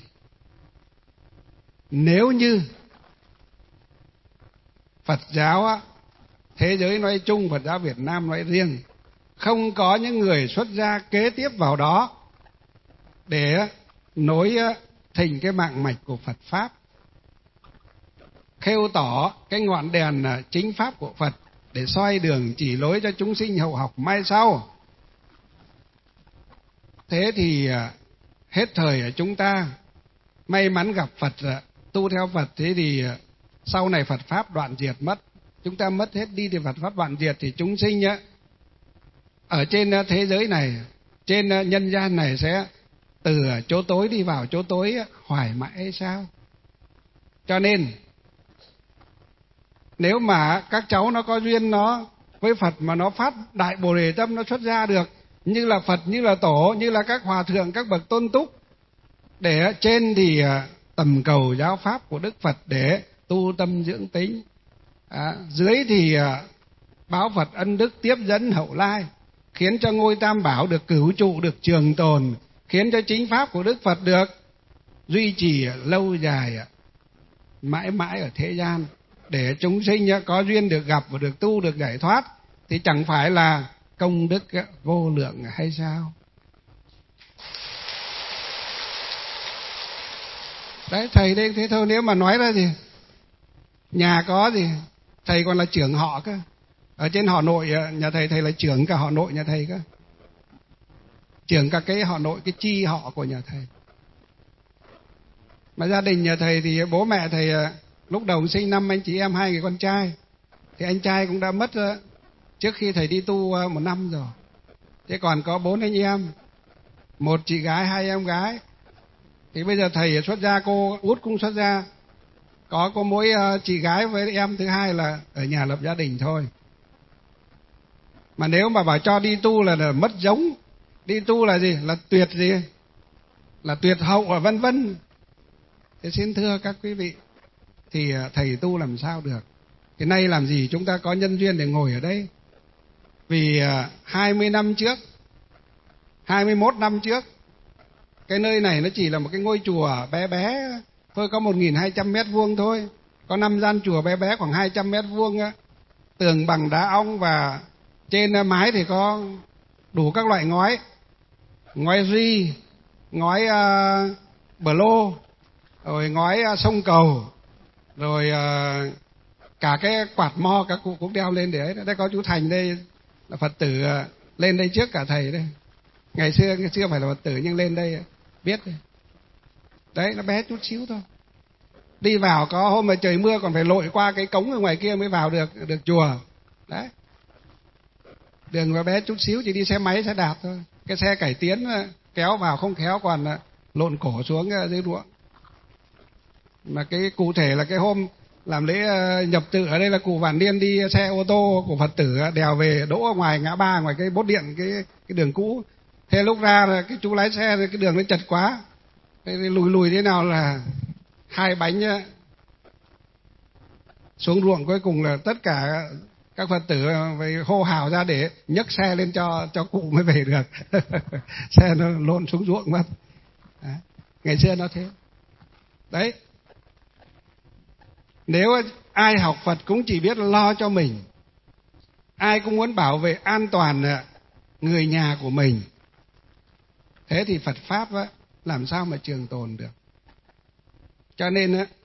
Nếu như Phật giáo á, thế giới nói chung, Phật giáo Việt Nam nói riêng, không có những người xuất gia kế tiếp vào đó để nối thành cái mạng mạch của Phật Pháp, khêu tỏ cái ngọn đèn chính Pháp của Phật để soi đường chỉ lối cho chúng sinh hậu học mai sau. Thế thì hết thời chúng ta may mắn gặp Phật, tu theo Phật, thế thì sau này Phật Pháp đoạn diệt mất, chúng ta mất hết đi thì Phật Pháp đoạn diệt, thì chúng sinh á, ở trên thế giới này, trên nhân gian này sẽ từ chỗ tối đi vào chỗ tối hoài mãi hay sao? Cho nên nếu mà các cháu nó có duyên nó với Phật mà nó phát đại Bồ Đề tâm, nó xuất gia được như là Phật, như là Tổ, như là các hòa thượng, các bậc tôn túc, để trên thì tầm cầu giáo pháp của Đức Phật để tu tâm dưỡng tính, à, dưới thì báo Phật ân đức tiếp dẫn hậu lai, khiến cho ngôi Tam Bảo được cửu trụ, được trường tồn, khiến cho chính pháp của Đức Phật được duy trì lâu dài mãi mãi ở thế gian, để chúng sinh có duyên được gặp và được tu, được giải thoát, thì chẳng phải là công đức vô lượng hay sao? Đấy, thầy đây thế thôi, nếu mà nói ra gì, nhà có gì, thầy còn là trưởng họ cơ. Ở trên họ nội nhà thầy, thầy là trưởng cả họ nội nhà thầy cơ. Trưởng cả cái họ nội, cái chi họ của nhà thầy. Mà gia đình nhà thầy thì bố mẹ thầy lúc đầu sinh năm anh chị em hai người con trai. Thì anh trai cũng đã mất trước khi thầy đi tu một năm rồi. Thế còn có bốn anh em, một chị gái, hai em gái. Thì bây giờ thầy xuất gia, cô út cũng xuất gia. Có có mỗi chị gái với em thứ hai là ở nhà lập gia đình thôi. Mà nếu mà bảo cho đi tu là, là mất giống. Đi tu là gì? Là tuyệt gì? Là tuyệt hậu và vân vân. Thế xin thưa các quý vị, thì thầy tu làm sao được? Thì nay làm gì chúng ta có nhân duyên để ngồi ở đây? Vì hai mươi năm trước, hai mươi mốt năm trước, cái nơi này nó chỉ là một cái ngôi chùa bé bé thôi, có một nghìn hai trăm mét vuông thôi. Có năm gian chùa bé bé khoảng hai trăm mét vuông, tường bằng đá ong, và trên mái thì có đủ các loại ngói, ngói ri, ngói uh, bờ lô, rồi ngói uh, sông cầu, rồi uh, cả cái quạt mo các cụ cũng đeo lên để ấy. Đây có chú Thành đây là Phật tử, uh, lên đây trước cả thầy đây. Ngày xưa chưa phải là Phật tử nhưng lên đây biết đây. Đấy, nó bé chút xíu thôi. Đi vào có hôm mà trời mưa còn phải lội qua cái cống ở ngoài kia mới vào được được chùa. Đấy. Đường nó bé chút xíu, chỉ đi xe máy, xe đạp thôi. Cái xe cải tiến kéo vào không khéo còn lộn cổ xuống dưới ruộng. Mà cái cụ thể là cái hôm làm lễ nhập tự ở đây là cụ Vạn Niên đi xe ô tô của Phật tử đèo về đỗ ở ngoài ngã ba, ngoài cái bốt điện, cái cái đường cũ. Thế lúc ra là cái chú lái xe cái đường nó chật quá, cái lùi lùi thế nào là hai bánh xuống ruộng, cuối cùng là tất cả các Phật tử phải hô hào ra để nhấc xe lên cho cho cụ mới về được. Xe nó lộn xuống ruộng mất. Đấy. Ngày xưa nó thế. Đấy. Nếu ai học Phật cũng chỉ biết lo cho mình, ai cũng muốn bảo vệ an toàn người nhà của mình, thế thì Phật Pháp á, làm sao mà trường tồn được. Cho nên á,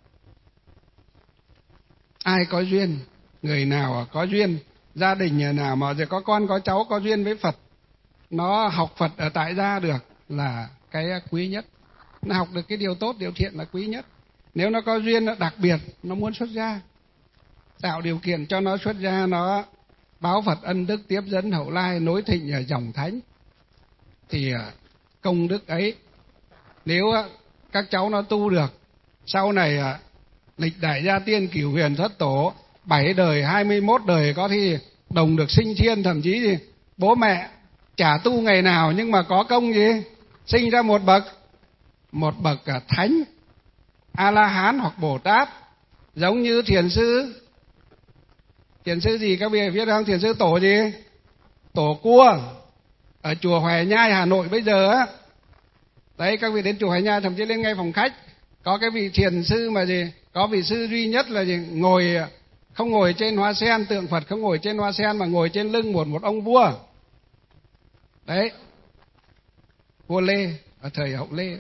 ai có duyên, người nào có duyên, gia đình nhà nào mà có con có cháu có duyên với Phật, nó học Phật ở tại gia được là cái quý nhất. Nó học được cái điều tốt, điều thiện là quý nhất. Nếu nó có duyên, nó đặc biệt, nó muốn xuất gia, tạo điều kiện cho nó xuất gia, nó báo Phật ân đức tiếp dẫn hậu lai, nối thịnh ở dòng thánh, thì công đức ấy, nếu các cháu nó tu được, sau này lịch đại gia tiên cửu huyền thất tổ, bảy đời, hai mươi mốt đời có khi đồng được sinh thiên, thậm chí thì bố mẹ chả tu ngày nào nhưng mà có công gì? Sinh ra một bậc, một bậc thánh, A-la-hán hoặc Bồ Tát, giống như thiền sư. Thiền sư gì các vị biết không? Thiền sư Tổ gì? Tổ Cua, ở chùa Hoè Nhai Hà Nội bây giờ á. Đấy, các vị đến chùa Hoè Nhai, thậm chí lên ngay phòng khách, có cái vị thiền sư mà gì? Có vị sư duy nhất là gì? Ngồi Không ngồi trên hoa sen, tượng Phật không ngồi trên hoa sen mà ngồi trên lưng một một ông vua. Đấy, vua Lê ở thời Hậu Lê.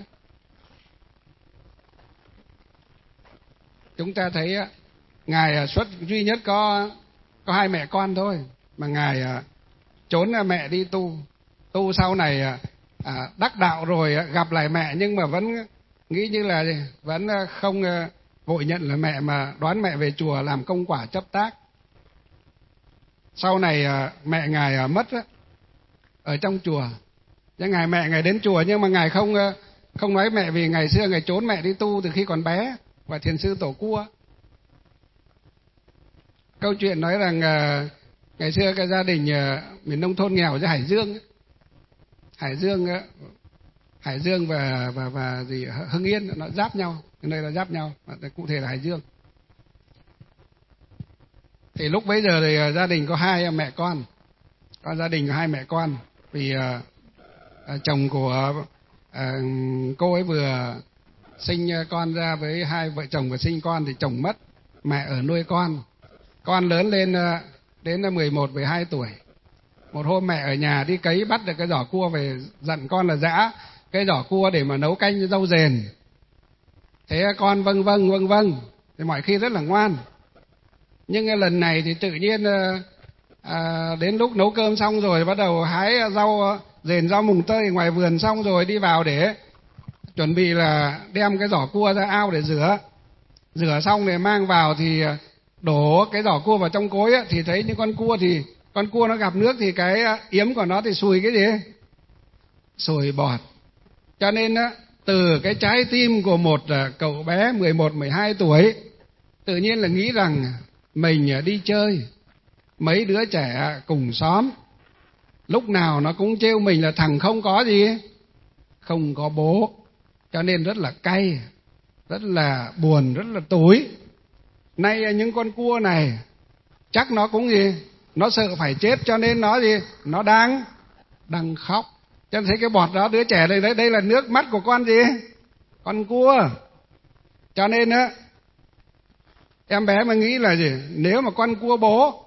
Chúng ta thấy ngài xuất duy nhất có có hai mẹ con thôi, mà ngài trốn mẹ đi tu. Tu sau này à, đắc đạo rồi gặp lại mẹ, nhưng mà vẫn nghĩ như là vẫn không vội nhận là mẹ, mà đoán mẹ về chùa làm công quả chấp tác. Sau này mẹ ngài mất ở trong chùa, nhưng ngài mẹ ngài đến chùa, nhưng mà ngài không không nói mẹ, vì ngày xưa ngài trốn mẹ đi tu từ khi còn bé, và thiền sư Tổ Cua. Câu chuyện nói rằng ngày xưa cái gia đình miền nông thôn nghèo ở Hải Dương, Hải Dương, Hải Dương và và và gì Hưng Yên nó giáp nhau, cái nơi là giáp nhau, cụ thể là Hải Dương. Thì lúc bấy giờ thì gia đình có hai mẹ con, có gia đình có hai mẹ con, vì uh, chồng của uh, cô ấy vừa sinh con ra với hai vợ chồng, và sinh con thì chồng mất, mẹ ở nuôi con. Con lớn lên uh, đến mười một, mười hai tuổi. Một hôm mẹ ở nhà đi cấy, bắt được cái giỏ cua về, dặn con là giã cái giỏ cua để mà nấu canh rau dền. Thế con vâng vâng vâng vâng, thì mọi khi rất là ngoan. Nhưng lần này thì tự nhiên à, đến lúc nấu cơm xong rồi, bắt đầu hái rau dền, rau mùng tơi ngoài vườn, xong rồi đi vào để chuẩn bị là đem cái giỏ cua ra ao để rửa. Rửa xong rồi mang vào thì đổ cái giỏ cua vào trong cối ấy, thì thấy những con cua thì con cua nó gặp nước thì cái yếm của nó thì sùi cái gì? Sùi bọt. Cho nên á, từ cái trái tim của một cậu bé mười một, mười hai tuổi, tự nhiên là nghĩ rằng mình đi chơi, mấy đứa trẻ cùng xóm, lúc nào nó cũng trêu mình là thằng không có gì, không có bố. Cho nên rất là cay, rất là buồn, rất là tủi. Nay những con cua này chắc nó cũng gì, nó sợ phải chết, cho nên nó gì, nó đang đang khóc. Cho nên thấy cái bọt đó, đứa trẻ đây đấy, đây là nước mắt của con gì, con cua. Cho nên á, em bé mà nghĩ là gì, nếu mà con cua bố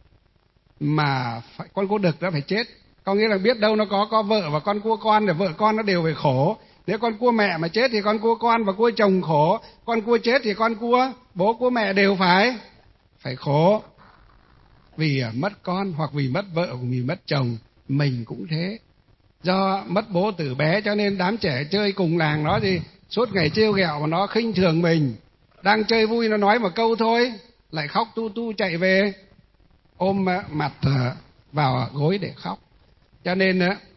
mà phải, con cua đực nó phải chết, có nghĩa là biết đâu nó có có vợ và con cua con, để vợ con nó đều phải khổ. Nếu con cua mẹ mà chết thì con cua con và cua chồng khổ, con cua chết thì con cua bố cua mẹ đều phải phải khổ. Vì mất con, hoặc vì mất vợ, hoặc vì mất chồng. Mình cũng thế, do mất bố từ bé cho nên đám trẻ chơi cùng làng nó gì suốt ngày trêu ghẹo mà nó khinh thường mình. Đang chơi vui nó nói một câu thôi lại khóc tu tu chạy về ôm mặt vào gối để khóc. Cho nên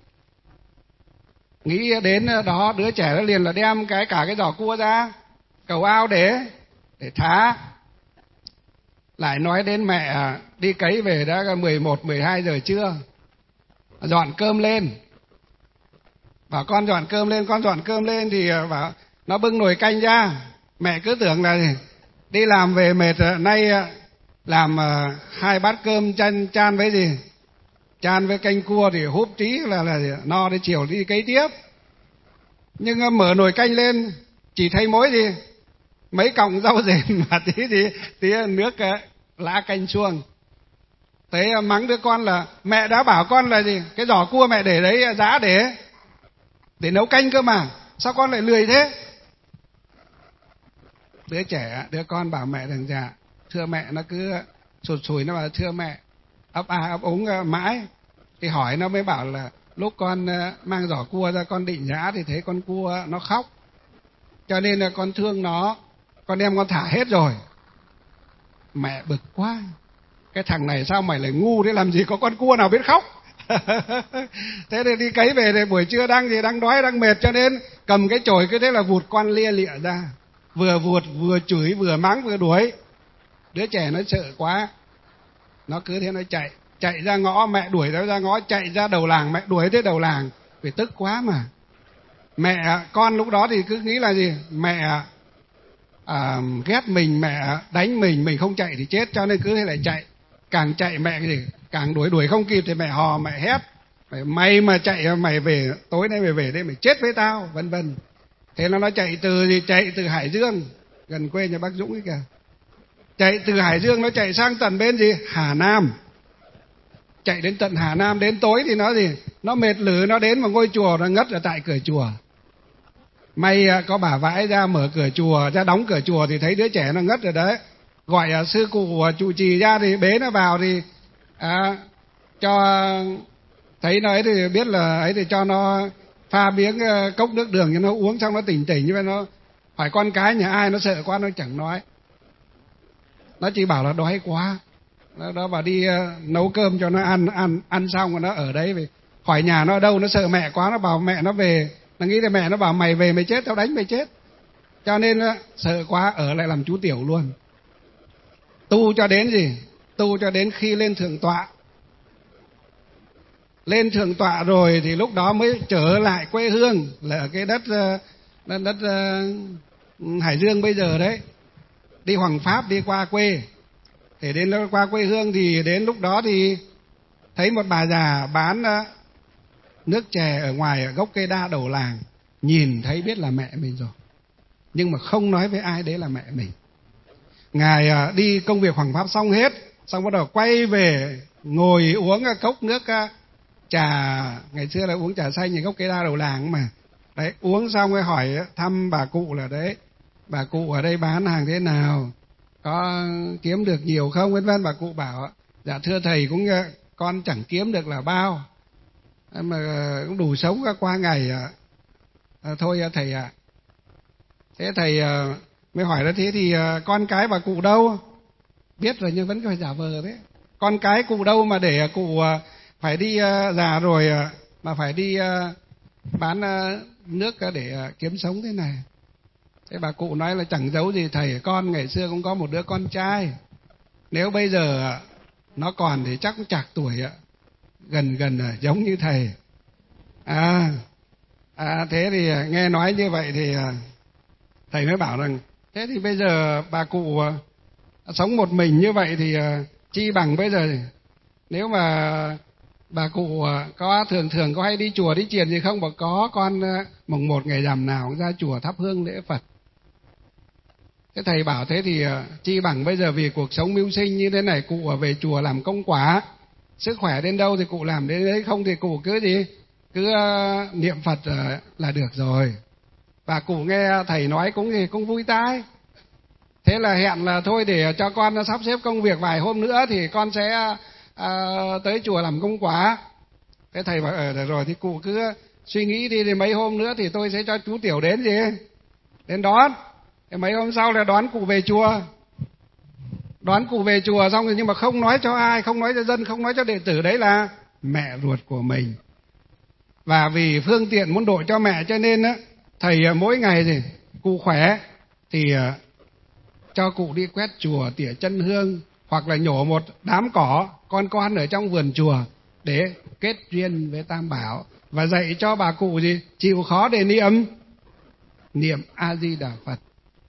nghĩ đến đó, đứa trẻ nó liền là đem cái cả cái giỏ cua ra cầu ao để để thả. Lại nói đến mẹ đi cấy về đã mười một, mười hai giờ trưa, dọn cơm lên, bảo con dọn cơm lên, con dọn cơm lên thì bảo nó bưng nồi canh ra. Mẹ cứ tưởng là đi làm về mệt, nay làm hai bát cơm chan chan với gì, chan với canh cua thì húp tí là là no để chiều đi cấy tiếp. Nhưng mở nồi canh lên chỉ thấy mỗi gì, mấy cọng rau dền và tí gì tí nước lá canh chuông. Thế mắng đứa con là mẹ đã bảo con là gì, cái giỏ cua mẹ để đấy giá để để nấu canh cơ mà, sao con lại lười thế? Đứa trẻ, đứa con bảo mẹ rằng dạ thưa mẹ, nó cứ sụt sùi, nó bảo thưa mẹ, ấp a ấp úng mãi. Thì hỏi nó mới bảo là lúc con mang giỏ cua ra con định giã thì thấy con cua nó khóc, cho nên là con thương nó, con đem con thả hết rồi. Mẹ bực quá, cái thằng này sao mày lại ngu thế, làm gì có con cua nào biết khóc. Thế thì đi cấy về thì buổi trưa đang gì đang đói đang mệt, cho nên cầm cái chổi cứ thế là vụt con lia lịa ra, vừa vụt vừa chửi vừa mắng vừa đuổi. Đứa trẻ nó sợ quá, nó cứ thế nó chạy chạy ra ngõ, mẹ đuổi nó ra ngõ, chạy ra đầu làng, mẹ đuổi tới đầu làng vì tức quá mà. Mẹ con lúc đó thì cứ nghĩ là gì, mẹ à, ghét mình, mẹ đánh mình, mình không chạy thì chết, cho nên cứ thế lại chạy. Càng chạy mẹ gì càng đuổi, đuổi không kịp thì mẹ hò, mẹ hét, mày mà chạy mày về tối nay mày về đây mày chết với tao, vân vân. Thế nó nó chạy từ gì, chạy từ Hải Dương gần quê nhà bác Dũng ấy kìa, Chạy từ Hải Dương nó chạy sang tận bên gì? Hà Nam. Chạy đến tận Hà Nam, đến tối thì nó gì? Nó mệt lử, nó đến một ngôi chùa, nó ngất ở tại cửa chùa. May có bà vãi ra mở cửa chùa, ra đóng cửa chùa thì thấy đứa trẻ nó ngất rồi đấy. Gọi sư cụ trụ trì ra thì bế nó vào thì à, cho thấy nó ấy thì biết là ấy thì cho nó pha miếng cốc nước đường cho nó uống, xong nó tỉnh tỉnh. Nhưng mà nó hỏi con cái nhà ai, nó sợ quá nó chẳng nói. Nó chỉ bảo là đói quá. Nó, nó bảo đi uh, nấu cơm cho nó ăn, ăn ăn xong rồi nó ở đấy. Vì hỏi nhà nó ở đâu, nó sợ mẹ quá, nó bảo mẹ nó về. Nó nghĩ là mẹ nó bảo mày về mày chết, tao đánh mày chết. Cho nên uh, sợ quá ở lại làm chú tiểu luôn. Tu cho đến gì? Tu cho đến khi lên thượng tọa. Lên thượng tọa rồi thì lúc đó mới trở lại quê hương, là ở cái đất uh, đất, đất uh, Hải Dương bây giờ đấy. Đi Hoàng Pháp đi qua quê. Để đến qua quê hương thì đến lúc đó thì thấy một bà già bán uh, nước chè ở ngoài ở gốc cây đa đầu làng. Nhìn thấy biết là mẹ mình rồi, nhưng mà không nói với ai đấy là mẹ mình. Ngài uh, đi công việc Hoàng Pháp xong hết, xong bắt đầu quay về ngồi uống uh, cốc nước uh, trà. Ngày xưa là uống trà xanh như gốc cây đa đầu làng mà. Đấy, uống xong rồi hỏi thăm bà cụ là đấy, bà cụ ở đây bán hàng thế nào, có kiếm được nhiều không, vân vân. Bà cụ bảo dạ thưa thầy, cũng con chẳng kiếm được là bao, mà cũng đủ sống qua ngày à, thôi thầy ạ. À. Thế thầy à, mới hỏi là thế thì à, con cái bà cụ đâu? Biết rồi nhưng vẫn phải giả vờ đấy. Con cái cụ đâu mà để cụ à, phải đi à, già rồi à, mà phải đi à, bán à, nước à, để à, kiếm sống thế này. Thế bà cụ nói là chẳng giấu gì thầy, con ngày xưa cũng có một đứa con trai. Nếu bây giờ nó còn thì chắc cũng chạc tuổi gần gần giống như thầy. À, à thế thì nghe nói như vậy thì thầy mới bảo rằng thế thì bây giờ bà cụ sống một mình như vậy thì chi bằng bây giờ nếu mà bà cụ có thường thường có hay đi chùa đi chiền gì không? Bảo có, con mùng một ngày rằm nào cũng ra chùa thắp hương lễ Phật. Thế thầy bảo thế thì chi bằng bây giờ vì cuộc sống mưu sinh như thế này, cụ về chùa làm công quả, sức khỏe đến đâu thì cụ làm đến đấy, không thì cụ cứ gì cứ uh, niệm Phật uh, là được rồi. Và cụ nghe thầy nói cũng thì cũng vui tai. Thế là hẹn là thôi để cho con sắp xếp công việc vài hôm nữa thì con sẽ uh, tới chùa làm công quả. Thế thầy bảo ở rồi thì cụ cứ suy nghĩ đi, thì mấy hôm nữa thì tôi sẽ cho chú tiểu đến gì đến đón. Thế mấy hôm sau là đón cụ về chùa. Đón cụ về chùa xong rồi nhưng mà không nói cho ai, không nói cho dân, không nói cho đệ tử đấy là mẹ ruột của mình. Và vì phương tiện muốn độ cho mẹ cho nên á, thầy mỗi ngày thì cụ khỏe thì cho cụ đi quét chùa, tỉa chân hương, hoặc là nhổ một đám cỏ con con ở trong vườn chùa để kết duyên với Tam Bảo, và dạy cho bà cụ gì chịu khó để niệm niệm A Di Đà Phật.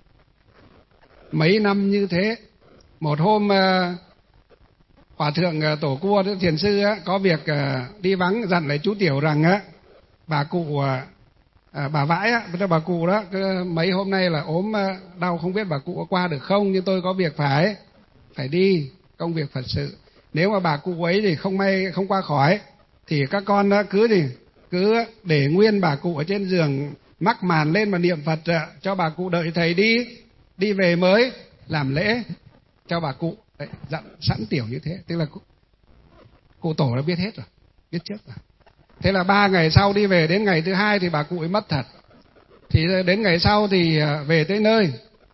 Mấy năm như thế, một hôm Hòa thượng Tổ Cua thiền sư có việc đi vắng, dặn lại chú tiểu rằng bà cụ bà vãi bà cụ đó mấy hôm nay là ốm đau, không biết bà cụ có qua được không, nhưng tôi có việc phải phải đi công việc Phật sự. Nếu mà bà cụ ấy thì không may không qua khỏi thì các con cứ gì cứ để nguyên bà cụ ở trên giường, mắc màn lên mà niệm Phật cho bà cụ, đợi thầy đi đi về mới làm lễ cho bà cụ. Đấy, dặn sẵn tiểu như thế, tức là cụ, cụ tổ đã biết hết rồi, biết trước rồi. Thế là ba ngày sau đi về, đến ngày thứ hai thì bà cụ ấy mất thật. Thì đến ngày sau thì về tới nơi,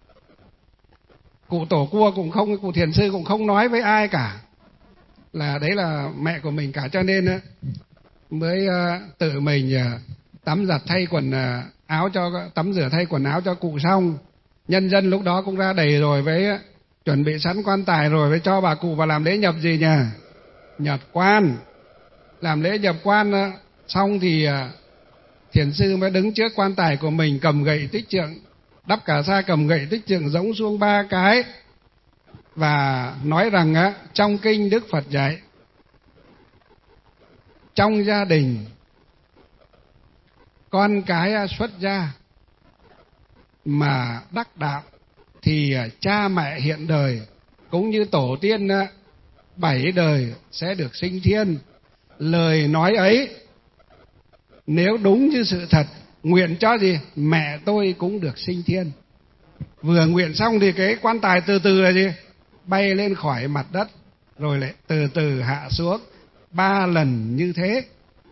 cụ Tổ Cua cũng không, cụ thiền sư cũng không nói với ai cả là đấy là mẹ của mình cả, cho nên mới tự mình tắm giặt thay quần áo cho, tắm rửa thay quần áo cho cụ xong. Nhân dân lúc đó cũng ra đầy rồi, với chuẩn bị sẵn quan tài rồi, với cho bà cụ vào làm lễ nhập gì nhỉ? Nhập quan. Làm lễ nhập quan xong thì thiền sư mới đứng trước quan tài của mình, cầm gậy tích trượng, đắp cả sa cầm gậy tích trượng giống xuống ba cái, và nói rằng á, trong kinh Đức Phật dạy, trong gia đình con cái xuất gia mà đắc đạo thì cha mẹ hiện đời cũng như tổ tiên bảy đời sẽ được sinh thiên. Lời nói ấy nếu đúng như sự thật, nguyện cho gì mẹ tôi cũng được sinh thiên. Vừa nguyện xong thì cái quan tài từ từ là gì bay lên khỏi mặt đất, rồi lại từ từ hạ xuống ba lần như thế.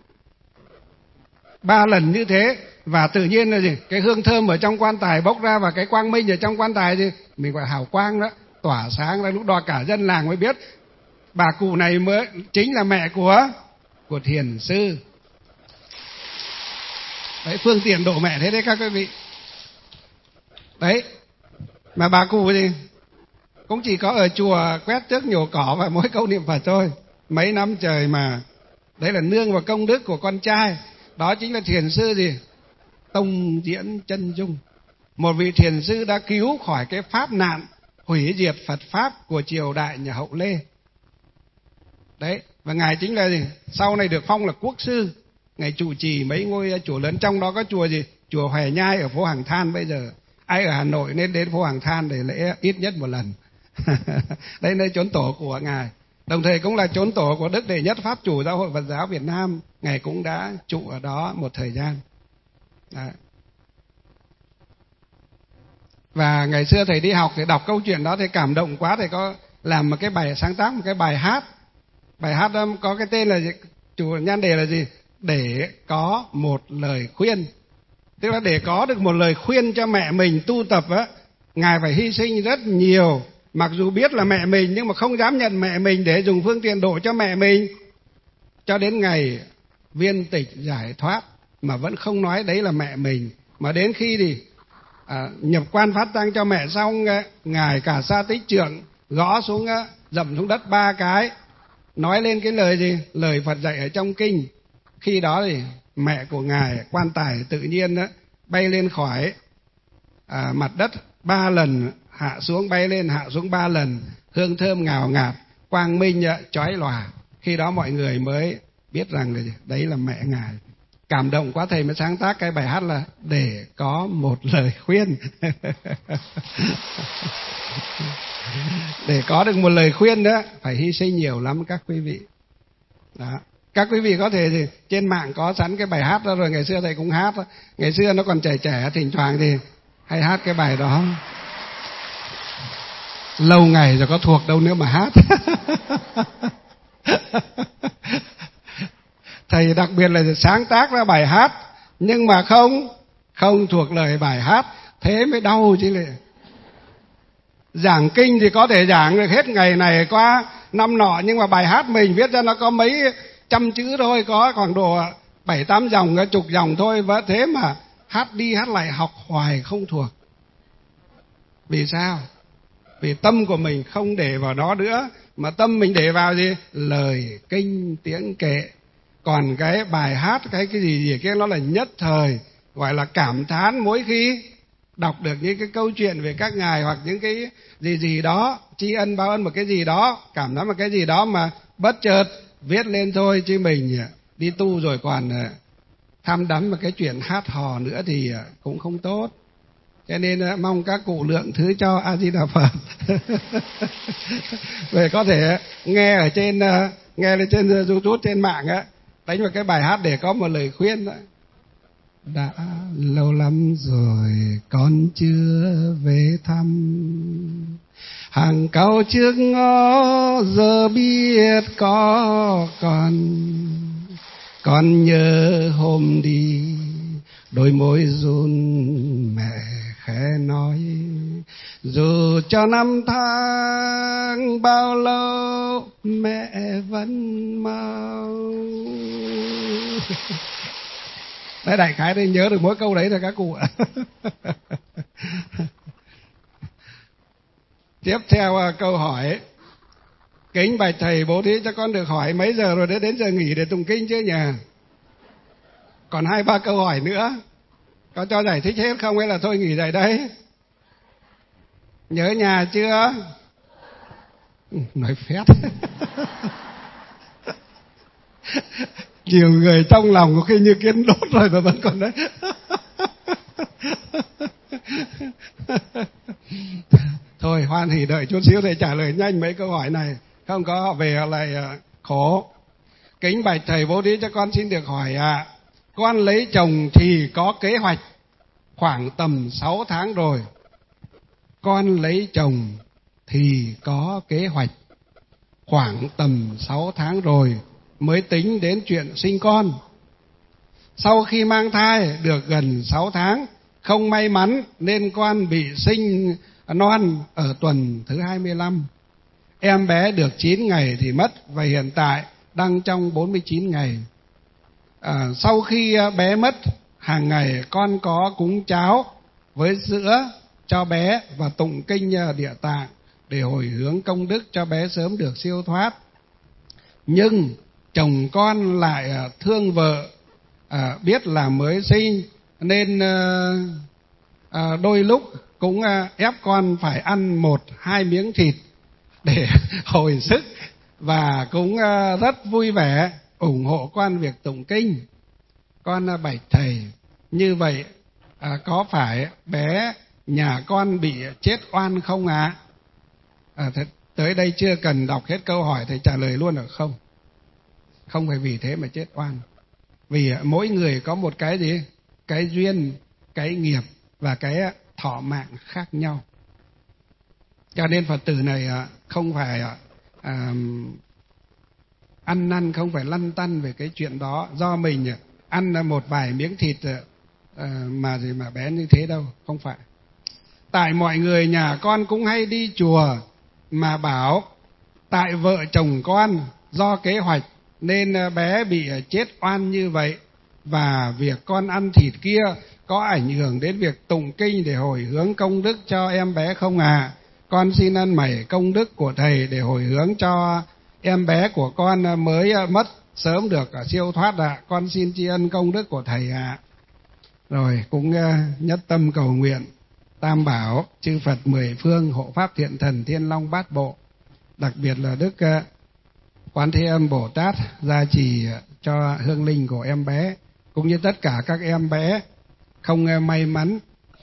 Ba lần như thế, và tự nhiên là gì cái hương thơm ở trong quan tài bốc ra, và cái quang minh ở trong quan tài gì mình gọi hào quang đó tỏa sáng ra. Lúc đó cả dân làng mới biết bà cụ này mới chính là mẹ của của thiền sư. Đấy, phương tiện độ mẹ thế đấy các quý vị. Đấy, mà bà cụ thì cũng chỉ có ở chùa quét tước nhổ cỏ và mỗi câu niệm Phật thôi, mấy năm trời mà. Đấy là nương vào công đức của con trai. Đó chính là thiền sư gì Tông Diễn Chân Dung, một vị thiền sư đã cứu khỏi cái pháp nạn hủy diệt Phật pháp của triều đại nhà Hậu Lê. Đấy, và ngài chính là gì sau này được phong là quốc sư. Ngài trụ trì mấy ngôi chùa lớn, trong đó có chùa gì chùa Hoè Nhai ở phố Hàng Than. Bây giờ ai ở Hà Nội nên đến phố Hàng Than để lễ ít nhất một lần. Đây là chốn tổ của ngài, đồng thời cũng là chốn tổ của Đức Đệ Nhất Pháp Chủ Giáo hội Phật giáo Việt Nam. Ngài cũng đã trụ ở đó một thời gian. Đấy. Và ngày xưa thầy đi học thì đọc câu chuyện đó, thầy cảm động quá, thầy có làm một cái bài sáng tác một cái bài hát. Bài hát đó có cái tên là gì? Chủ nhan đề là gì? Để có một lời khuyên. Tức là để có được một lời khuyên cho mẹ mình tu tập á, ngài phải hy sinh rất nhiều. Mặc dù biết là mẹ mình nhưng mà không dám nhận mẹ mình để dùng phương tiện độ cho mẹ mình, cho đến ngày viên tịch giải thoát mà vẫn không nói đấy là mẹ mình. Mà đến khi thì à, nhập quan phát tang cho mẹ xong, ngài cả sa tích trượng gõ xuống, dậm xuống đất ba cái, nói lên cái lời gì lời Phật dạy ở trong kinh. Khi đó thì mẹ của ngài quan tài tự nhiên đó, bay lên khỏi à, mặt đất ba lần, hạ xuống, bay lên hạ xuống ba lần, hương thơm ngào ngạt, quang minh chói lòa. Khi đó mọi người mới biết rằng là đấy là mẹ ngài. Cảm động quá, thầy mới sáng tác cái bài hát là để có một lời khuyên. Để có được một lời khuyên đó phải hy sinh nhiều lắm các quý vị. Đó. Các quý vị có thể thì trên mạng có sẵn cái bài hát đó rồi, ngày xưa thầy cũng hát. Ngày xưa nó còn trẻ trẻ, thỉnh thoảng thì hay hát cái bài đó. Lâu ngày rồi có thuộc đâu nữa mà hát. Thầy đặc biệt là sáng tác ra bài hát nhưng mà không không thuộc lời bài hát, thế mới đau chứ lệ. Giảng kinh thì có thể giảng được hết ngày này qua năm nọ, nhưng mà bài hát mình viết ra nó có mấy trăm chữ thôi, có khoảng độ bảy tám dòng, chục dòng thôi, và thế mà hát đi hát lại học hoài không thuộc. Vì sao? Vì tâm của mình không để vào đó nữa, mà tâm mình để vào gì? Lời kinh tiếng kệ. Còn cái bài hát, cái cái gì gì kia nó là nhất thời, gọi là cảm thán mỗi khi đọc được những cái câu chuyện về các ngài, hoặc những cái gì gì đó, tri ân báo ân một cái gì đó, cảm thán một cái gì đó mà bất chợt viết lên thôi. Chứ mình đi tu rồi còn tham đắm một cái chuyện hát hò nữa thì cũng không tốt. Cho nên mong các cụ lượng thứ cho A Di Đà Phật. Về có thể nghe ở trên nghe lên trên YouTube, trên mạng á, đánh vào cái bài hát để có một lời khuyên đó. Đã lâu lắm rồi con chưa về thăm, hàng cau trước ngõ giờ biết có con. Con nhớ hôm đi đôi môi run mẹ khẽ nói, dù cho năm tháng bao lâu mẹ vẫn mau. Đấy, đại khái đây nhớ được mỗi câu đấy thôi các cụ ạ. Tiếp theo câu hỏi: kính bạch thầy, bố thí cho con được hỏi mấy giờ rồi, đến giờ nghỉ để tụng kinh chứ nhỉ? Còn hai ba câu hỏi nữa, có cho giải thích hết không hay là thôi nghỉ tại đây? Nhớ nhà chưa? Nói phét. Nhiều người trong lòng có khi như kiến đốt rồi mà vẫn còn đấy. Thôi hoan hỉ đợi chút xíu để trả lời nhanh mấy câu hỏi này, không có họ về họ lại uh, khổ. Kính bạch thầy bố thí cho con xin được hỏi ạ, à, con lấy chồng thì có kế hoạch khoảng tầm sáu tháng rồi. Con lấy chồng thì có kế hoạch khoảng tầm sáu tháng rồi mới tính đến chuyện sinh con. Sau khi mang thai được gần sáu tháng, không may mắn nên con bị sinh non ở tuần thứ hai mươi lăm. Em bé được chín ngày thì mất và hiện tại đang trong bốn mươi chín ngày. À, sau khi bé mất, hàng ngày con có cúng cháo với sữa cho bé và tụng kinh Địa Tạng để hồi hướng công đức cho bé sớm được siêu thoát. Nhưng chồng con lại thương vợ, à, biết là mới sinh nên à, à, đôi lúc cũng à, ép con phải ăn một hai miếng thịt để hồi sức, và cũng à, rất vui vẻ ủng hộ con việc tụng kinh. Con à, bạch thầy, như vậy à, có phải bé nhà con bị chết oan không ạ? À? À, tới đây chưa cần đọc hết câu hỏi, thầy trả lời luôn được không? Không phải vì thế mà chết oan. Vì mỗi người có một cái gì? Cái duyên, cái nghiệp và cái thọ mạng khác nhau. Cho nên Phật tử này không phải à, ăn năn, không phải lăn tăn về cái chuyện đó. Do mình ăn một vài miếng thịt à, mà gì mà bé như thế đâu, không phải. Tại mọi người nhà con cũng hay đi chùa mà bảo tại vợ chồng con do kế hoạch nên bé bị chết oan như vậy, và việc con ăn thịt kia có ảnh hưởng đến việc tụng kinh để hồi hướng công đức cho em bé không à? Con xin ăn mẩy công đức của thầy để hồi hướng cho em bé của con mới mất sớm được siêu thoát ạ. À. Con xin tri ân công đức của thầy ạ. À. Rồi cũng nhất tâm cầu nguyện Tam Bảo, chư Phật mười phương, hộ pháp thiện thần, Thiên Long Bát Bộ, đặc biệt là Đức Quán Thế Âm Bồ Tát gia trì cho hương linh của em bé, cũng như tất cả các em bé không may mắn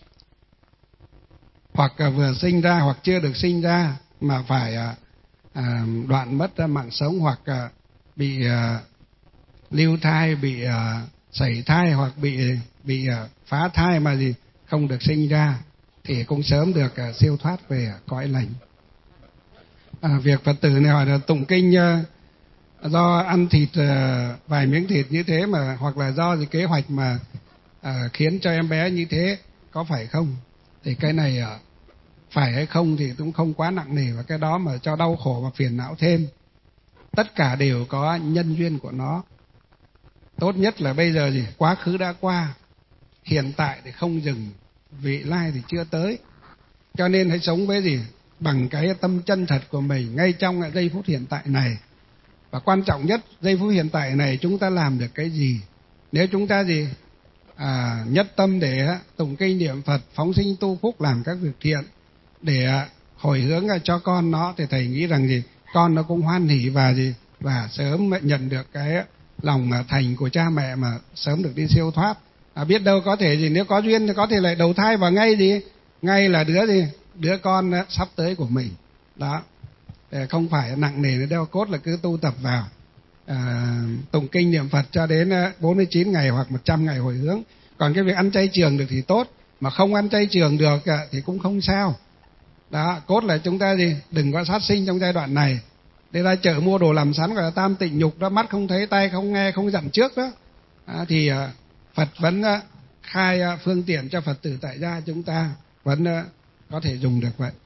hoặc vừa sinh ra hoặc chưa được sinh ra mà phải à, đoạn mất mạng sống, hoặc à, bị à, lưu thai, bị à, sảy thai, hoặc bị bị à, phá thai mà gì không được sinh ra, thì cũng sớm được à, siêu thoát về cõi lành. À, việc Phật tử này hỏi là tụng kinh à, do ăn thịt à, vài miếng thịt như thế mà, hoặc là do gì kế hoạch mà à, khiến cho em bé như thế, có phải không? Thì cái này à, phải hay không thì cũng không quá nặng nề vào cái đó mà cho đau khổ và phiền não thêm. Tất cả đều có nhân duyên của nó. Tốt nhất là bây giờ gì quá khứ đã qua, hiện tại thì không dừng, vị lai thì chưa tới. Cho nên hãy sống với gì bằng cái tâm chân thật của mình ngay trong giây phút hiện tại này. Và quan trọng nhất, giây phút hiện tại này chúng ta làm được cái gì? Nếu chúng ta gì à, nhất tâm để tụng kinh niệm Phật, phóng sinh tu phúc, làm các việc thiện để hồi hướng cho con nó, thì thầy nghĩ rằng gì con nó cũng hoan hỉ và gì và sớm nhận được cái lòng thành của cha mẹ mà sớm được đi siêu thoát. À, biết đâu có thể gì nếu có duyên thì có thể lại đầu thai vào ngay gì ngay là đứa gì đứa con sắp tới của mình đó. Không phải nặng nề nữa đâu, cốt là cứ tu tập vào à, tụng kinh niệm Phật cho đến bốn mươi chín ngày hoặc một trăm ngày hồi hướng. Còn cái việc ăn chay trường được thì tốt, mà không ăn chay trường được thì cũng không sao. Đó, cốt là chúng ta gì đừng có sát sinh trong giai đoạn này. Để ra chợ mua đồ làm sẵn gọi là tam tịnh nhục đó, mắt không thấy, tay không nghe, không dặn trước đó. À, thì à, Phật vẫn à, khai à, phương tiện cho Phật tử tại gia chúng ta vẫn à, có thể dùng được vậy.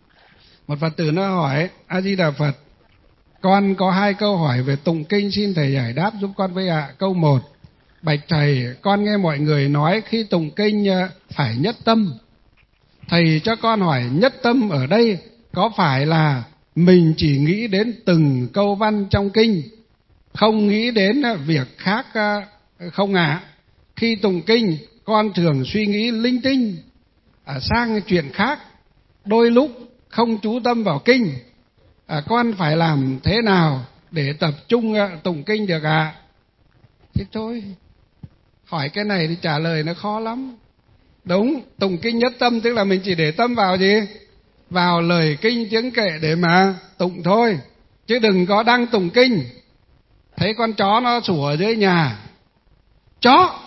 Một Phật tử nó hỏi: A Di Đà Phật, con có hai câu hỏi về tụng kinh, xin thầy giải đáp giúp con với ạ. À. Câu một: bạch thầy, con nghe mọi người nói khi tụng kinh à, phải nhất tâm. Thầy cho con hỏi nhất tâm ở đây có phải là mình chỉ nghĩ đến từng câu văn trong kinh, không nghĩ đến việc khác không ạ? À? Khi tụng kinh con thường suy nghĩ linh tinh à, sang chuyện khác, đôi lúc không chú tâm vào kinh. À, con phải làm thế nào để tập trung tụng kinh được ạ? À? Thế thôi, hỏi cái này thì trả lời nó khó lắm. Đúng, tụng kinh nhất tâm tức là mình chỉ để tâm vào gì? vào lời kinh tiếng kệ để mà tụng thôi, chứ đừng có đăng tụng kinh. Thấy con chó nó sủa ở dưới nhà, chó,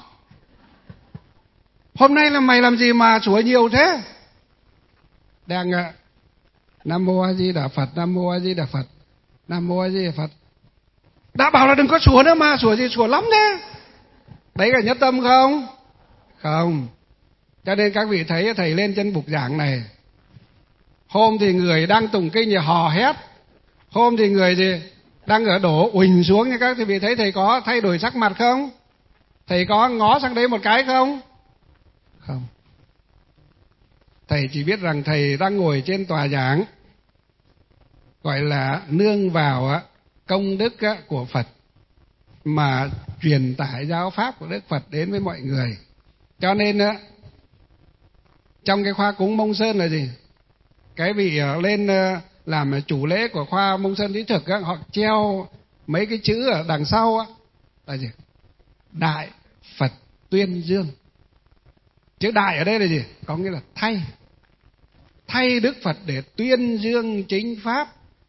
hôm nay là mày làm gì mà sủa nhiều thế? Đang ạ, Nam Mô A Di Đà Phật, Nam Mô A Di Đà Phật, Nam Mô A Di Đà Phật. Đã bảo là đừng có sủa nữa mà, sủa gì sủa lắm thế. Đấy là nhất tâm không? Không. Cho nên các vị thấy thầy lên trên bục giảng này, hôm thì người đang tụng kinh thì hò hét, hôm thì người thì đang ở đổ uỳnh xuống, như các vị thấy thầy có thay đổi sắc mặt không? Thầy có ngó sang đấy một cái không? Không. Thầy chỉ biết rằng thầy đang ngồi trên tòa giảng, gọi là nương vào công đức của Phật mà truyền tải giáo pháp của Đức Phật đến với mọi người. Cho nên trong cái khoa cúng Mông Sơn là gì? Cái vị lên làm chủ lễ của khoa Mông Sơn Lý Thực, họ treo mấy cái chữ ở đằng sau là gì? Đại Phật tuyên dương. Chữ đại ở đây là gì? Có nghĩa là thay. Thay Đức Phật để tuyên dương chính pháp.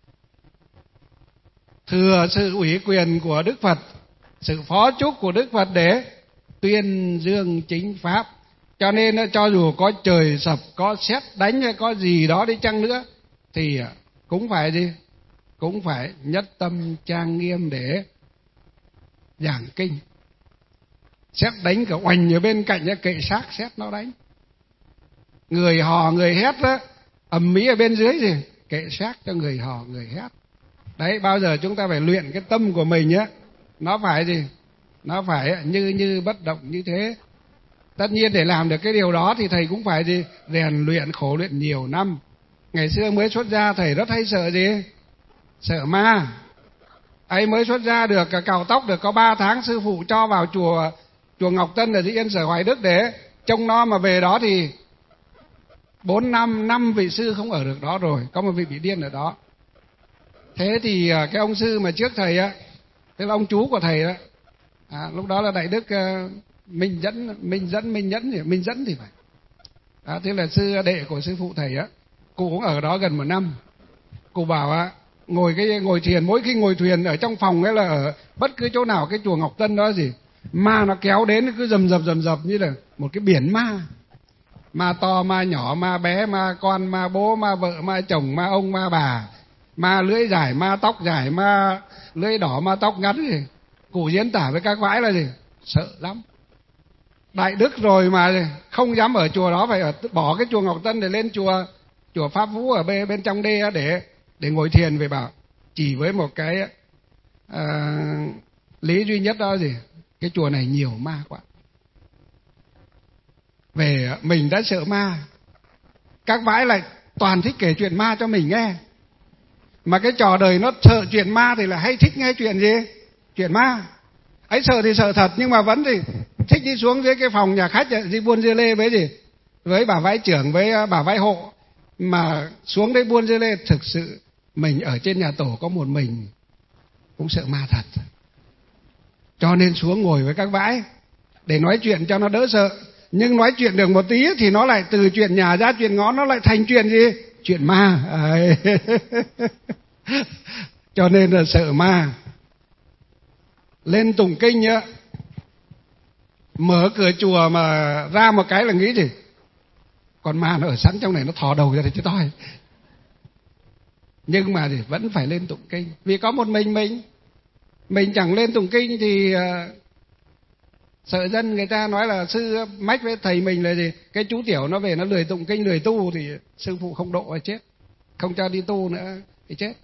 Thừa sự ủy quyền của Đức Phật, sự phó chúc của Đức Phật để tuyên dương chính pháp. Cho nên cho dù có trời sập, có sét đánh hay có gì đó đi chăng nữa thì cũng phải gì? Cũng phải nhất tâm trang nghiêm để giảng kinh. Sét đánh cả oành ở bên cạnh, kệ xác sét nó đánh. Người hò người hét đó, ầm ĩ ở bên dưới gì? Kệ xác cho người hò người hét. Đấy, bao giờ chúng ta phải luyện cái tâm của mình nhé, nó phải gì? Nó phải như như bất động như thế. Tất nhiên để làm được cái điều đó thì thầy cũng phải gì? Rèn luyện, khổ luyện nhiều năm. Ngày xưa mới xuất gia thầy rất hay sợ gì? Sợ ma. Ấy mới xuất gia được cạo tóc được có ba tháng, sư phụ cho vào chùa chùa Ngọc Tân ở Dĩ Yên Sở Hoài Đức để trông nó, mà về đó thì bốn năm năm vị sư không ở được đó rồi, có một vị bị điên ở đó. Thế thì cái ông sư mà trước thầy á, tức là ông chú của thầy đó, à, lúc đó là Đại Đức uh, Minh Dẫn, Minh Dẫn, Minh Nhẫn, thì Minh Dẫn thì phải. Đó, thế là sư đệ của sư phụ thầy á, cụ cũng ở đó gần một năm. Cụ bảo á, ngồi cái ngồi thiền, mỗi khi ngồi thuyền ở trong phòng ấy là ở bất cứ chỗ nào cái chùa Ngọc Tân đó gì, ma nó kéo đến cứ rầm rầm rầm rầm như là một cái biển ma. Ma to, ma nhỏ, ma bé, ma con, ma bố, ma vợ, ma chồng, ma ông, ma bà, ma lưỡi dài, ma tóc dài, ma lưỡi đỏ, ma tóc ngắn gì. Cụ diễn tả với các vãi là gì? Sợ lắm. Đại đức rồi mà không dám ở chùa đó, phải ở, bỏ cái chùa Ngọc Tân để lên chùa chùa Pháp Vũ ở bên, bên trong đê để để ngồi thiền. Về bảo chỉ với một cái à, lý duy nhất đó gì? Cái chùa này nhiều ma quá. Về mình đã sợ ma, các vãi lại toàn thích kể chuyện ma cho mình nghe. Mà cái trò đời nó sợ chuyện ma thì là hay thích nghe chuyện gì? Chuyện ma. Ấy sợ thì sợ thật, nhưng mà vẫn thì thích đi xuống dưới cái phòng nhà khách đi buôn dưa lê với gì? Với bà vãi trưởng, với bà vãi hộ. Mà xuống đấy buôn dưa lê, thực sự mình ở trên nhà tổ có một mình cũng sợ ma thật. Cho nên xuống ngồi với các vãi để nói chuyện cho nó đỡ sợ. Nhưng nói chuyện được một tí thì nó lại từ chuyện nhà ra chuyện ngõ, nó lại thành chuyện gì? Chuyện ma. Cho nên là sợ ma. Lên tụng kinh nhá, mở cửa chùa mà ra một cái là nghĩ gì? Con ma nó ở sẵn trong này, nó thò đầu ra thì chết toi. Nhưng mà thì vẫn phải lên tụng kinh, vì có một mình mình. Mình chẳng lên tụng kinh thì uh, sợ dân người ta nói là sư mách với thầy mình là gì? Cái chú tiểu nó về nó lười tụng kinh, lười tu thì sư phụ không độ là chết, không cho đi tu nữa thì chết.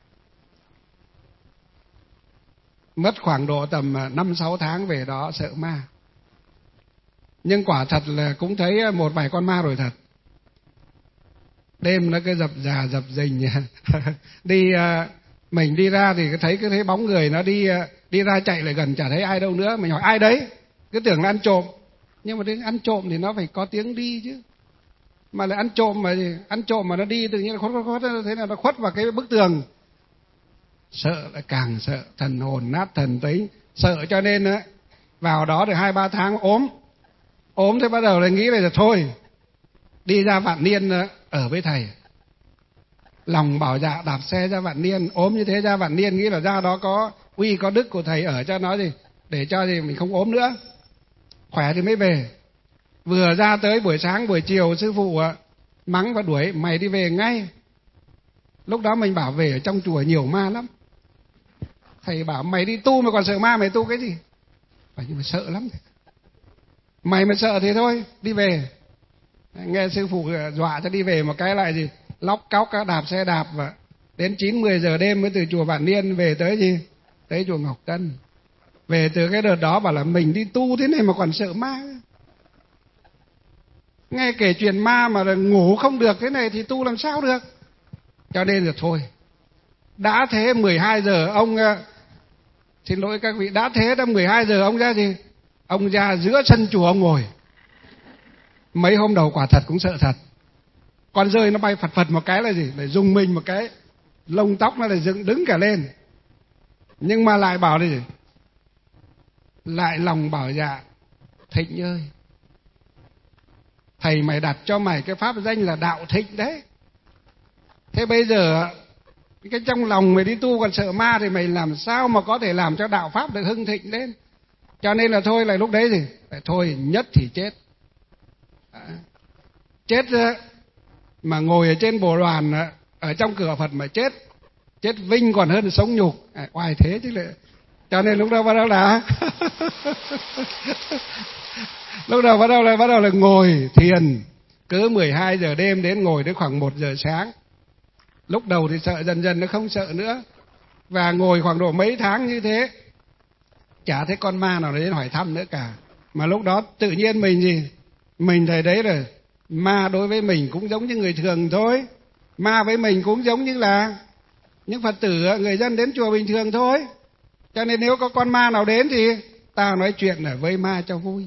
Mất khoảng độ tầm năm sáu tháng về đó sợ ma. Nhưng quả thật là cũng thấy một vài con ma rồi thật. Đêm nó cứ dập dà dập dình đi uh, mình đi ra thì thấy cứ thấy bóng người nó đi uh, đi ra chạy lại gần, chả thấy ai đâu nữa. Mình hỏi ai đấy, cứ tưởng là ăn trộm. Nhưng mà đến ăn trộm thì nó phải có tiếng đi chứ. Mà lại ăn trộm mà ăn trộm mà nó đi tự nhiên là khuất khuất khuất, thế là nó khuất vào cái bức tường. Sợ lại càng sợ, thần hồn nát thần tính, sợ cho nên á vào đó được hai ba tháng ốm. Ốm thì bắt đầu lại nghĩ là thôi đi ra Vạn Niên ở với thầy. lòng bảo dạ đạp xe ra Vạn Niên, ốm như thế ra Vạn Niên, nghĩ là ra đó có uy có đức của thầy ở cho nó gì, để cho gì mình không ốm nữa, khỏe thì mới về. Vừa ra tới buổi sáng buổi chiều sư phụ mắng và đuổi, mày đi về ngay. Lúc đó mình bảo về ở trong chùa nhiều ma lắm. Thầy bảo mày đi tu mà còn sợ ma, mày tu cái gì? Phải, nhưng mà sợ lắm. Mày mà sợ thì thôi, đi về. Nghe sư phụ dọa cho đi về một cái lại gì, lóc cóc đạp xe đạp, và đến chín mười giờ đêm mới từ chùa Vạn Niên về tới gì, tới chùa Ngọc Tân. Về từ cái đợt đó bảo là mình đi tu thế này mà còn sợ ma. Nghe kể chuyện ma mà ngủ không được thế này thì tu làm sao được. Cho nên là thôi, đã thế mười hai giờ ông, xin lỗi các vị, đã thế đã mười hai giờ ông ra gì, ông ra giữa sân chùa ông ngồi. Mấy hôm đầu quả thật cũng sợ thật, con rơi nó bay phật phật một cái là gì, để dùng mình một cái, lông tóc nó lại dựng đứng cả lên. Nhưng mà lại bảo là gì, lại lòng bảo dạ Thịnh ơi, thầy mày đặt cho mày cái pháp danh là Đạo Thịnh đấy. Thế bây giờ cái trong lòng mày đi tu còn sợ ma thì mày làm sao mà có thể làm cho đạo pháp được hưng thịnh lên. Cho nên là thôi, là lúc đấy gì, phải thôi nhất thì chết. À, chết mà ngồi ở trên bồ đoàn ở trong cửa Phật mà chết, chết vinh còn hơn sống nhục. À, oai thế chứ lại. Cho nên lúc đó bắt đầu là lúc đầu bắt đầu là bắt đầu là ngồi thiền cứ mười hai giờ đêm đến ngồi đến khoảng một giờ sáng. Lúc đầu thì sợ, dần dần nó không sợ nữa, và ngồi khoảng độ mấy tháng như thế chả thấy con ma nào đến hỏi thăm nữa cả. Mà lúc đó tự nhiên mình gì, mình thấy đấy là ma đối với mình cũng giống như người thường thôi, ma với mình cũng giống như là những Phật tử người dân đến chùa bình thường thôi. Cho nên nếu có con ma nào đến thì ta nói chuyện ở với ma cho vui.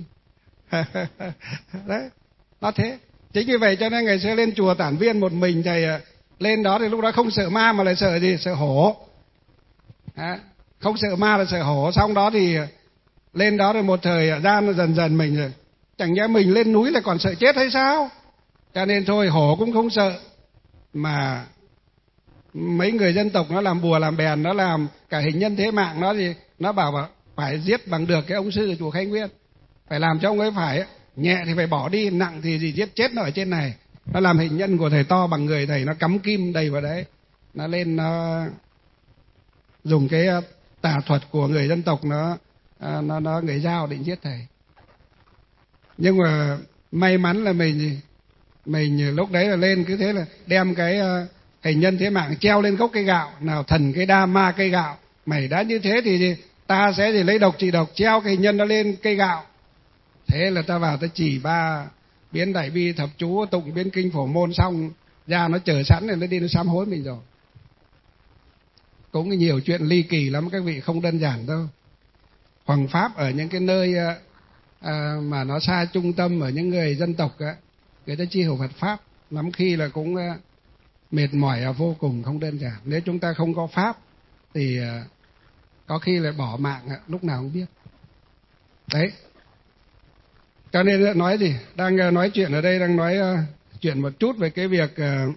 Đấy, nó thế. Chính vì vậy cho nên ngày xưa lên chùa Tản Viên một mình, thầy lên đó thì lúc đó không sợ ma mà lại sợ gì, sợ hổ. À, không sợ ma là sợ hổ. Xong đó thì lên đó rồi một thời gian dần dần mình rồi, chẳng nhẽ mình lên núi là còn sợ chết hay sao. Cho nên thôi hổ cũng không sợ. Mà mấy người dân tộc nó làm bùa làm bèn, nó làm cả hình nhân thế mạng, nó thì nó bảo phải giết bằng được cái ông sư ở chùa Khai Nguyên, phải làm cho ông ấy phải nhẹ thì phải bỏ đi, nặng thì gì giết chết nó ở trên này. Nó làm hình nhân của thầy to bằng người thầy, nó cắm kim đầy vào đấy, nó lên nó dùng cái tà thuật của người dân tộc, nó nó nó người Dao định giết thầy. Nhưng mà may mắn là mình mình lúc đấy là lên cứ thế là đem cái hình nhân thế mạng treo lên gốc cây gạo, nào thần cây đa ma cây gạo, mày đã như thế thì gì, ta sẽ gì lấy độc trị độc, treo cái hình nhân nó lên cây gạo. Thế là ta vào ta chỉ ba biến đại bi thập chú tụng biến kinh phổ môn xong ra nó chờ sẵn rồi, nó đi nó sám hối mình rồi. Cũng nhiều chuyện ly kỳ lắm các vị, không đơn giản đâu. Hoằng pháp ở những cái nơi à, mà nó xa trung tâm, ở những người dân tộc á, người ta chi hiểu Phật pháp lắm khi là cũng à, mệt mỏi à, vô cùng, không đơn giản. Nếu chúng ta không có pháp thì à, có khi lại bỏ mạng à, lúc nào không biết. Đấy. Cho nên nói gì, đang nói chuyện ở đây, đang nói uh, chuyện một chút về cái việc uh,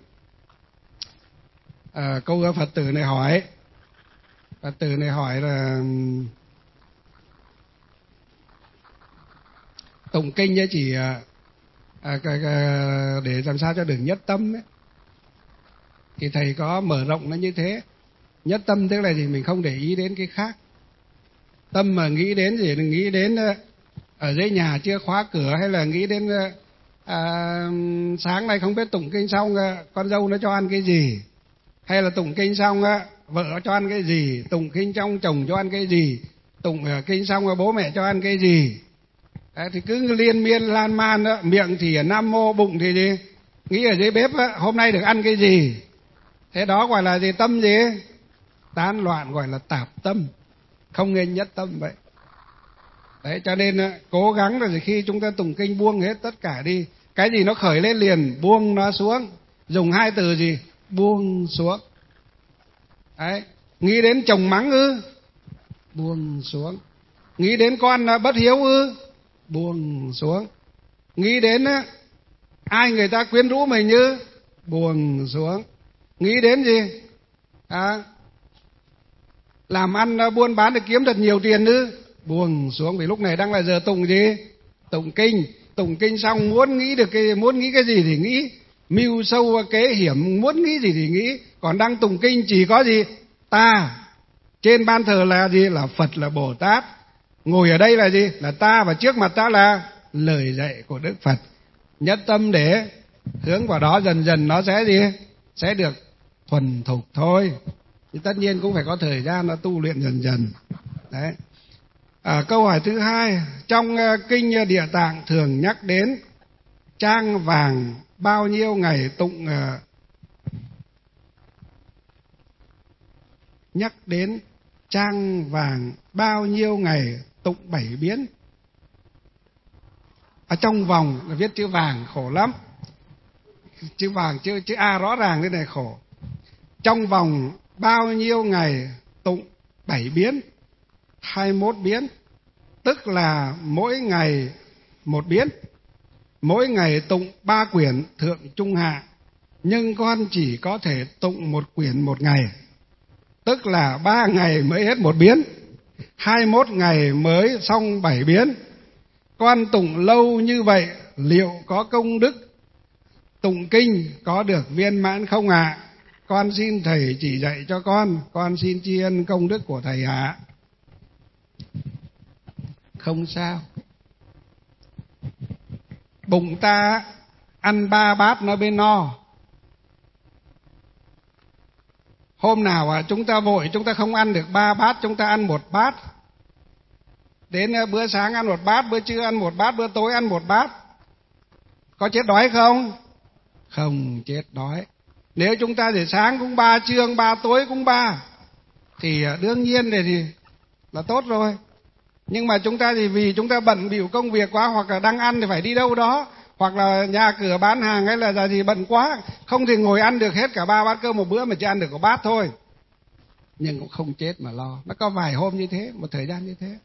uh, câu Phật tử này hỏi. Phật tử này hỏi là tụng kinh ấy chỉ uh, uh, uh, để làm sao cho được nhất tâm ấy. Thì thầy có mở rộng nó như thế. Nhất tâm tức là gì, mình không để ý đến cái khác. Tâm mà nghĩ đến gì, đừng nghĩ đến uh, ở dưới nhà chưa khóa cửa, hay là nghĩ đến à, sáng nay không biết tụng kinh xong con dâu nó cho ăn cái gì, hay là tụng kinh xong vợ nó cho ăn cái gì, tụng kinh xong chồng cho ăn cái gì, tụng kinh xong bố mẹ cho ăn cái gì. Đấy, thì cứ liên miên lan man đó, miệng thì nam mô, bụng thì gì nghĩ ở dưới bếp đó, hôm nay được ăn cái gì. Thế đó gọi là gì, tâm gì tán loạn, gọi là tạp tâm, không nên nhất tâm vậy. Đấy, cho nên cố gắng là khi chúng ta tụng kinh buông hết tất cả đi. Cái gì nó khởi lên liền buông nó xuống. Dùng hai từ gì, buông xuống. Đấy, nghĩ đến chồng mắng ư, buông xuống. Nghĩ đến con bất hiếu ư, buông xuống. Nghĩ đến ai người ta quyến rũ mình ư, buông xuống. Nghĩ đến gì? À, làm ăn buôn bán để kiếm thật nhiều tiền ư? Buông xuống, vì lúc này đang là giờ tụng gì? Tụng kinh. Tụng kinh xong muốn nghĩ được cái muốn nghĩ cái gì thì nghĩ, mưu sâu kế hiểm muốn nghĩ gì thì nghĩ. Còn đang tụng kinh chỉ có gì? Ta. Trên ban thờ là gì? Là Phật, là Bồ Tát. Ngồi ở đây là gì? Là ta, và trước mặt ta là lời dạy của Đức Phật. Nhất tâm để hướng vào đó, dần dần nó sẽ gì? Sẽ được thuần thục thôi. Thì tất nhiên cũng phải có thời gian nó tu luyện dần dần. Đấy. À, câu hỏi thứ hai, trong uh, kinh Địa Tạng thường nhắc đến trang vàng bao nhiêu ngày tụng uh, nhắc đến trang vàng bao nhiêu ngày tụng bảy biến. Ở trong vòng là viết chữ vàng khổ lắm. Chữ vàng chữ chữ A rõ ràng thế này khổ. Trong vòng bao nhiêu ngày tụng bảy biến, hai mươi mốt biến, tức là mỗi ngày một biến. Mỗi ngày tụng ba quyển thượng trung hạ, nhưng con chỉ có thể tụng một quyển một ngày, tức là ba ngày mới hết một biến, hai mươi mốt ngày mới xong bảy biến. Con tụng lâu như vậy liệu có công đức tụng kinh có được viên mãn không ạ? À? Con xin thầy chỉ dạy cho con, con xin tri ân công đức của thầy ạ. À. Không sao. Bụng ta ăn ba bát nó mới no. Hôm nào à, chúng ta vội chúng ta không ăn được ba bát, chúng ta ăn một bát. Đến bữa sáng ăn một bát, bữa trưa ăn một bát, bữa tối ăn một bát. Có chết đói không? Không chết đói. Nếu chúng ta để sáng cũng ba, trưa cũng ba, tối cũng ba, thì đương nhiên thì, thì là tốt rồi. Nhưng mà chúng ta thì vì chúng ta bận bịu công việc quá, hoặc là đang ăn thì phải đi đâu đó, hoặc là nhà cửa bán hàng hay là là gì bận quá, không thì ngồi ăn được hết cả ba bát cơm một bữa mà chỉ ăn được có bát thôi. Nhưng cũng không chết mà lo. Nó có vài hôm như thế, một thời gian như thế.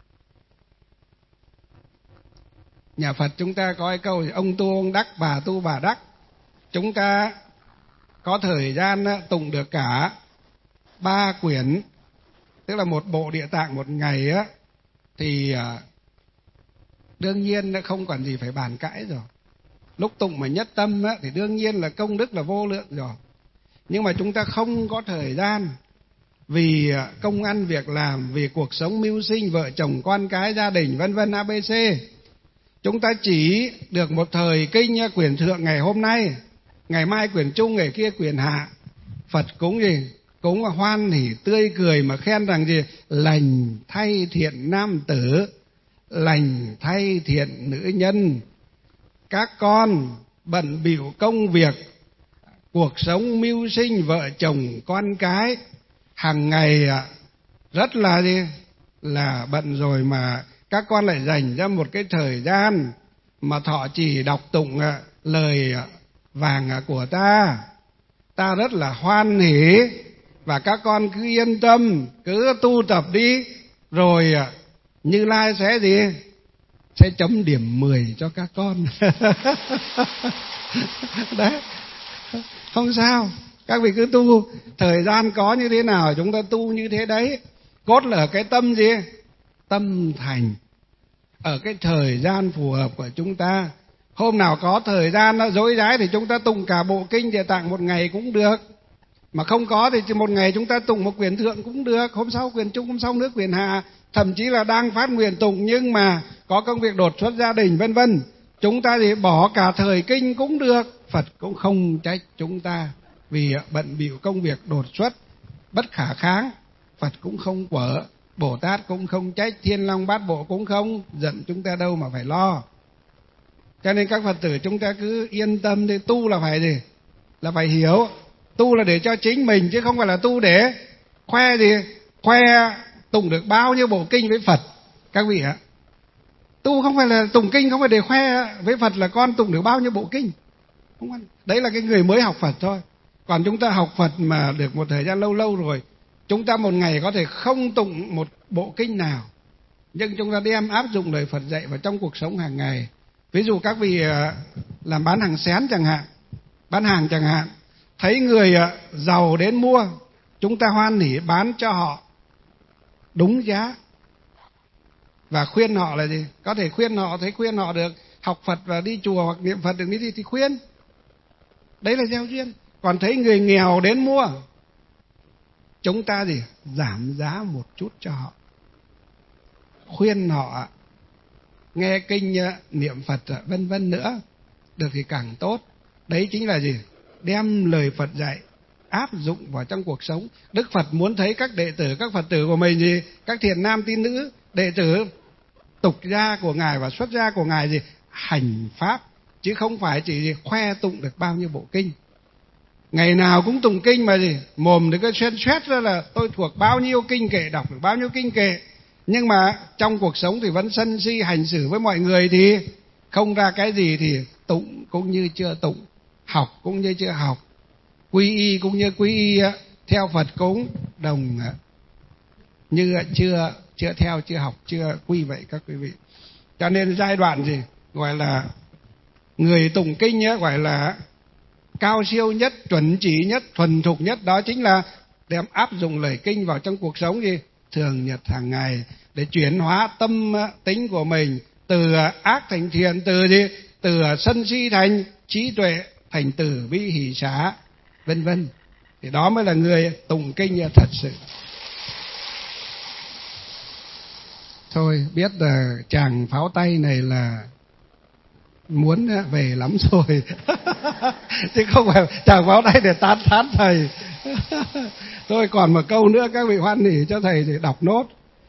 Nhà Phật chúng ta có cái câu ông tu ông đắc, bà tu bà đắc. Chúng ta có thời gian tụng được cả ba quyển, tức là một bộ Địa Tạng một ngày á, thì đương nhiên không còn gì phải bàn cãi rồi. Lúc tụng mà nhất tâm á, thì đương nhiên là công đức là vô lượng rồi. Nhưng mà chúng ta không có thời gian vì công ăn việc làm, vì cuộc sống mưu sinh, vợ chồng con cái, gia đình vân vân a bê xê. Chúng ta chỉ được một thời kinh quyển thượng ngày hôm nay, ngày mai quyển trung, ngày kia quyển hạ. Phật cúng gì? Cúng hoan hỉ tươi cười mà khen rằng gì? Lành thay thiện nam tử, lành thay thiện nữ nhân. Các con bận bịu công việc, cuộc sống mưu sinh, vợ chồng con cái, hàng ngày rất là gì? Là bận rồi mà các con lại dành ra một cái thời gian mà thọ trì đọc tụng lời vàng của ta. Ta rất là hoan hỉ, và các con cứ yên tâm, cứ tu tập đi, rồi Như Lai sẽ gì? Sẽ chấm điểm mười cho các con. Đấy, không sao. Các vị cứ tu, thời gian có như thế nào chúng ta tu như thế đấy. Cốt là ở cái tâm gì? Tâm thành. Ở cái thời gian phù hợp của chúng ta. Hôm nào có thời gian nó dối rái thì chúng ta tụng cả bộ kinh Địa Tạng một ngày cũng được. Mà không có thì chỉ một ngày chúng ta tụng một quyển thượng cũng được. Hôm sau quyển trung, hôm sau nữa quyển hạ. Thậm chí là đang phát nguyện tụng nhưng mà có công việc đột xuất gia đình vân vân, chúng ta thì bỏ cả thời kinh cũng được. Phật cũng không trách chúng ta vì bận bịu công việc đột xuất bất khả kháng. Phật cũng không quở, Bồ Tát cũng không trách, Thiên Long Bát Bộ cũng không giận chúng ta đâu mà phải lo. Cho nên các Phật tử chúng ta cứ yên tâm đi. Tu là phải gì? Là phải hiểu. Tu là để cho chính mình chứ không phải là tu để khoe gì? Khoe tụng được bao nhiêu bộ kinh với Phật. Các vị ạ, tu không phải là tụng kinh không phải để khoe với Phật là con tụng được bao nhiêu bộ kinh. Không, đấy là cái người mới học Phật thôi. Còn chúng ta học Phật mà được một thời gian lâu lâu rồi, chúng ta một ngày có thể không tụng một bộ kinh nào, nhưng chúng ta đem áp dụng lời Phật dạy vào trong cuộc sống hàng ngày. Ví dụ các vị làm bán hàng xén chẳng hạn, bán hàng chẳng hạn, thấy người giàu đến mua, chúng ta hoan hỉ bán cho họ đúng giá. Và khuyên họ là gì? Có thể khuyên họ, thấy khuyên họ được học Phật và đi chùa hoặc niệm Phật được đi thì khuyên. Đấy là gieo duyên. Còn thấy người nghèo đến mua, chúng ta gì? Giảm giá một chút cho họ. Khuyên họ nghe kinh, niệm Phật, vân vân nữa. Được thì càng tốt. Đấy chính là gì? Đem lời Phật dạy áp dụng vào trong cuộc sống. Đức Phật muốn thấy các đệ tử, các Phật tử của mình gì? Các thiện nam tín nữ, đệ tử tục gia của Ngài và xuất gia của Ngài gì? Hành pháp, chứ không phải chỉ gì khoe tụng được bao nhiêu bộ kinh. Ngày nào cũng tụng kinh mà gì? Mồm thì cứ xuyên suét ra là tôi thuộc bao nhiêu kinh kệ, đọc được bao nhiêu kinh kệ. Nhưng mà trong cuộc sống thì vẫn sân si hành xử với mọi người thì không ra cái gì, thì tụng cũng như chưa tụng, học cũng như chưa học, quy y cũng như quy y, theo Phật cũng đồng như chưa chưa theo, chưa học, chưa quy vậy các quý vị. Cho nên giai đoạn gì gọi là người tụng kinh ấy, gọi là cao siêu nhất, chuẩn chỉ nhất, thuần thục nhất, đó chính là đem áp dụng lời kinh vào trong cuộc sống gì thường nhật hàng ngày, để chuyển hóa tâm tính của mình từ ác thành thiện, từ gì từ sân si thành trí tuệ, thành từ bi hỷ xả, vân vân. Thì đó mới là người tụng kinh thật sự. Thôi biết là chàng pháo tay này là muốn về lắm rồi. Chứ không phải chàng pháo tay để tán thán thầy. Thôi còn một câu nữa các vị hoan hỉ cho thầy thì đọc nốt.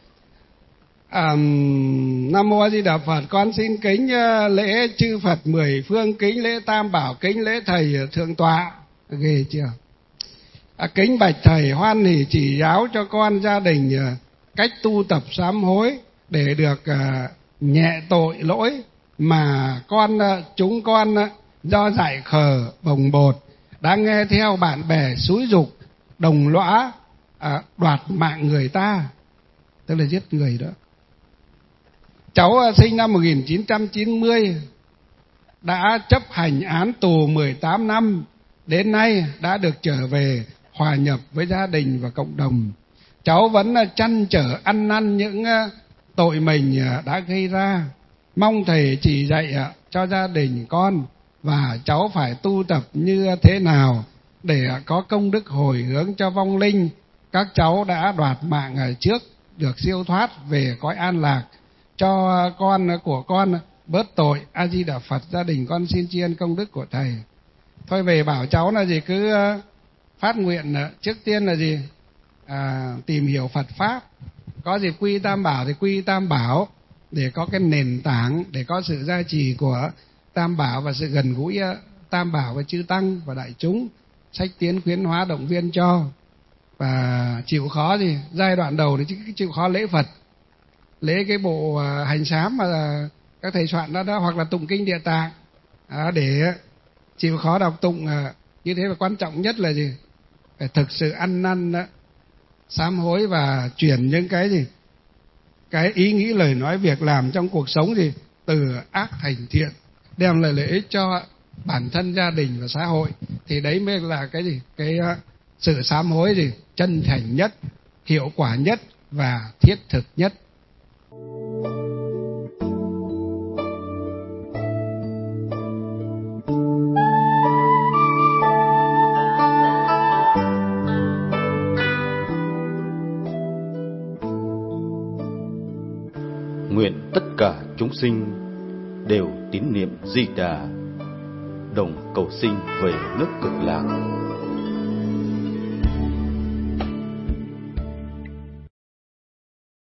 À, Nam Mô A Di Đà Phật, con xin kính lễ chư Phật mười phương, kính lễ Tam Bảo, kính lễ thầy thượng tọa. Ghê chưa? À, kính bạch thầy hoan hỉ chỉ giáo cho con gia đình cách tu tập sám hối để được uh, nhẹ tội lỗi mà con uh, chúng con uh, do dại khờ bồng bột đã nghe theo bạn bè xúi giục đồng lõa uh, đoạt mạng người ta, tức là giết người đó. Cháu uh, sinh năm một nghìn chín trăm chín mươi, đã chấp hành án tù mười tám năm, đến nay đã được trở về hòa nhập với gia đình và cộng đồng. Cháu vẫn uh, trăn trở ăn năn những uh, tội mình đã gây ra. Mong thầy chỉ dạy cho gia đình con và cháu phải tu tập như thế nào để có công đức hồi hướng cho vong linh các cháu đã đoạt mạng ở trước được siêu thoát về cõi an lạc, cho con của con bớt tội. A Di Đà Phật, gia đình con xin tri ân công đức của thầy. Thôi về bảo cháu là gì, cứ phát nguyện trước tiên là gì, à, tìm hiểu Phật pháp. Có gì quy Tam Bảo thì quy Tam Bảo, để có cái nền tảng, để có sự gia trì của Tam Bảo và sự gần gũi Tam Bảo với chư Tăng và đại chúng, sách tiến khuyến hóa động viên cho. Và chịu khó gì, giai đoạn đầu thì chịu khó lễ Phật, lễ cái bộ hành sám mà các thầy soạn đó, đó hoặc là tụng kinh Địa Tạng, à, để chịu khó đọc tụng. À, như thế. Và quan trọng nhất là gì, phải thực sự ăn năn đó, sám hối và chuyển những cái gì, cái ý nghĩ lời nói việc làm trong cuộc sống gì từ ác thành thiện, đem lại lợi ích cho bản thân, gia đình và xã hội. Thì đấy mới là cái gì, cái uh, sự sám hối gì chân thành nhất, hiệu quả nhất và thiết thực nhất. Nguyện tất cả chúng sinh đều tín niệm Di Đà, đồng cầu sinh về nước Cực Lạc.